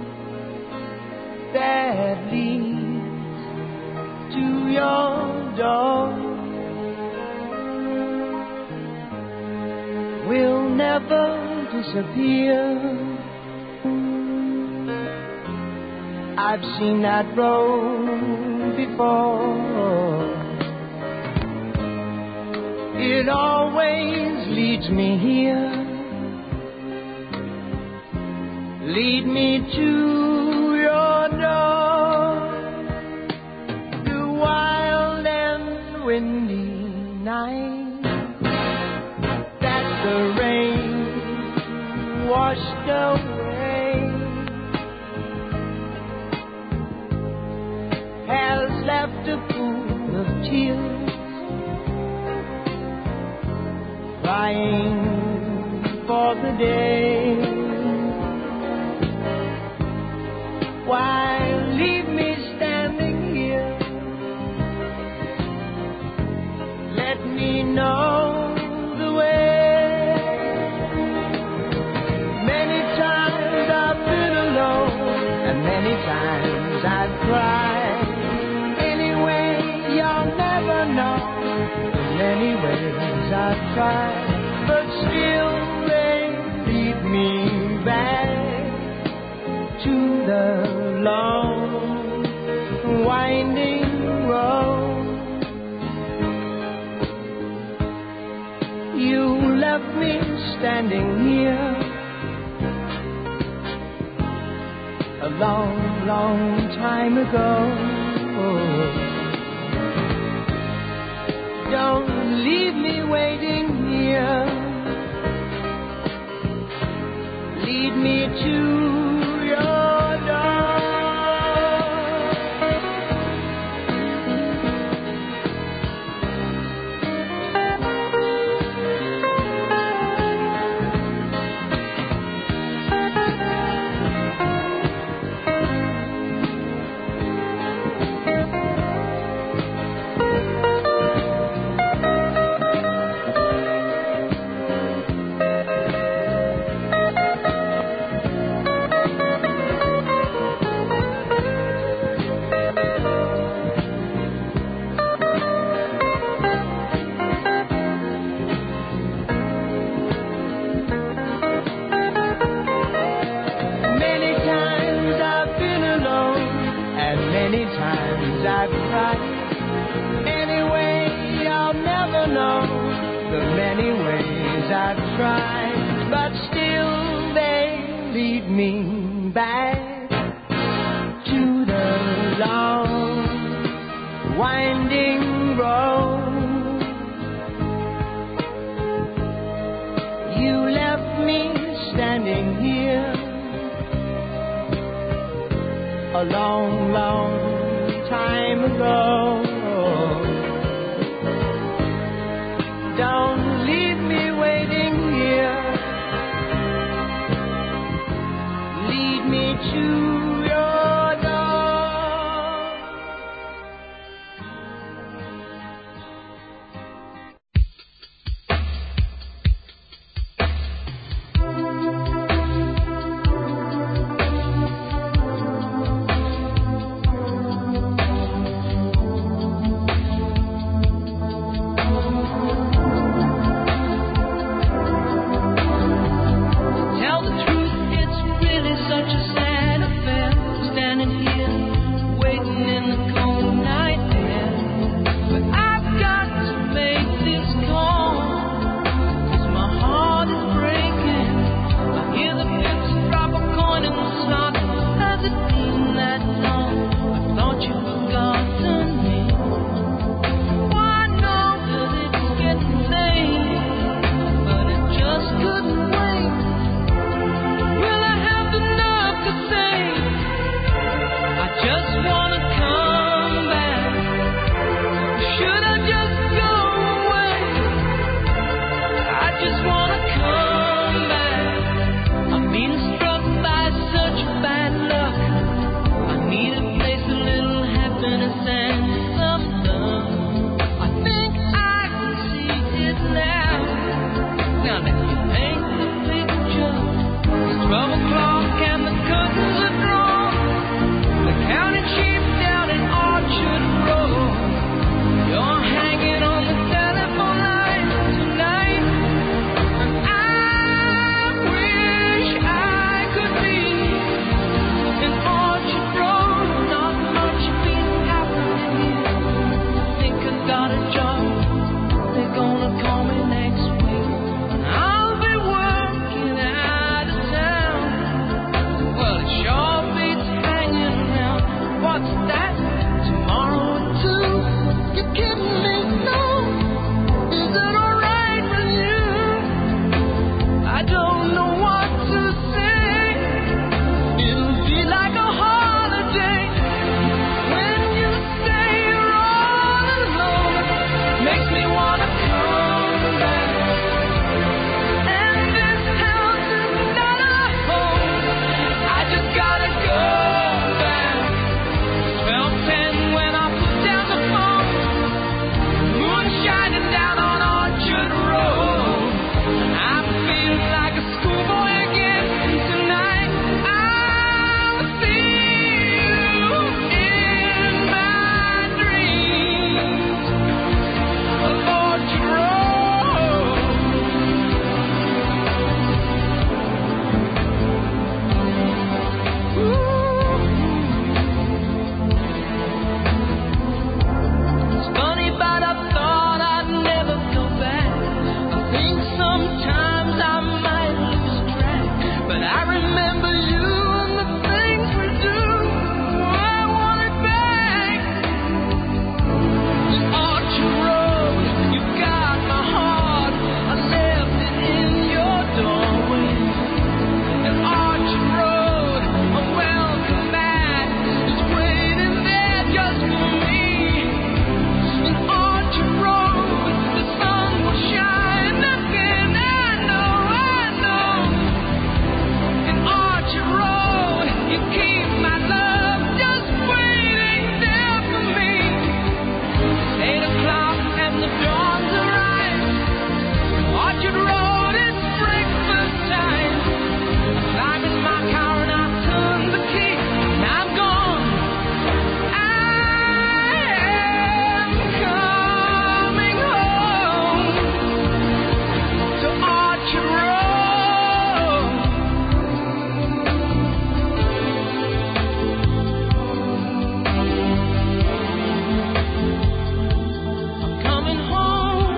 that leads to your door will never disappear. I've seen that road before. It always leads me here. Lead me to your door. The wild and windy night that the rain washed away has left a pool of tears, crying for the day. Why leave me standing here? Let me know the way. Many times I've been alone, and many times I've cried. Anyway, you'll never know the many ways I've tried, but still they lead me back to the long winding road. You left me standing here a long, long time ago. Don't leave me waiting here. Lead me to your door. A long, long time ago. Don't leave me waiting here. Lead me to your door. got a job. They're gonna call me next week. I'll be working out of town. Well, it sure beats hanging around. What's that? Tomorrow at 2? You kidding me? No. Is it alright with you? I don't know what to say. It'll be like a holiday when you say you're all alone. Makes me wanna come back. And this house is not a home. I just gotta go back. 12:10 when I put down the phone. Moon shining down on Orchard Road. I feel like a schoolboy again tonight. I'll see you in my dreams of Orchard Road. It's funny, but I thought I'd never go back. I think sometimes I might lose track, but I remember you and the things we do. I want it back. Orchard Road, you got my heart. I left it in your doorway. And Orchard Road, a welcome mat is waiting there just for me. In Orchard Road, the sun will shine again. I know. In Orchard Road, you keep my love just waiting there for me. It's 8 o'clock and the dawn's arrived. Orchard Road, it's breakfast time. I'm in my car and I turn the key and I'm gone. I am coming home to Orchard Road. I'm coming home.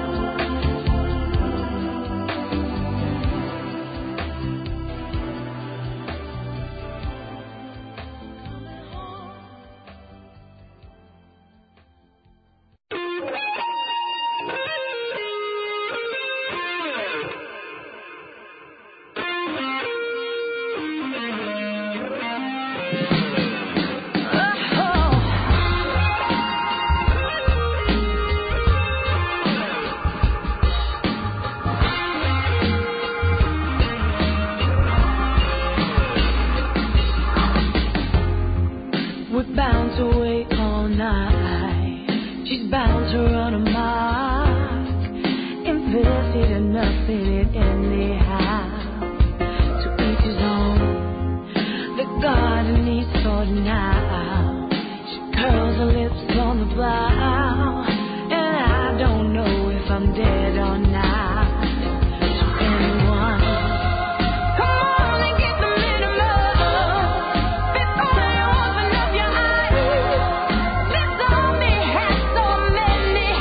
We're bound to wait all night. She's bound to run a mark. Invested enough in it anyhow. To each his own. The garden needs sorting out. She curls her lips on the plow. And I don't know if I'm dead or not. To anyone. Come on and get the minimum. Before you open up your eyes. This army has so many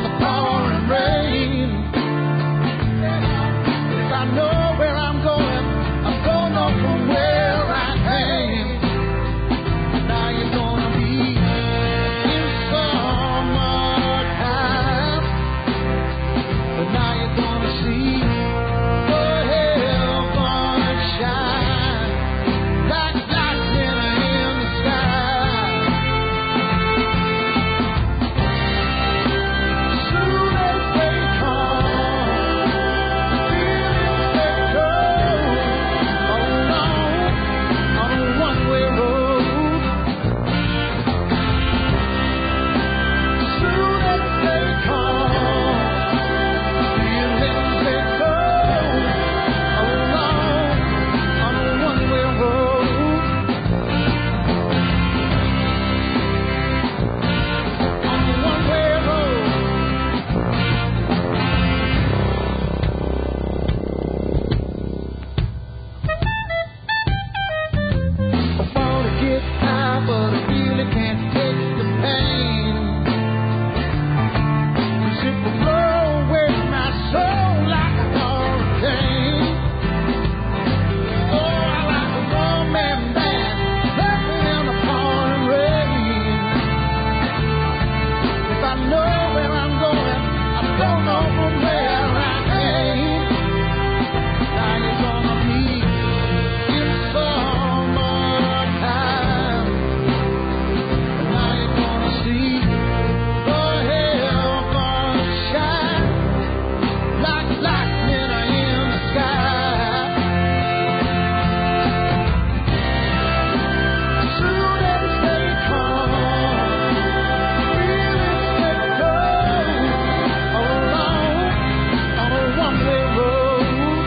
the pouring rain. If I know where I'm going, I'm going on from where I came. Now you're gonna be in summertime, but now you're gonna see the heaven shine like lightning in the sky. Soon as they come, feelings that go along on a one-way road. Soon as they come, feelings that go along on a one-way road. On a one-way road. I wanna get high, but I really can't take the pain. 'Cause it will blow away my soul like a hurricane. Oh, I like a one-man band playing in the pouring rain. If I know where I'm going, I don't know from where I came. Now you're gonna be in summertime. Now you're gonna see the heaven shine like lightning in the sky. Soon as they come, feelings that go along on a one-way road.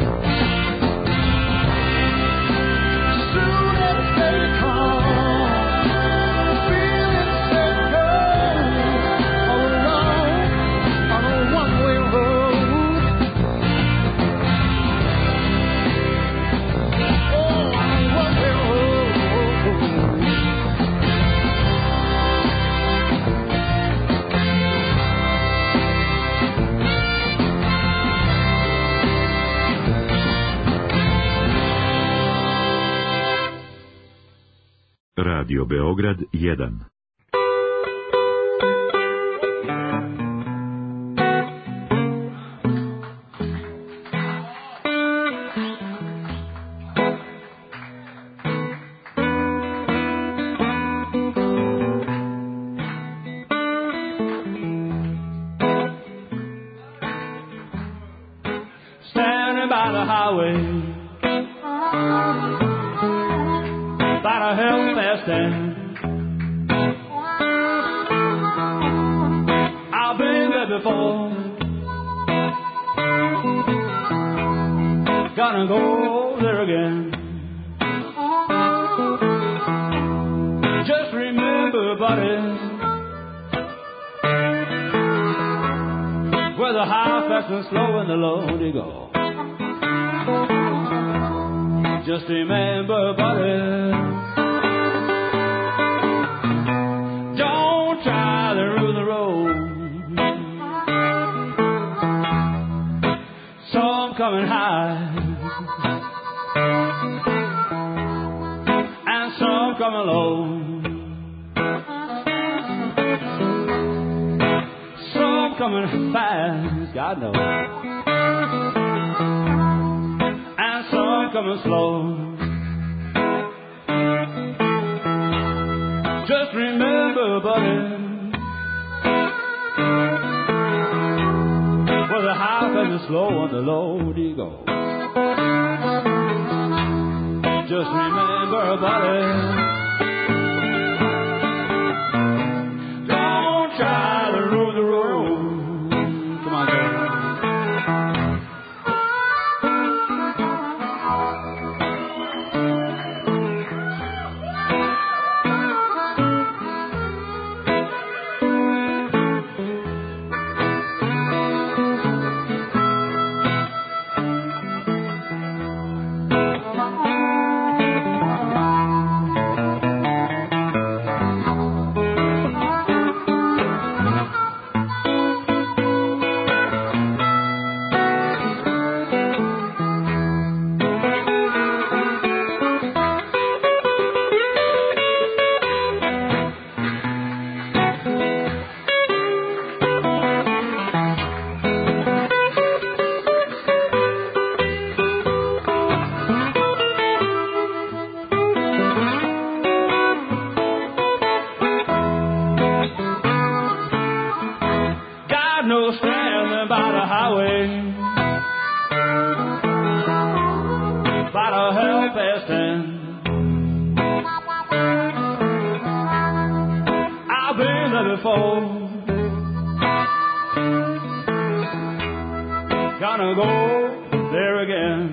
Soon as they come, feelings that go along on a one-way road. Oh, on a one-way road. Radio Beograd 1. Standing by the highway, about a hell fast end. I've been there before, gonna go there again. Just remember, buddy, where the high, fast, and slow and the low they go. Just remember, buddy, don't try to rule the road. Some coming high and some coming low. Some coming fast, God knows, and some coming slow. Just remember, buddy, where the high and the slow and the low they go. Just remember, buddy, don't try to rule the road. Come on, baby. standing by the highway, by the Hellfest stand. I've been there before, gonna go there again.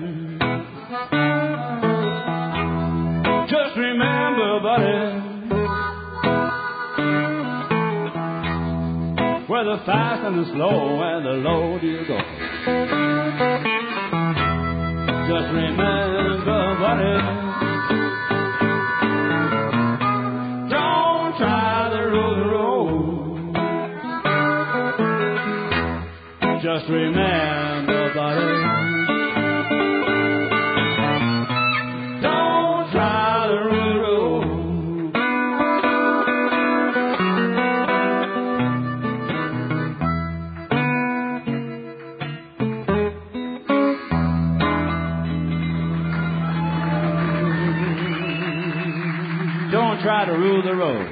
Just remember, buddy, where the fast and the slow and the low do you go. Just remember, buddy, don't try to rule the road. Just remember, buddy, don't try to rule the road. Don't try to rule the road.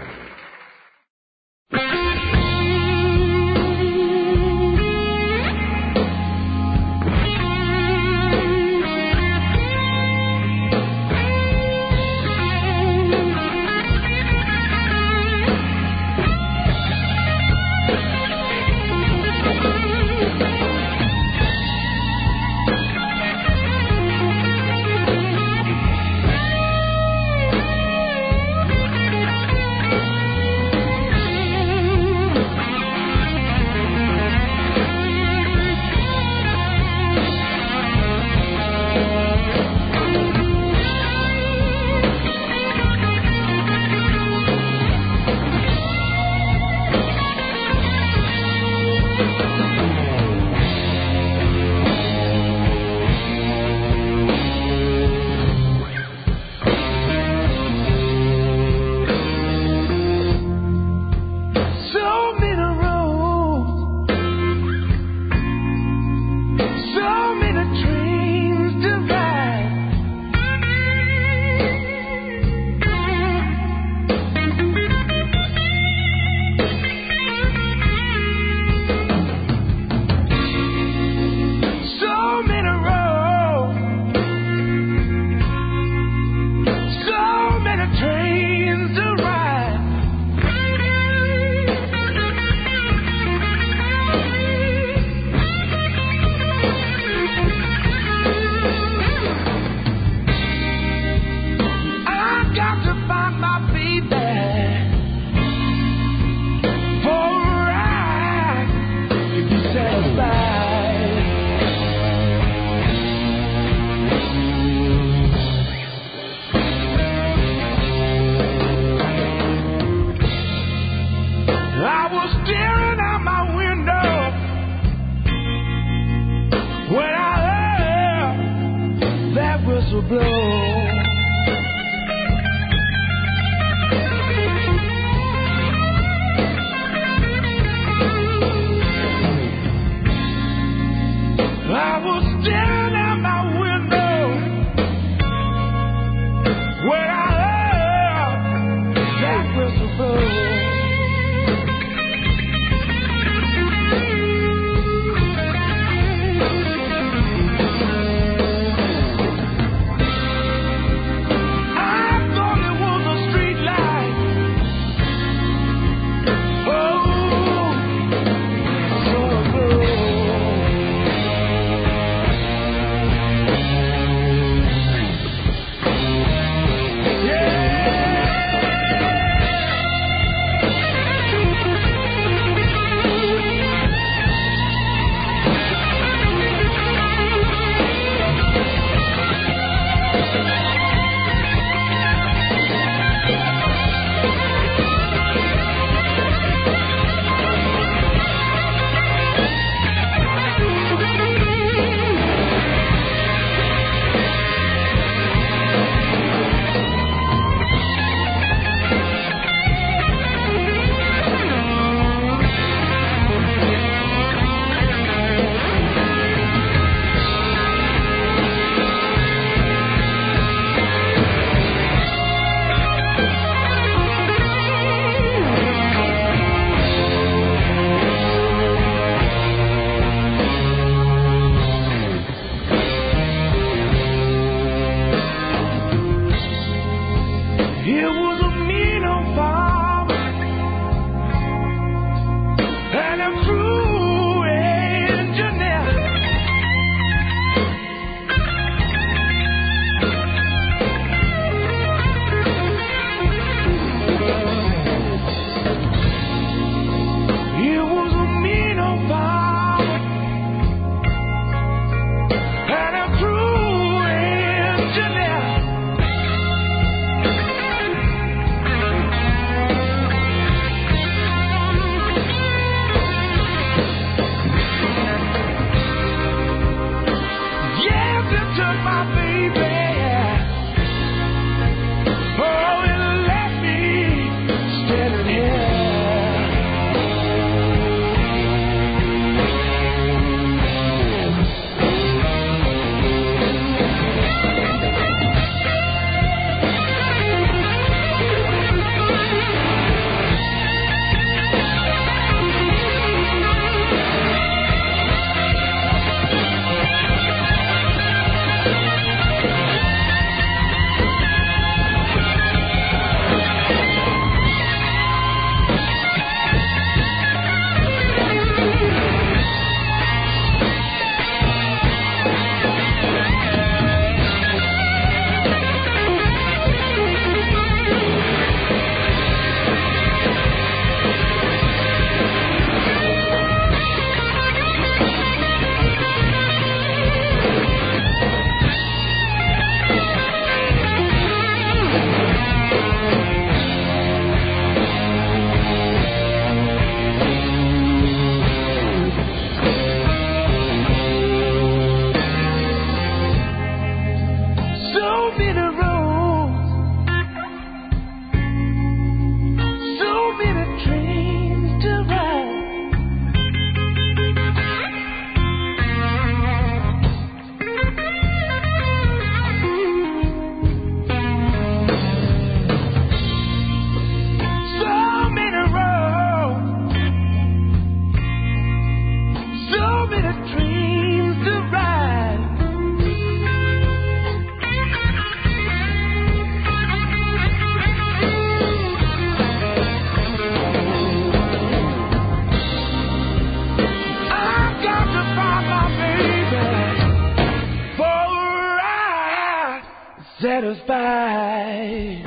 satisfied.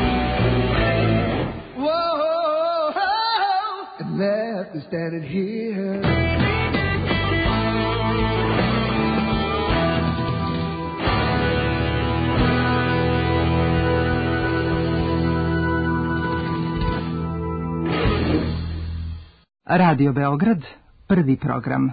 standing here Radio Beograd, prvi program.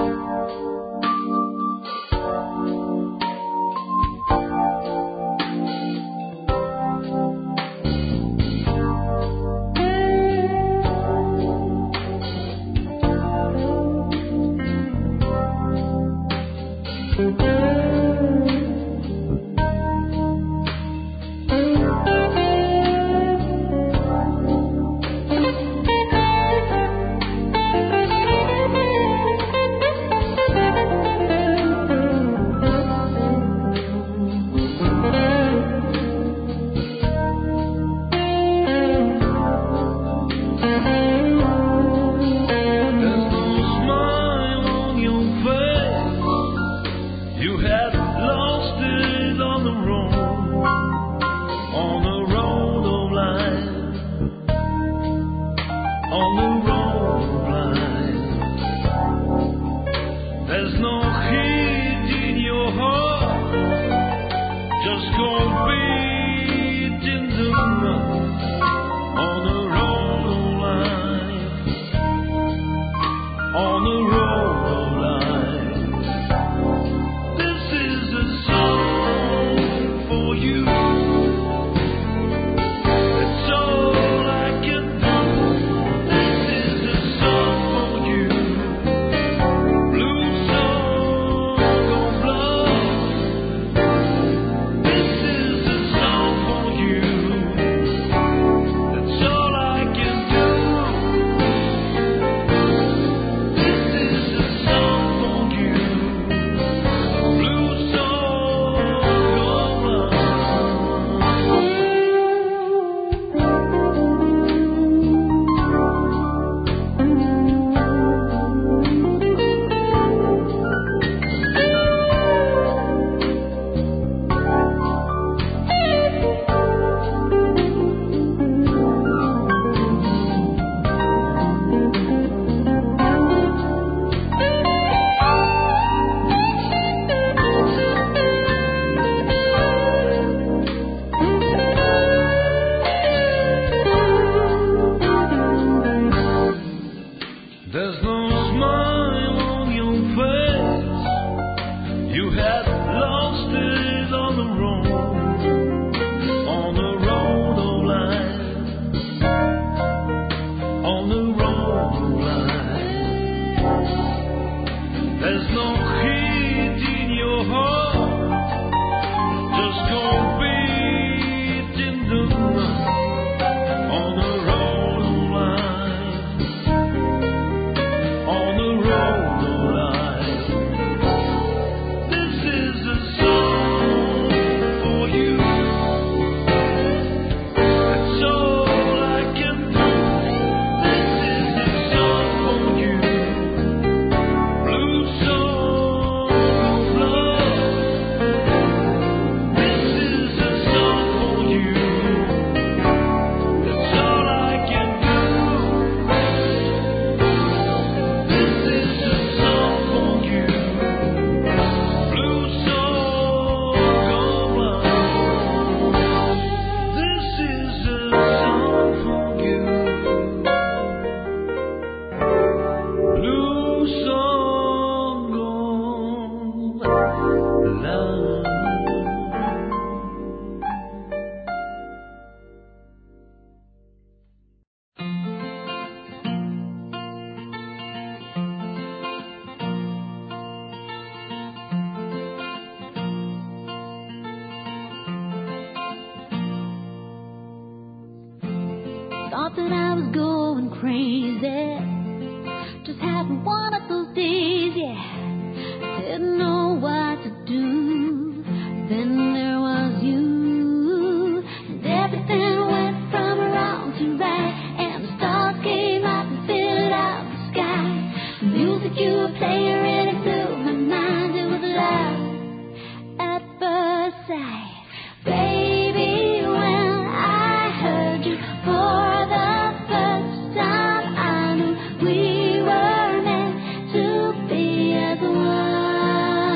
Thought that I was going crazy, just having one of those days, yeah. Didn't know what to do. Then there was you, and everything went from wrong to right, and the stars came out and filled out the sky. The music you were playing really blew my mind. It was love at first sight, baby. When I heard you for the first time, I knew we were meant to be as one.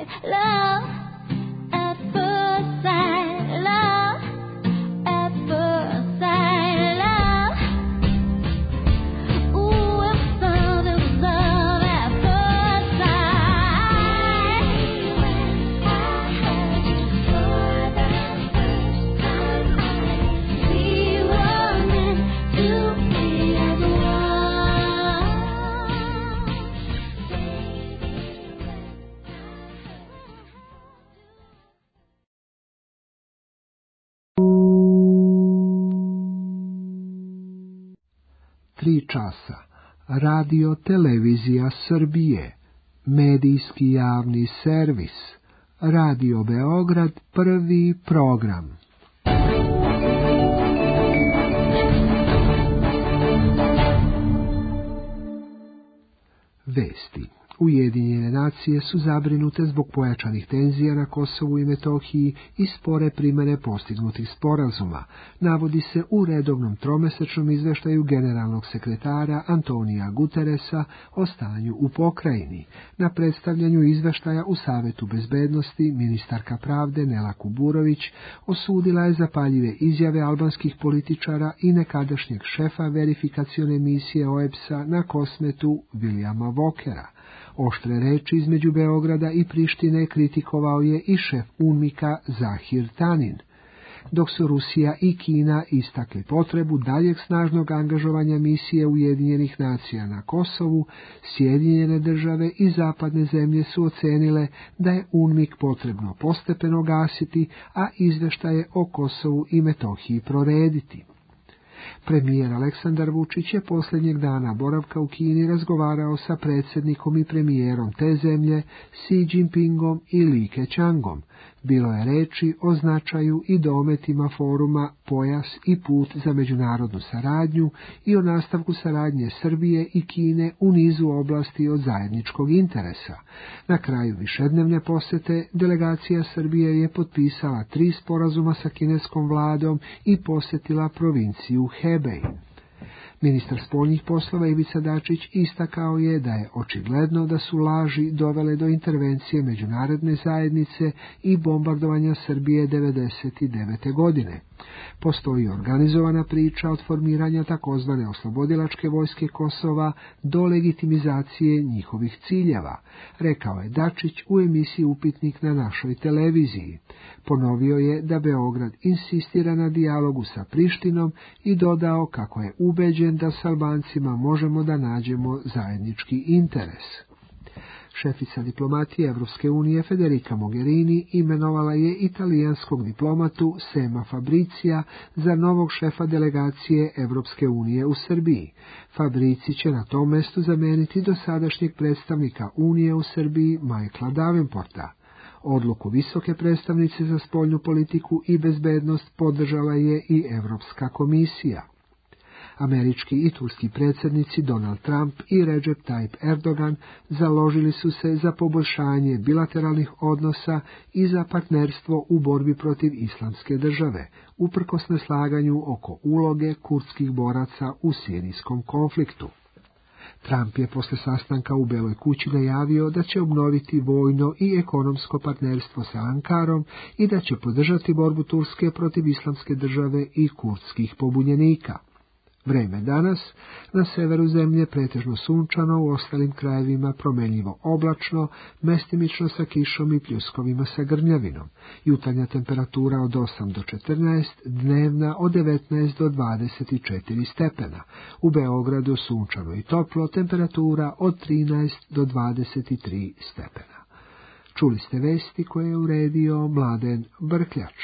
sight, love at first sight, love at first sight, love. Ooh, if love, it was love at first sight. When I heard you for the first time, we were meant to be as one. 3 časa. Radio Televizija Srbije. Medijski javni servis. Radio Beograd, prvi program. Vesti. Ujedinjene nacije su zabrinute zbog pojačanih tenzija na Kosovu i Metohiji i spore primjene postignutih sporazuma, navodi se u redovnom tromesečnom izveštaju generalnog sekretara Antonija Guteresa o stanju u pokrajini. Na predstavljanju izveštaja u Savetu bezbednosti ministarka pravde Nela Kuburović osudila je zapaljive izjave albanskih političara i nekadašnjeg šefa verifikacione misije OEBS-a na Kosmetu Vilijama Vokera. Oštre reči između Beograda i Prištine kritikovao je i šef UNMIK-a Zahir Tanin, dok su Rusija i Kina istakli potrebu daljeg snažnog angažovanja misije Ujedinjenih nacija na Kosovu. Sjedinjene države i zapadne zemlje su ocenile da je UNMIK potrebno postepeno gasiti, a izveštaje o Kosovu i Metohiji prorediti. Premijer Aleksandar Vučić je posljednjeg dana boravka u Kini razgovarao sa predsjednikom i premijerom te zemlje Xi Jinpingom i Li Keqiangom. Bilo je reči o značaju i dometima foruma Pojas i put za međunarodnu saradnju i o nastavku saradnje Srbije i Kine u nizu oblasti od zajedničkog interesa. Na kraju višednevne posjete delegacija Srbije je potpisala 3 sporazuma sa kineskom vladom i posjetila provinciju Hebej. Ministar spoljnih poslova Ivica Dačić istakao je da je očigledno da su laži dovele do intervencije međunarodne zajednice i bombardovanja Srbije 1999. godine. Postoji organizovana priča od formiranja takozvane oslobodilačke vojske Kosova do legitimizacije njihovih ciljeva, rekao je Dačić u emisiji Upitnik na našoj televiziji. Ponovio je da Beograd insistira na dijalogu sa Prištinom i dodao kako je ubeđen da s Albancima možemo da nađemo zajednički interes. Šefica diplomatije Evropske unije Federica Mogherini imenovala je italijanskog diplomatu Sema Fabricija za novog šefa delegacije Evropske unije u Srbiji. Fabrici će na tom mestu zameniti dosadašnjeg predstavnika Unije u Srbiji Michaela Davenporta. Odluku visoke predstavnice za spoljnu politiku i bezbednost podržala je i Evropska komisija. Američki i turski predsjednici Donald Trump i Recep Tayyip Erdogan založili su se za poboljšanje bilateralnih odnosa i za partnerstvo u borbi protiv islamske države, uprkos neslaganju oko uloge kurdskih boraca u sirijskom konfliktu. Trump je posle sastanka u Beloj kući najavio da će obnoviti vojno i ekonomsko partnerstvo sa Ankarom i da će podržati borbu Turske protiv islamske države i kurdskih pobunjenika. Vreme danas, na severu zemlje pretežno sunčano, u ostalim krajevima promjenjivo oblačno, mestimično sa kišom i pljuskovima sa grmljavinom. Jutarnja temperatura od 8 do 14, dnevna od 19 do 24 stepena. U Beogradu sunčano i toplo, temperatura od 13 do 23 stepena. Čuli ste vesti koje je uredio Mladen Brkljač.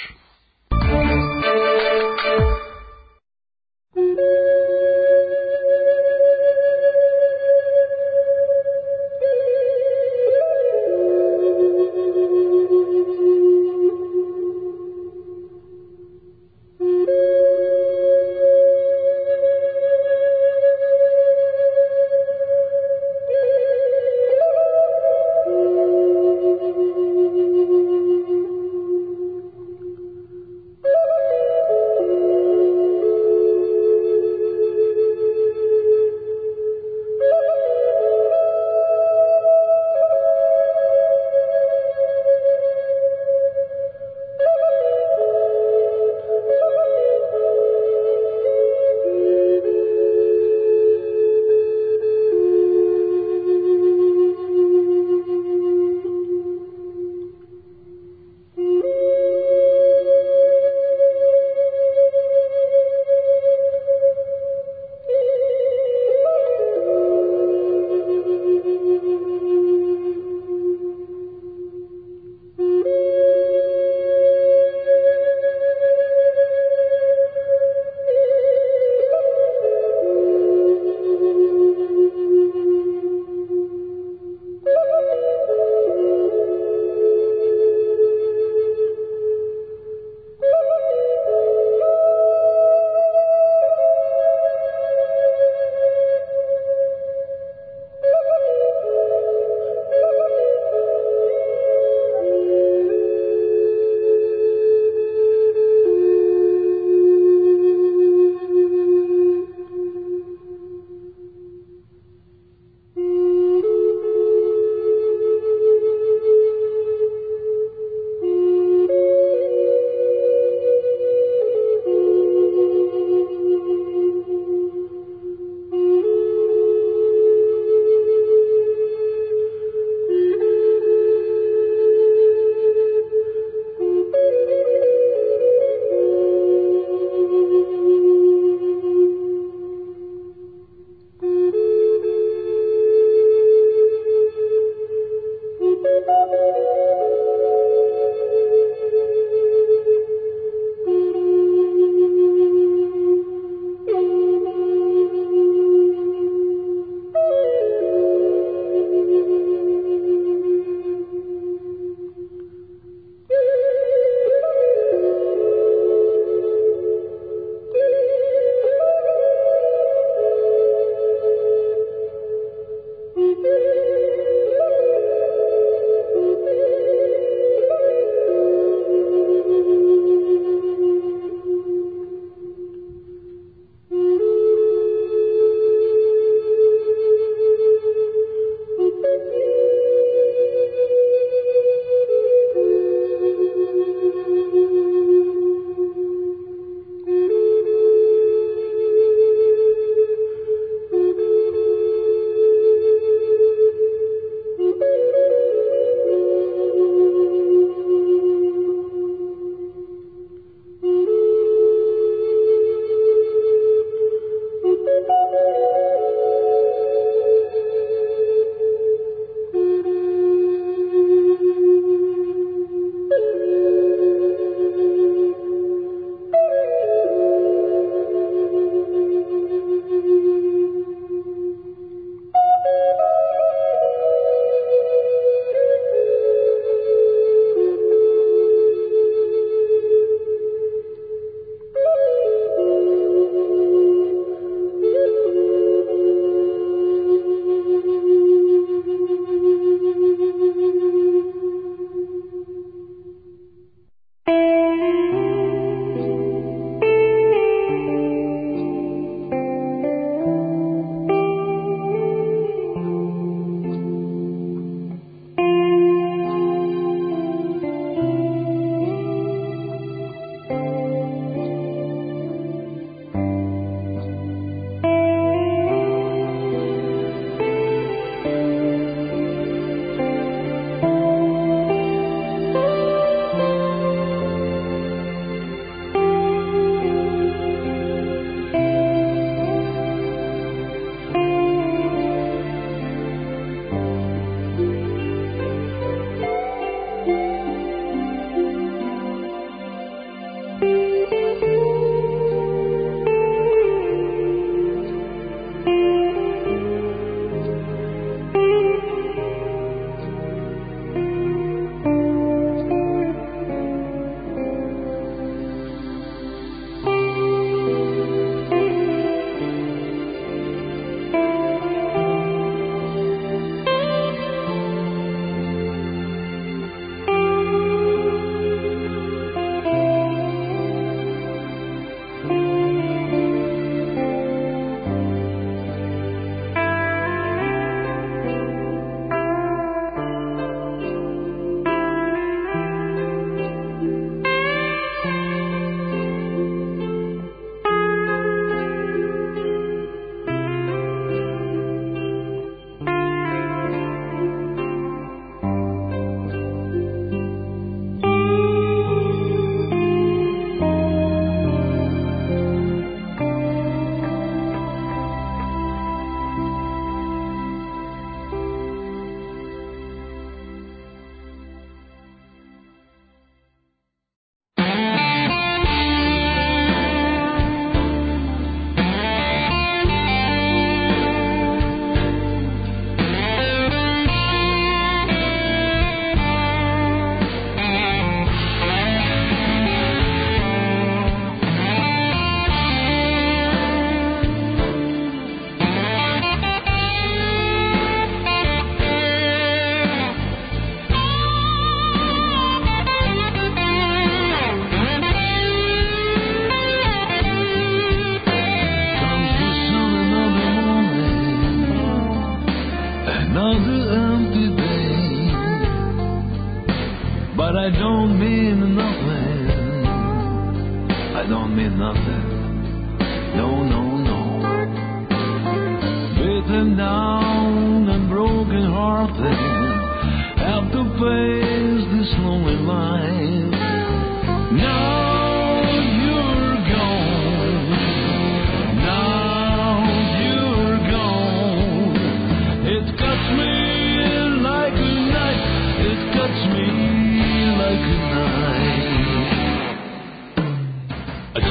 It cuts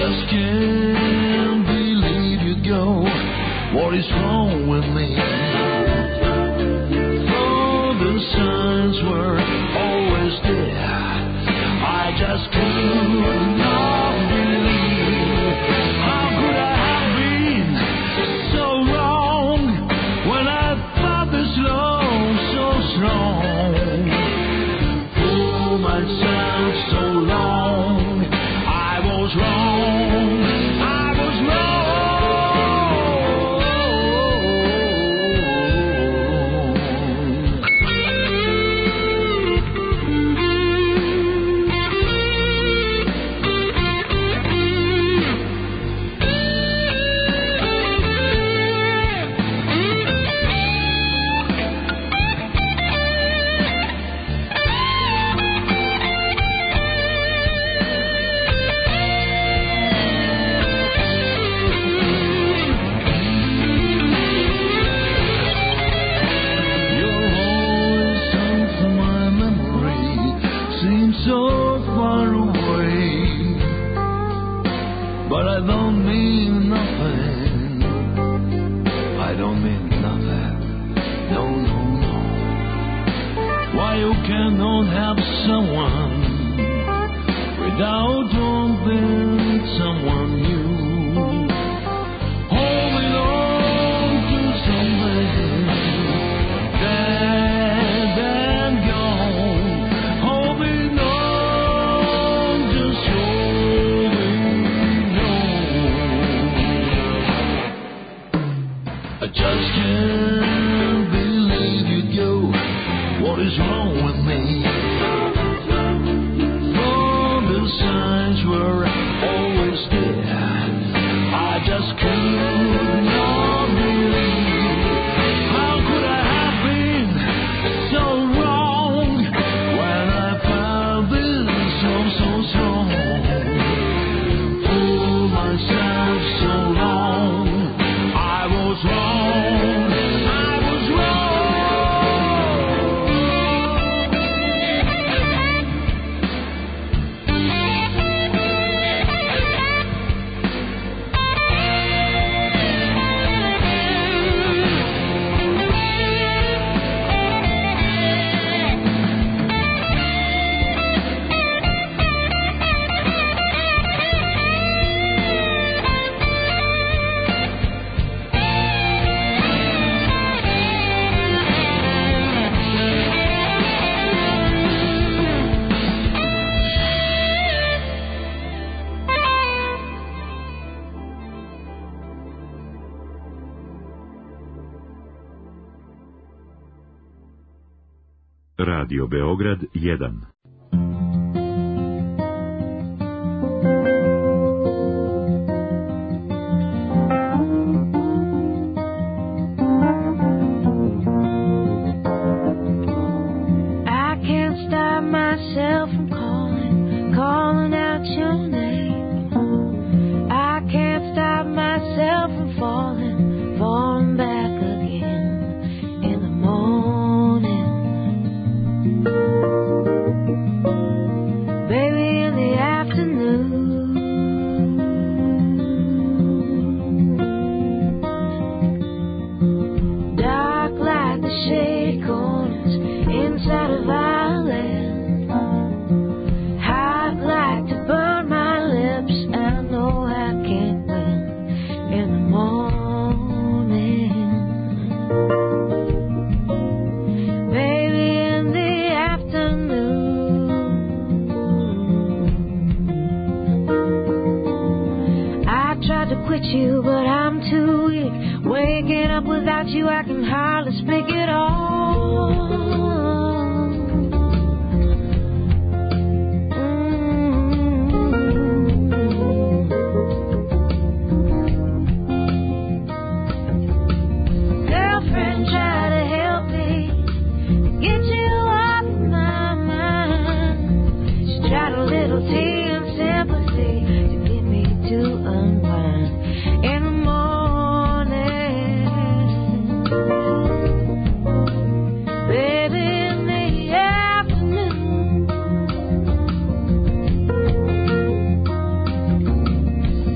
just can't believe you go. What is wrong with me? All the signs were always there. I just could not believe. How could I have been so wrong when I thought this love so strong? Fool myself so long. I was wrong. I was wrong. So far away, but I don't mean nothing. I don't mean nothing. No, no, no. Why you cannot have someone without wanting someone new? Holding on to something dead and gone. Holding on, just holding on. I just can't believe you'd go. What is wrong with me? All the signs were always there. I just could not believe. How could I have been so wrong when I found this so strong? Fool myself so long. I was wrong. I was wrong. Radio Beograd 1. I can't stop myself from calling out your name. I can't stop myself from falling back again in the morning. Baby, in the afternoon. Dark like the shade corners inside of Ireland. Hot like to burn my lips. I know I can't win in the morning. Baby, in the afternoon. I tried to quit you, but I'm too weak. Waking up without you, I can hardly speak at all. Girlfriend, try to help me get you off my mind. She tried a little tea and sympathy to get me to unwind in the morning. Baby, in the afternoon.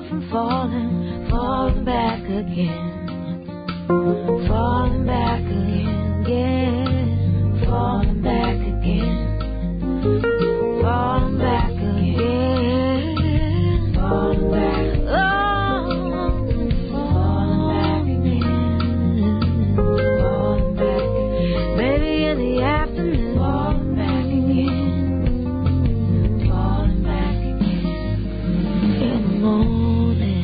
from falling, falling back again, falling back again, yeah, falling back again, falling back again, falling back, oh, falling back again, falling back, maybe in the afternoon, falling back again, falling back again, in the morning.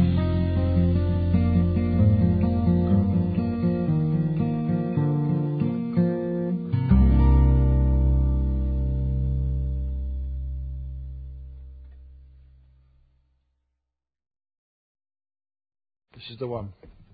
This is the one.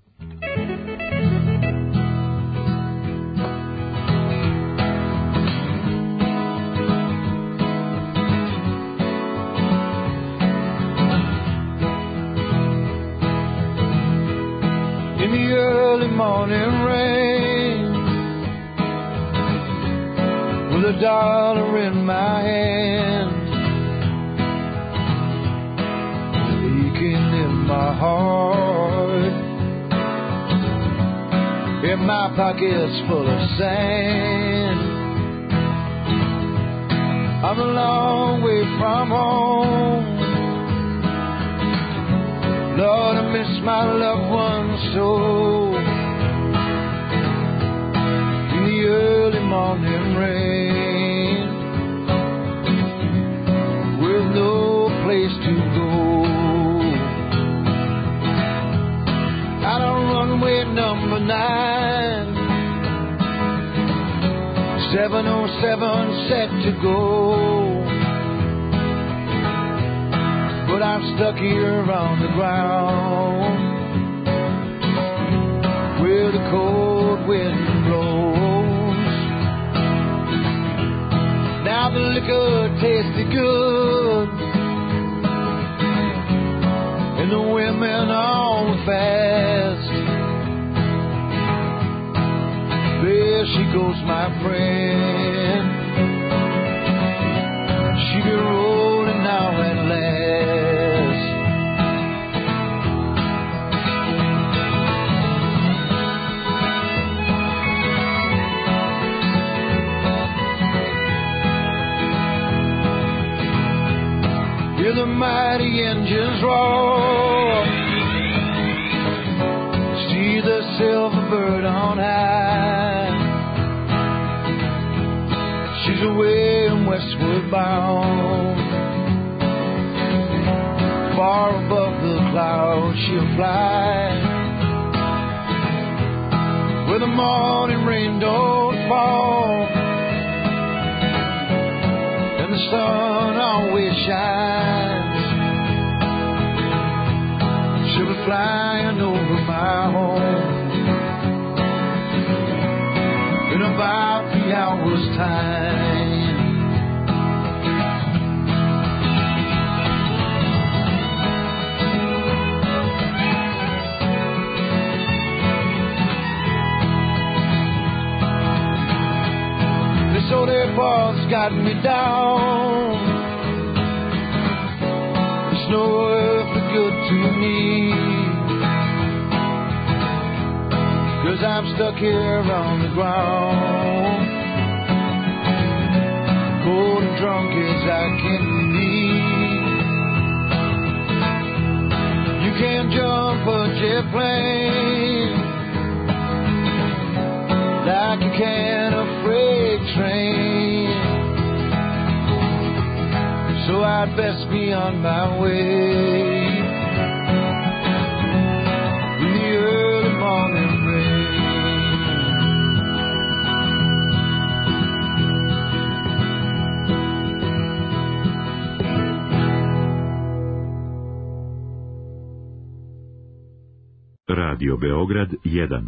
In the early morning rain, with a dollar in my hand, aching in my heart, and my pockets full of sand. I'm a long way from home, Lord, I miss my loved ones so. In the early morning rain, with no place to go, out on runway number 9, 707 set to go. But I'm stuck here on the ground, where the cold wind blows. Now the liquor tasted good, and the women all were fast. There she goes, my friend. She be rolling now at last. Hear the mighty engines roar, see the silver bird on high. She's away and westward bound, far above the clouds she'll fly, where the morning rain don't fall, and the sun always shines. She'll be flying over my home in about 3 hours' time. This old airport's got me down. It's no earthly good to me, 'cause I'm stuck here on the ground, cold and drunk as I can be. You can't jump a jet plane like you can a freight train, so I'd best be on my way in the early morning rain. Radio Beograd 1.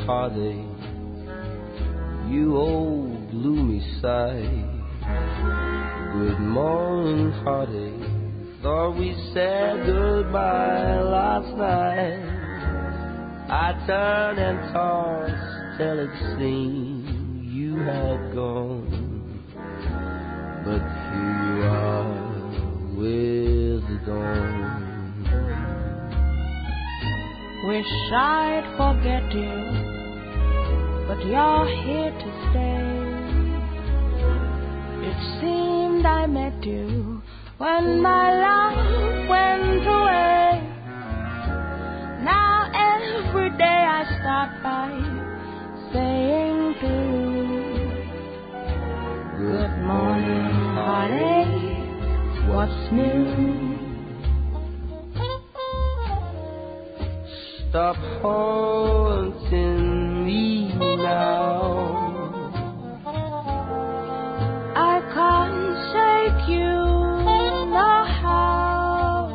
heartache, you old gloomy sight. Good morning, heartache. Thought we said goodbye last night. I turned and tossed till it seemed you had gone. But here you are with the dawn. Wish I'd forget you, but you're here to stay. It seemed I met you when my love went away. Now every day I start by saying to you, good morning, heartache, what's new? Stop haunting me now. I can't shake you, no how.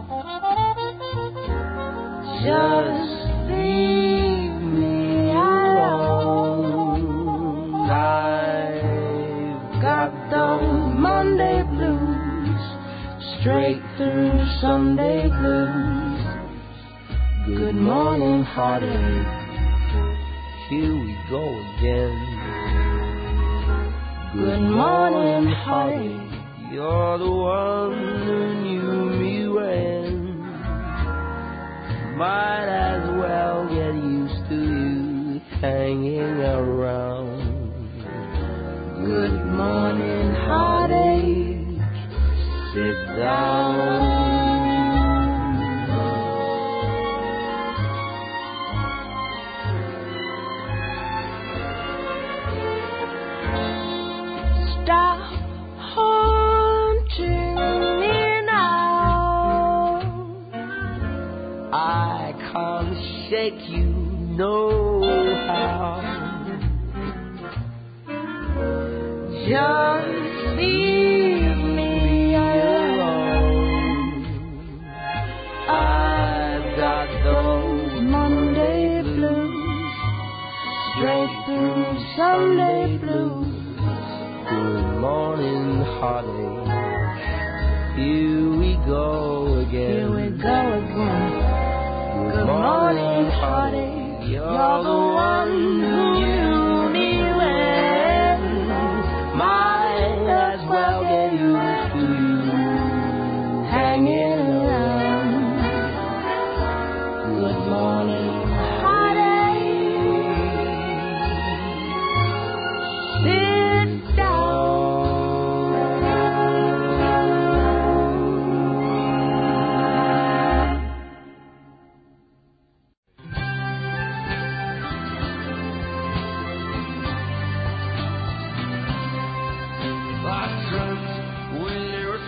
Just leave me alone. I've got those Monday blues, straight through Sunday blues. Good morning, heartache, here we go again. Good morning, heartache, you're the one who knew me when. Might as well get used to you hanging around. Good morning, heartache, sit down. Stop haunting me now. I can't shake you no how. Just leave me alone. I've got those Monday blues, straight through Sunday blues. Good morning, heartache, here we go again. Here we go again. Good morning, heartache, you're the one who knew me when. Might as well get used to you hanging around. Good morning, Sit down. Foxtrot, we're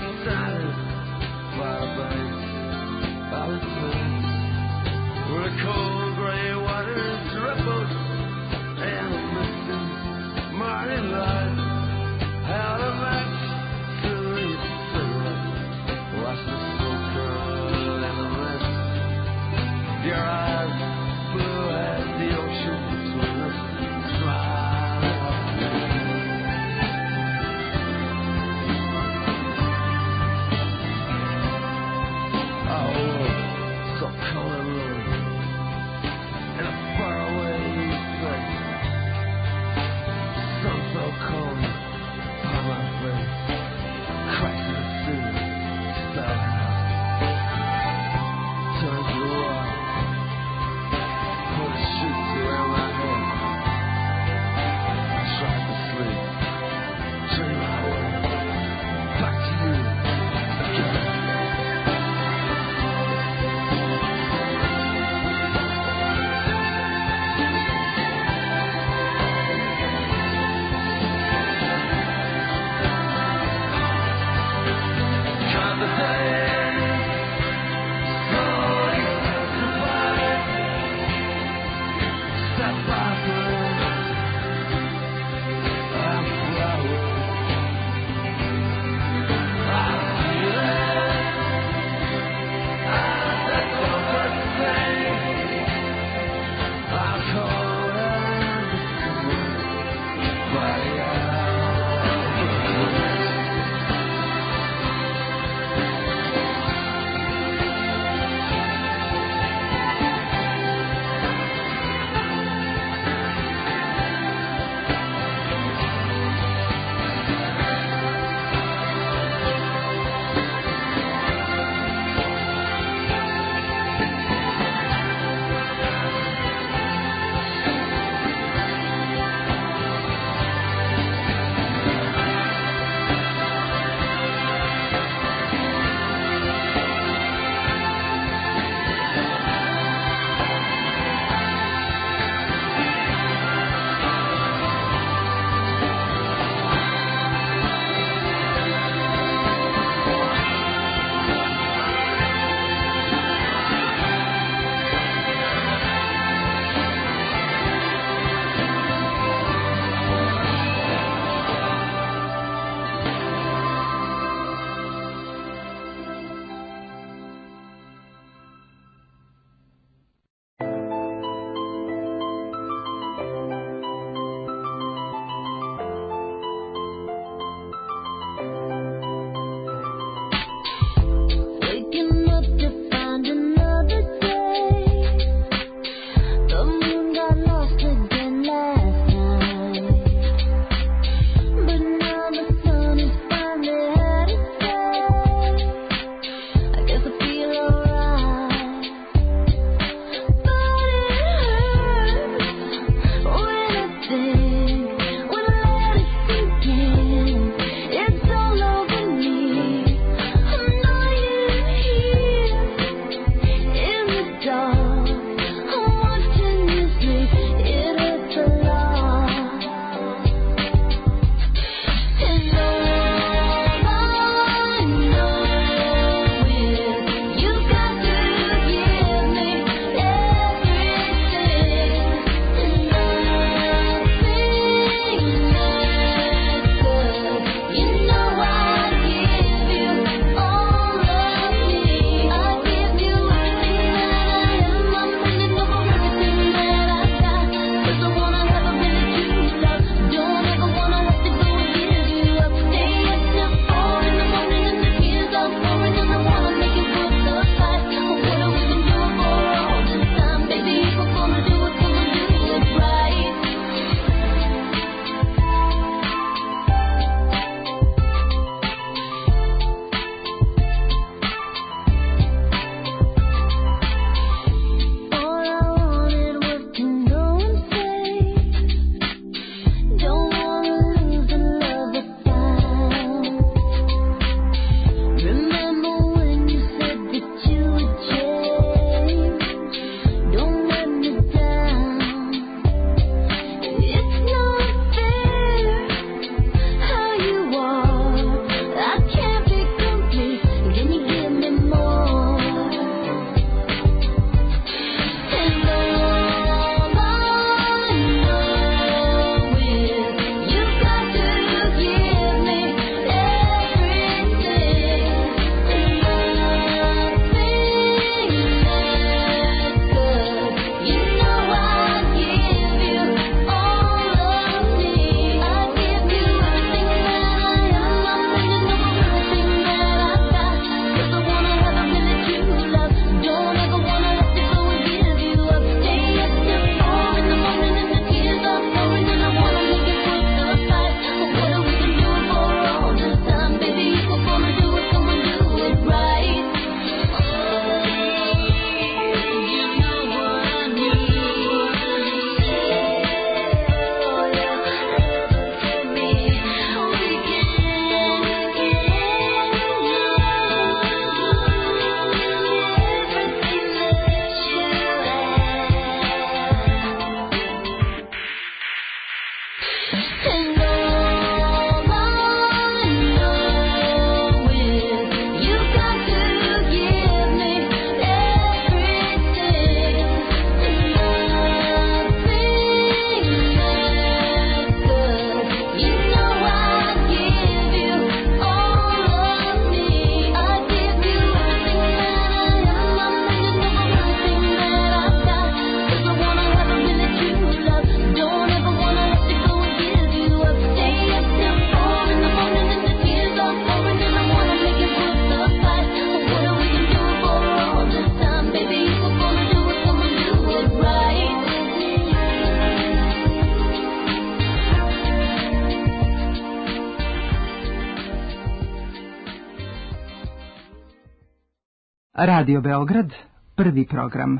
Radio Beograd, prvi program.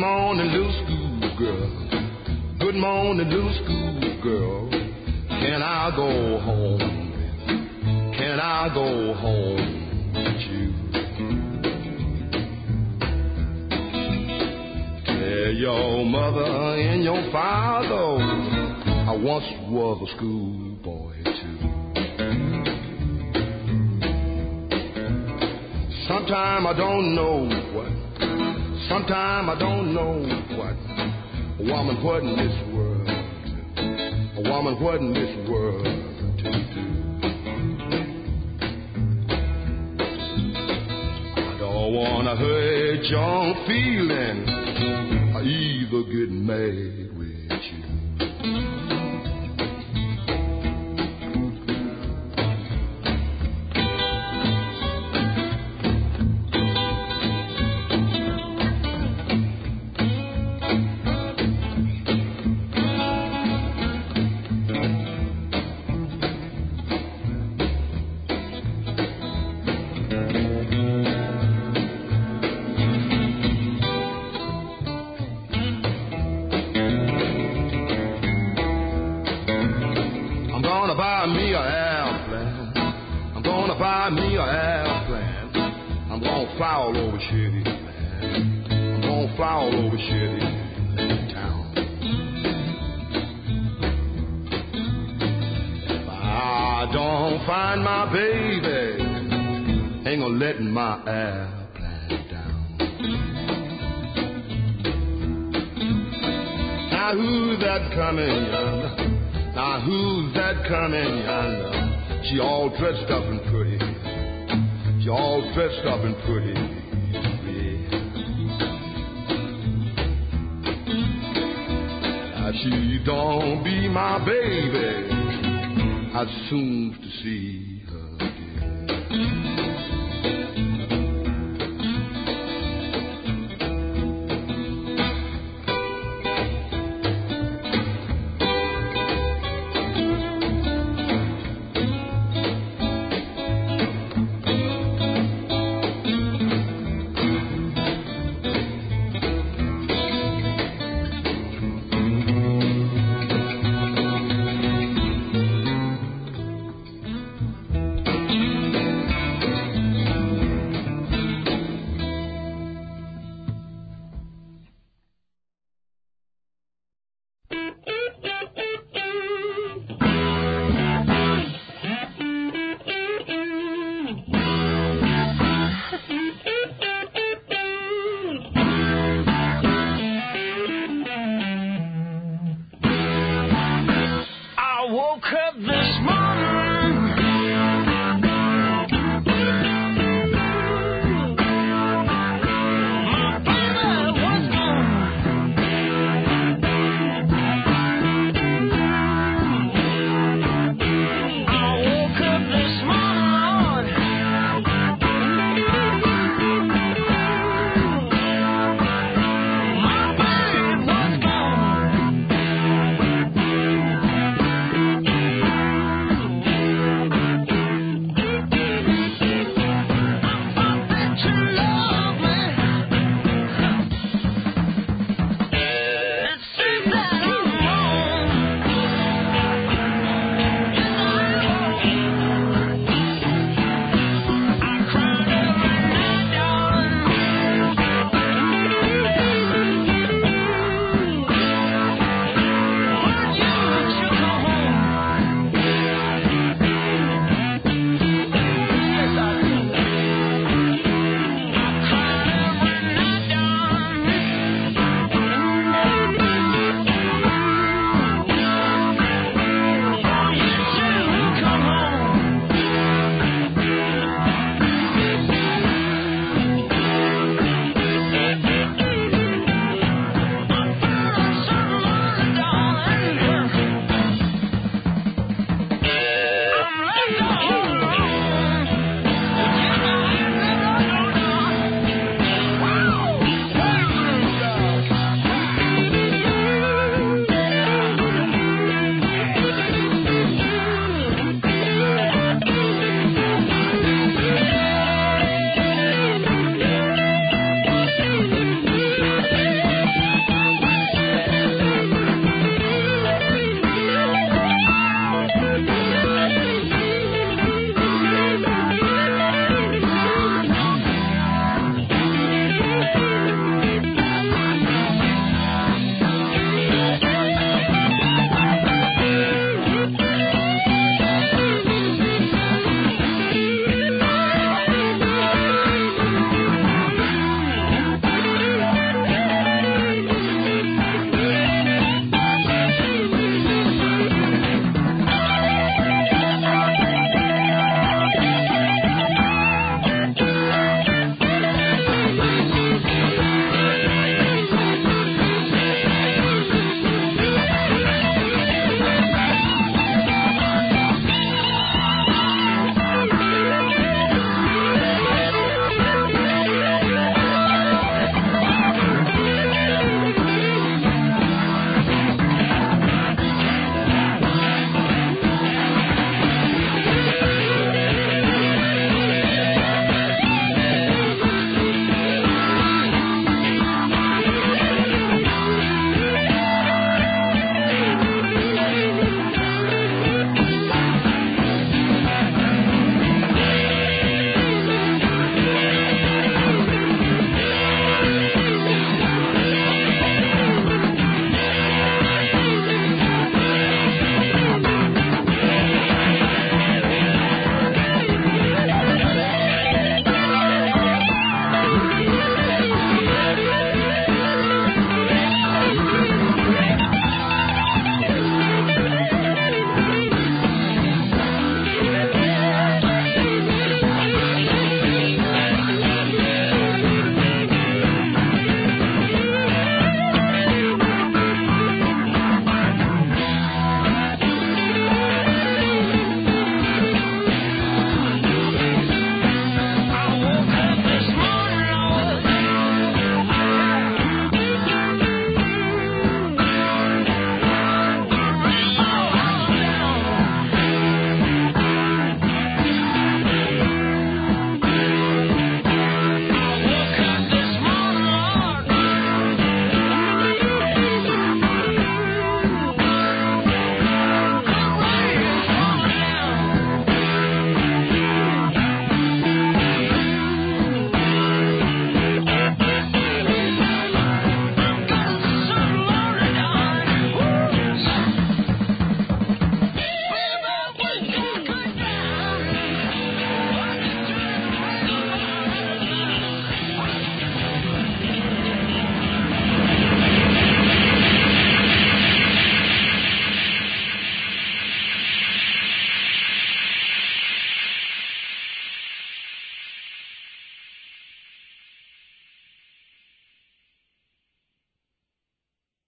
morning, little schoolgirl. Good morning, little schoolgirl. Can I go home? Can I go home with you? Tell your mother and your father I once was a schoolboy too. Sometime I don't know what, sometime I don't know what a woman, what in this world, a woman, what in this world to do. I don't wanna hurt your feelings, I either get mad with you. Letting my airplane down. Now who's that coming yonder? Now who's that coming yonder? She all dressed up and pretty. She all dressed up and pretty. Yeah. Now she don't be my baby. I'd soon to see her again.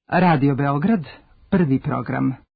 Radio Beograd, prvi program.